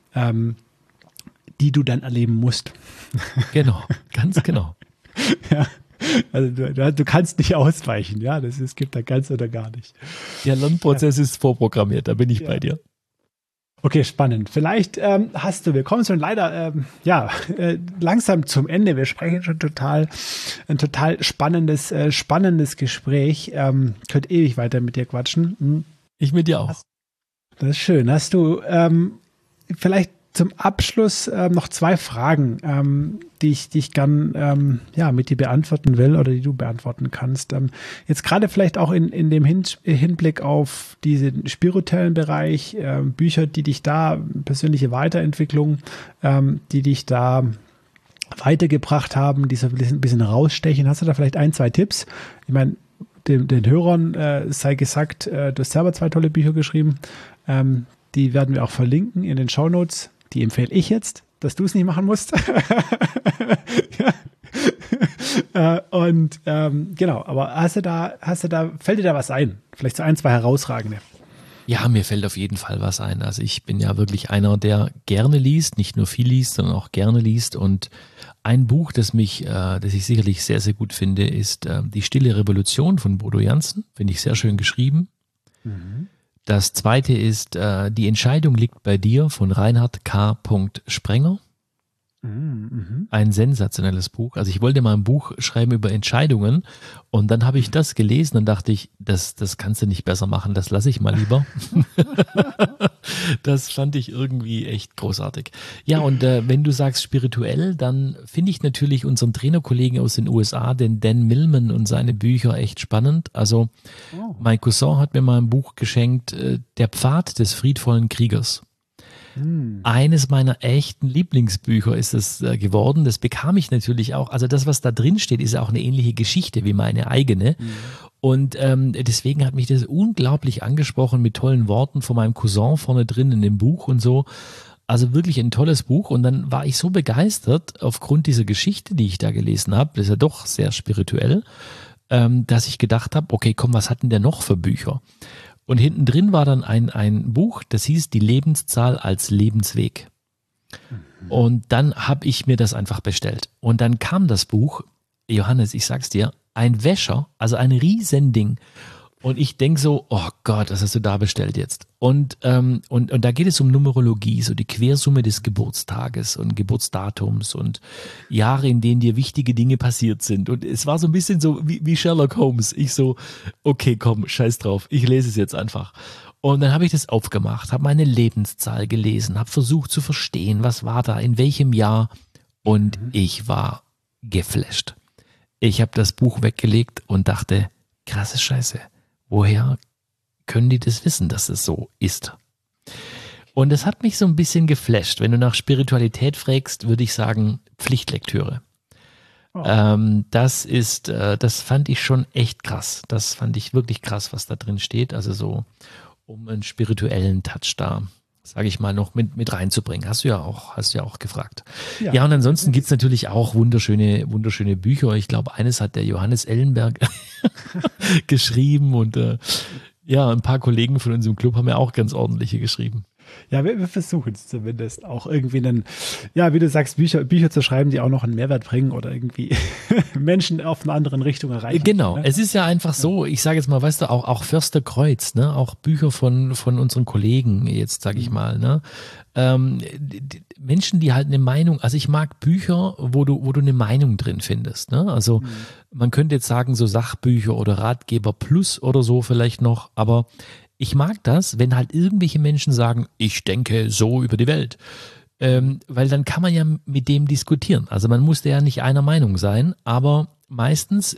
die du dann erleben musst. Genau, ganz genau. Ja, also du kannst nicht ausweichen, ja, es gibt da ganz oder gar nicht. Der Lernprozess ist vorprogrammiert, da bin ich bei dir. Okay, spannend. Vielleicht wir kommen schon leider langsam zum Ende. Wir sprechen schon ein total spannendes Gespräch. Könnt ewig weiter mit dir quatschen. Ich mit dir auch. Das ist schön. Hast du vielleicht zum Abschluss noch 2 Fragen, die ich gern mit dir beantworten will oder die du beantworten kannst. Jetzt gerade vielleicht auch in dem Hinblick auf diesen spirituellen Bereich, Bücher, die dich da, persönliche Weiterentwicklung, die dich da weitergebracht haben, die so ein bisschen rausstechen. Hast du da vielleicht 1, 2 Tipps? Ich meine, den Hörern sei gesagt, du hast selber 2 tolle Bücher geschrieben. Die werden wir auch verlinken in den Shownotes. Die empfehle ich jetzt, dass du es nicht machen musst. Und genau, aber fällt dir da was ein? Vielleicht so 1, 2 herausragende. Ja, mir fällt auf jeden Fall was ein. Also ich bin ja wirklich einer, der gerne liest, nicht nur viel liest, sondern auch gerne liest. Und ein Buch, das ich sicherlich sehr, sehr gut finde, ist Die Stille Revolution von Bodo Jansen. Finde ich sehr schön geschrieben. Mhm. Das zweite ist Die Entscheidung liegt bei dir von Reinhard K. Sprenger. Mhm. Ein sensationelles Buch. Also ich wollte mal ein Buch schreiben über Entscheidungen und dann habe ich das gelesen und dachte ich, das kannst du nicht besser machen, das lasse ich mal lieber. Das fand ich irgendwie echt großartig. Ja, und wenn du sagst spirituell, dann finde ich natürlich unseren Trainerkollegen aus den USA, den Dan Millman und seine Bücher echt spannend. Also mein Cousin hat mir mal ein Buch geschenkt, Der Pfad des friedvollen Kriegers. Eines meiner echten Lieblingsbücher ist es geworden. Das bekam ich natürlich auch. Also das, was da drin steht, ist auch eine ähnliche Geschichte wie meine eigene. Und deswegen hat mich das unglaublich angesprochen mit tollen Worten von meinem Cousin vorne drin in dem Buch und so. Also wirklich ein tolles Buch. Und dann war ich so begeistert aufgrund dieser Geschichte, die ich da gelesen habe, das ist ja doch sehr spirituell, dass ich gedacht habe, okay, komm, was hat denn der noch für Bücher? Und hinten drin war dann ein Buch, das hieß Die Lebenszahl als Lebensweg. Und dann habe ich mir das einfach bestellt. Und dann kam das Buch, Johannes, ich sag's dir, ein Wäscher, also ein Riesending. Und ich denke so, oh Gott, was hast du da bestellt jetzt? Und da geht es um Numerologie, so die Quersumme des Geburtstages und Geburtsdatums und Jahre, in denen dir wichtige Dinge passiert sind. Und es war so ein bisschen so wie Sherlock Holmes. Ich so, okay, komm, scheiß drauf, ich lese es jetzt einfach. Und dann habe ich das aufgemacht, habe meine Lebenszahl gelesen, habe versucht zu verstehen, was war da, in welchem Jahr. Und ich war geflasht. Ich habe das Buch weggelegt und dachte, krasse Scheiße. Woher können die das wissen, dass es so ist? Und es hat mich so ein bisschen geflasht. Wenn du nach Spiritualität fragst, würde ich sagen Pflichtlektüre. Das fand ich schon echt krass. Das fand ich wirklich krass, was da drin steht. Also so um einen spirituellen Touch da, sage ich mal, noch mit reinzubringen. Hast du ja auch gefragt. Ja, und ansonsten gibt's natürlich auch wunderschöne Bücher. Ich glaube, eines hat der Johannes Ellenberg geschrieben und ein paar Kollegen von uns im Club haben ja auch ganz ordentliche geschrieben. Ja, wir versuchen es zumindest auch irgendwie dann, ja, wie du sagst, Bücher zu schreiben, die auch noch einen Mehrwert bringen oder irgendwie Menschen auf einer anderen Richtung erreichen. Genau, ne? Es ist ja einfach so, ich sage jetzt mal, weißt du, auch Förster Kreuz, ne, auch Bücher von unseren Kollegen jetzt, sage ich mal, ne, Menschen, die halt eine Meinung, also ich mag Bücher, wo du eine Meinung drin findest, ne, also man könnte jetzt sagen, so Sachbücher oder Ratgeber Plus oder so vielleicht noch, aber ich mag das, wenn halt irgendwelche Menschen sagen, ich denke so über die Welt. Weil dann kann man ja mit dem diskutieren. Also man muss ja nicht einer Meinung sein, aber meistens,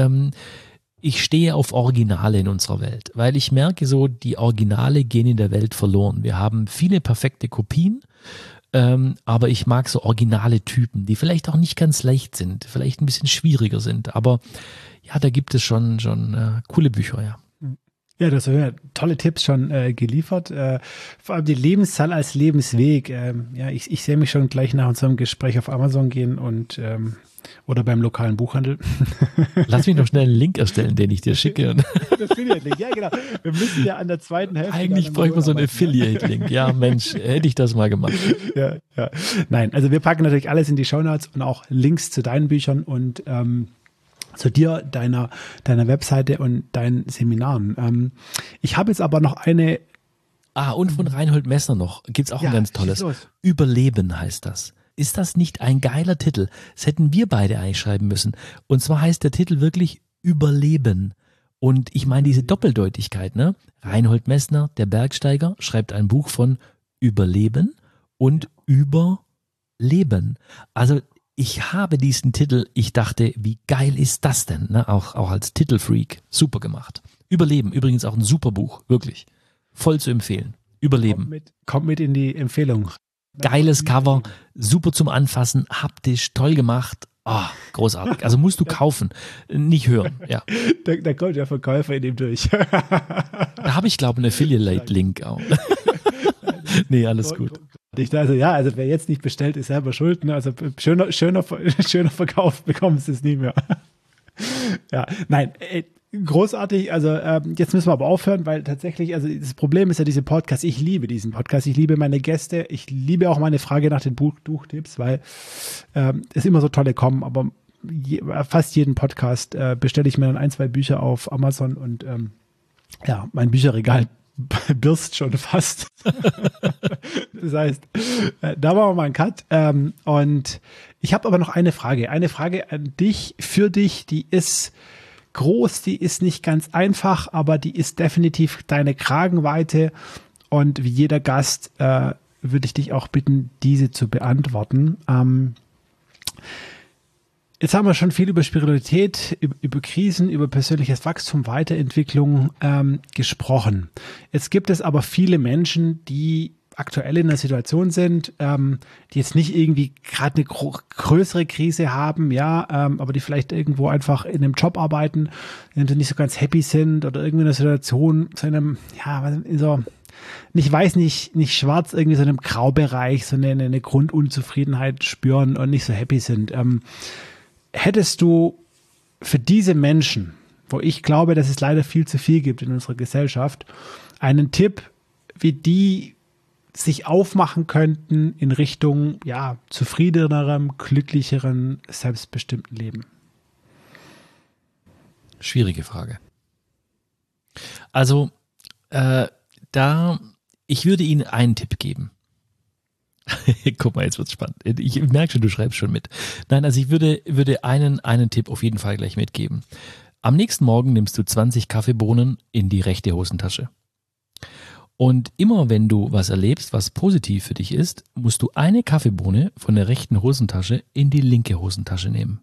ich stehe auf Originale in unserer Welt, weil ich merke so, die Originale gehen in der Welt verloren. Wir haben viele perfekte Kopien, aber ich mag so originale Typen, die vielleicht auch nicht ganz leicht sind, vielleicht ein bisschen schwieriger sind, aber ja, da gibt es schon coole Bücher, ja. Ja, du hast ja tolle Tipps schon geliefert. Vor allem die Lebenszahl als Lebensweg. Ich sehe mich schon gleich nach unserem Gespräch auf Amazon gehen und oder beim lokalen Buchhandel. Lass mich noch schnell einen Link erstellen, den ich dir schicke. Das Affiliate-Link, ja genau. Wir müssen ja an der zweiten Hälfte. Eigentlich bräuchten wir so einen Affiliate-Link. Ja, Mensch, hätte ich das mal gemacht. Ja. Nein, also wir packen natürlich alles in die Shownotes und auch Links zu deinen Büchern und zu dir, deiner Webseite und deinen Seminaren. Ich habe jetzt aber noch eine. Und von Reinhold Messner noch. Gibt's auch ein ganz tolles. Überleben heißt das. Ist das nicht ein geiler Titel? Das hätten wir beide eigentlich schreiben müssen. Und zwar heißt der Titel wirklich Überleben. Und ich meine diese Doppeldeutigkeit, ne? Reinhold Messner, der Bergsteiger, schreibt ein Buch von Überleben und Überleben. Also ich habe diesen Titel, ich dachte, wie geil ist das denn? Ne? Auch als Titelfreak. Super gemacht. Überleben, übrigens auch ein super Buch, wirklich. Voll zu empfehlen. Überleben. Kommt mit in die Empfehlung. Geiles Cover, super zum Anfassen, haptisch, toll gemacht. Großartig. Also musst du kaufen, nicht hören. Ja. Da kommt der Verkäufer in dem durch. Da habe ich, glaube ich, einen Affiliate-Link auch. Nee, alles gut. Also wer jetzt nicht bestellt, ist selber schuld. Ne? Also schöner Verkauf bekommst du es nie mehr. Ja, nein, großartig. Also jetzt müssen wir aber aufhören, weil tatsächlich, also das Problem ist ja diese Podcast. Ich liebe diesen Podcast. Ich liebe meine Gäste. Ich liebe auch meine Frage nach den Buchtipps, weil es immer so tolle kommen. Aber fast jeden Podcast bestelle ich mir dann 1, 2 Bücher auf Amazon und mein Bücherregal birst schon fast. Das heißt, da machen wir mal einen Cut. Und ich habe aber noch eine Frage an dich, für dich, die ist groß, die ist nicht ganz einfach, aber die ist definitiv deine Kragenweite. Und wie jeder Gast würde ich dich auch bitten, diese zu beantworten. Jetzt haben wir schon viel über Spiritualität, über Krisen, über persönliches Wachstum, Weiterentwicklung gesprochen. Jetzt gibt es aber viele Menschen, die aktuell in einer Situation sind, die jetzt nicht irgendwie gerade eine größere Krise haben, aber die vielleicht irgendwo einfach in einem Job arbeiten, in dem sie nicht so ganz happy sind oder irgendwie in einer Situation zu einem, nicht weiß, nicht schwarz, irgendwie so einem Graubereich, so eine Grundunzufriedenheit spüren und nicht so happy sind. Hättest du für diese Menschen, wo ich glaube, dass es leider viel zu viel gibt in unserer Gesellschaft, einen Tipp, wie die sich aufmachen könnten in Richtung zufriedenerem, glücklicherem, selbstbestimmten Leben? Schwierige Frage. Also ich würde Ihnen einen Tipp geben. Guck mal, jetzt wird's spannend. Ich merke schon, du schreibst schon mit. Nein, also ich würde einen Tipp auf jeden Fall gleich mitgeben. Am nächsten Morgen nimmst du 20 Kaffeebohnen in die rechte Hosentasche. Und immer wenn du was erlebst, was positiv für dich ist, musst du eine Kaffeebohne von der rechten Hosentasche in die linke Hosentasche nehmen.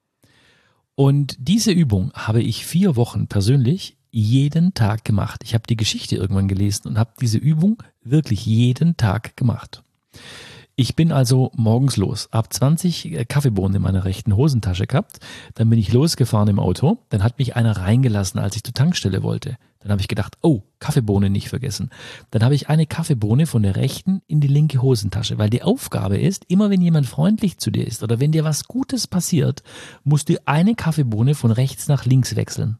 Und diese Übung habe ich 4 Wochen persönlich jeden Tag gemacht. Ich habe die Geschichte irgendwann gelesen und habe diese Übung wirklich jeden Tag gemacht. Ich bin also morgens los, habe 20 Kaffeebohnen in meiner rechten Hosentasche gehabt, dann bin ich losgefahren im Auto, dann hat mich einer reingelassen, als ich zur Tankstelle wollte. Dann habe ich gedacht, oh, Kaffeebohne nicht vergessen. Dann habe ich eine Kaffeebohne von der rechten in die linke Hosentasche, weil die Aufgabe ist, immer wenn jemand freundlich zu dir ist oder wenn dir was Gutes passiert, musst du eine Kaffeebohne von rechts nach links wechseln.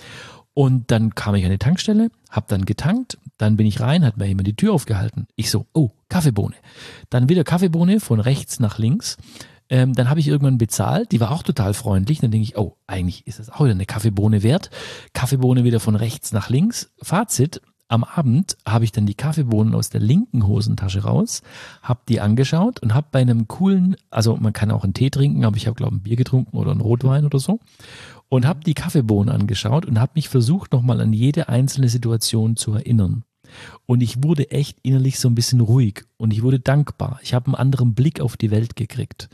Und dann kam ich an die Tankstelle, habe dann getankt, dann bin ich rein, hat mir jemand die Tür aufgehalten. Ich so, oh, Kaffeebohne. Dann wieder Kaffeebohne von rechts nach links. Dann habe ich irgendwann bezahlt, die war auch total freundlich. Dann denke ich, oh, eigentlich ist das auch wieder eine Kaffeebohne wert. Kaffeebohne wieder von rechts nach links. Fazit, am Abend habe ich dann die Kaffeebohnen aus der linken Hosentasche raus, habe die angeschaut und habe bei einem coolen, also man kann auch einen Tee trinken, aber ich habe glaube ich ein Bier getrunken oder einen Rotwein oder so. Und habe die Kaffeebohnen angeschaut und habe mich versucht, nochmal an jede einzelne Situation zu erinnern. Und ich wurde echt innerlich so ein bisschen ruhig und ich wurde dankbar. Ich habe einen anderen Blick auf die Welt gekriegt.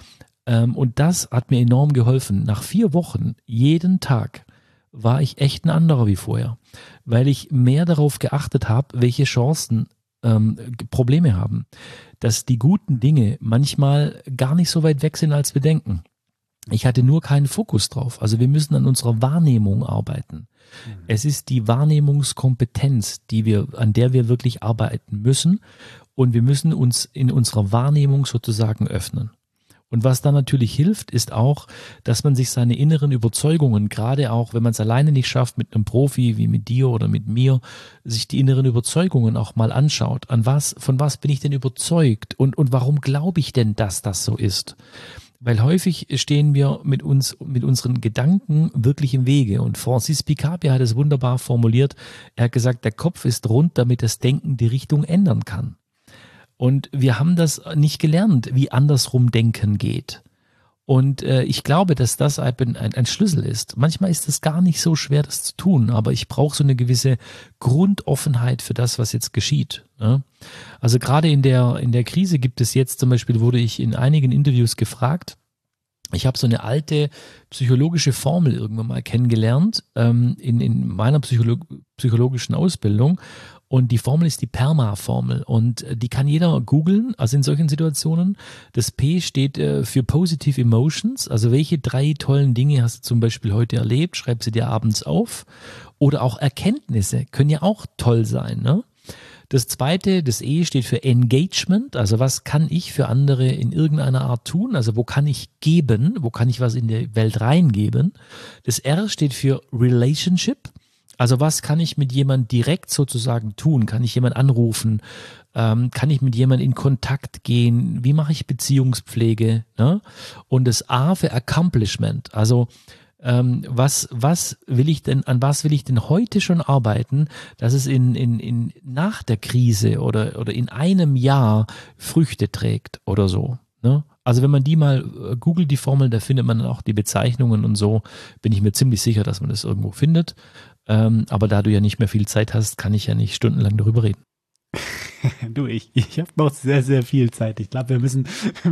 Und das hat mir enorm geholfen. Nach 4 Wochen, jeden Tag, war ich echt ein anderer wie vorher, weil ich mehr darauf geachtet habe, welche Chancen Probleme haben. Dass die guten Dinge manchmal gar nicht so weit weg sind, als wir denken. Ich hatte nur keinen Fokus drauf. Also wir müssen an unserer Wahrnehmung arbeiten. Es ist die Wahrnehmungskompetenz, an der wir wirklich arbeiten müssen. Und wir müssen uns in unserer Wahrnehmung sozusagen öffnen. Und was da natürlich hilft, ist auch, dass man sich seine inneren Überzeugungen, gerade auch, wenn man es alleine nicht schafft, mit einem Profi wie mit dir oder mit mir, sich die inneren Überzeugungen auch mal anschaut. Von was bin ich denn überzeugt? Und warum glaube ich denn, dass das so ist? Weil häufig stehen wir mit unseren Gedanken wirklich im Wege. Und Francis Picabia hat es wunderbar formuliert. Er hat gesagt, der Kopf ist rund, damit das Denken die Richtung ändern kann. Und wir haben das nicht gelernt, wie andersrum Denken geht. Und ich glaube, dass das ein Schlüssel ist. Manchmal ist es gar nicht so schwer, das zu tun, aber ich brauche so eine gewisse Grundoffenheit für das, was jetzt geschieht. Ja? Also gerade in der Krise gibt es jetzt zum Beispiel, wurde ich in einigen Interviews gefragt, ich habe so eine alte psychologische Formel irgendwann mal kennengelernt in meiner psychologischen Ausbildung. Und die Formel ist die PERMA-Formel und die kann jeder googeln, also in solchen Situationen. Das P steht für Positive Emotions, also welche 3 tollen Dinge hast du zum Beispiel heute erlebt, schreib sie dir abends auf. Oder auch Erkenntnisse können ja auch toll sein, ne? Das zweite, das E steht für Engagement, also was kann ich für andere in irgendeiner Art tun, also wo kann ich geben, wo kann ich was in die Welt reingeben. Das R steht für Relationship, also was kann ich mit jemandem direkt sozusagen tun, kann ich jemanden anrufen, kann ich mit jemandem in Kontakt gehen, wie mache ich Beziehungspflege, ne? Und das A für Accomplishment, also was will ich denn, an was will ich denn heute schon arbeiten, dass es nach der Krise oder in einem Jahr Früchte trägt oder so, ne? Also wenn man die mal googelt, die Formel, da findet man dann auch die Bezeichnungen und so, bin ich mir ziemlich sicher, dass man das irgendwo findet. Aber da du ja nicht mehr viel Zeit hast, kann ich ja nicht stundenlang darüber reden. Du, ich habe noch sehr, sehr viel Zeit. Ich glaube, wir müssen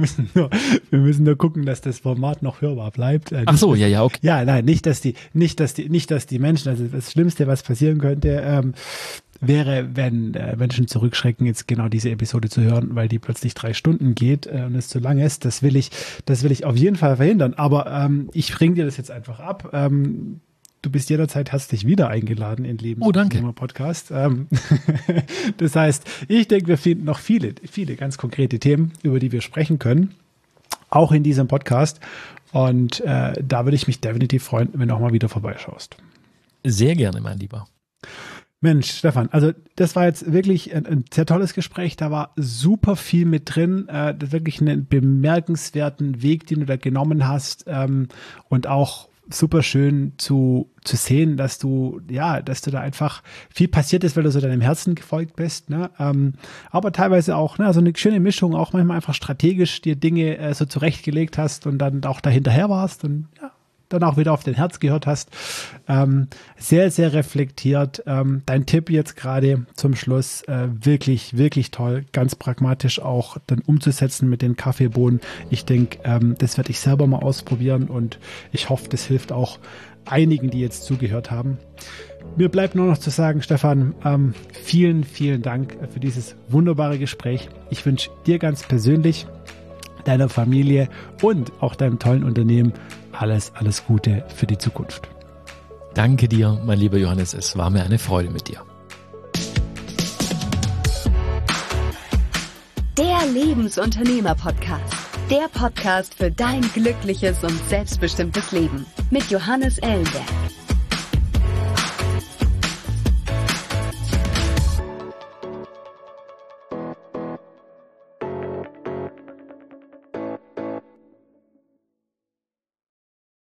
nur gucken, dass das Format noch hörbar bleibt. Ach so, ja, okay. Ja, nein, nicht, dass die Menschen, also das Schlimmste, was passieren könnte, wäre, wenn Menschen zurückschrecken, jetzt genau diese Episode zu hören, weil die plötzlich 3 Stunden geht und es zu lang ist. Das will ich auf jeden Fall verhindern. Aber ich bringe dir das jetzt einfach ab. Du bist jederzeit herzlich wieder eingeladen in Lebensunternehmer-Podcast. Das heißt, ich denke, wir finden noch viele ganz konkrete Themen, über die wir sprechen können, auch in diesem Podcast. Und da würde ich mich definitiv freuen, wenn du auch mal wieder vorbeischaust. Sehr gerne, mein Lieber. Mensch, Stefan, also das war jetzt wirklich ein sehr tolles Gespräch. Da war super viel mit drin. Wirklich einen bemerkenswerten Weg, den du da genommen hast, und auch super schön zu sehen, dass du da einfach viel passiert ist, weil du so deinem Herzen gefolgt bist, ne? Aber teilweise auch, ne, so eine schöne Mischung, auch manchmal einfach strategisch dir Dinge so zurechtgelegt hast und dann auch dahinterher warst und ja, dann auch wieder auf dein Herz gehört hast. Sehr, sehr reflektiert. Dein Tipp jetzt gerade zum Schluss, wirklich, wirklich toll. Ganz pragmatisch auch dann umzusetzen mit den Kaffeebohnen. Ich denke, das werde ich selber mal ausprobieren und ich hoffe, das hilft auch einigen, die jetzt zugehört haben. Mir bleibt nur noch zu sagen, Stefan, vielen, vielen Dank für dieses wunderbare Gespräch. Ich wünsche dir ganz persönlich, deiner Familie und auch deinem tollen Unternehmen alles Gute für die Zukunft. Danke dir, mein lieber Johannes. Es war mir eine Freude mit dir. Der Lebensunternehmer-Podcast. Der Podcast für dein glückliches und selbstbestimmtes Leben. Mit Johannes Ellenberg.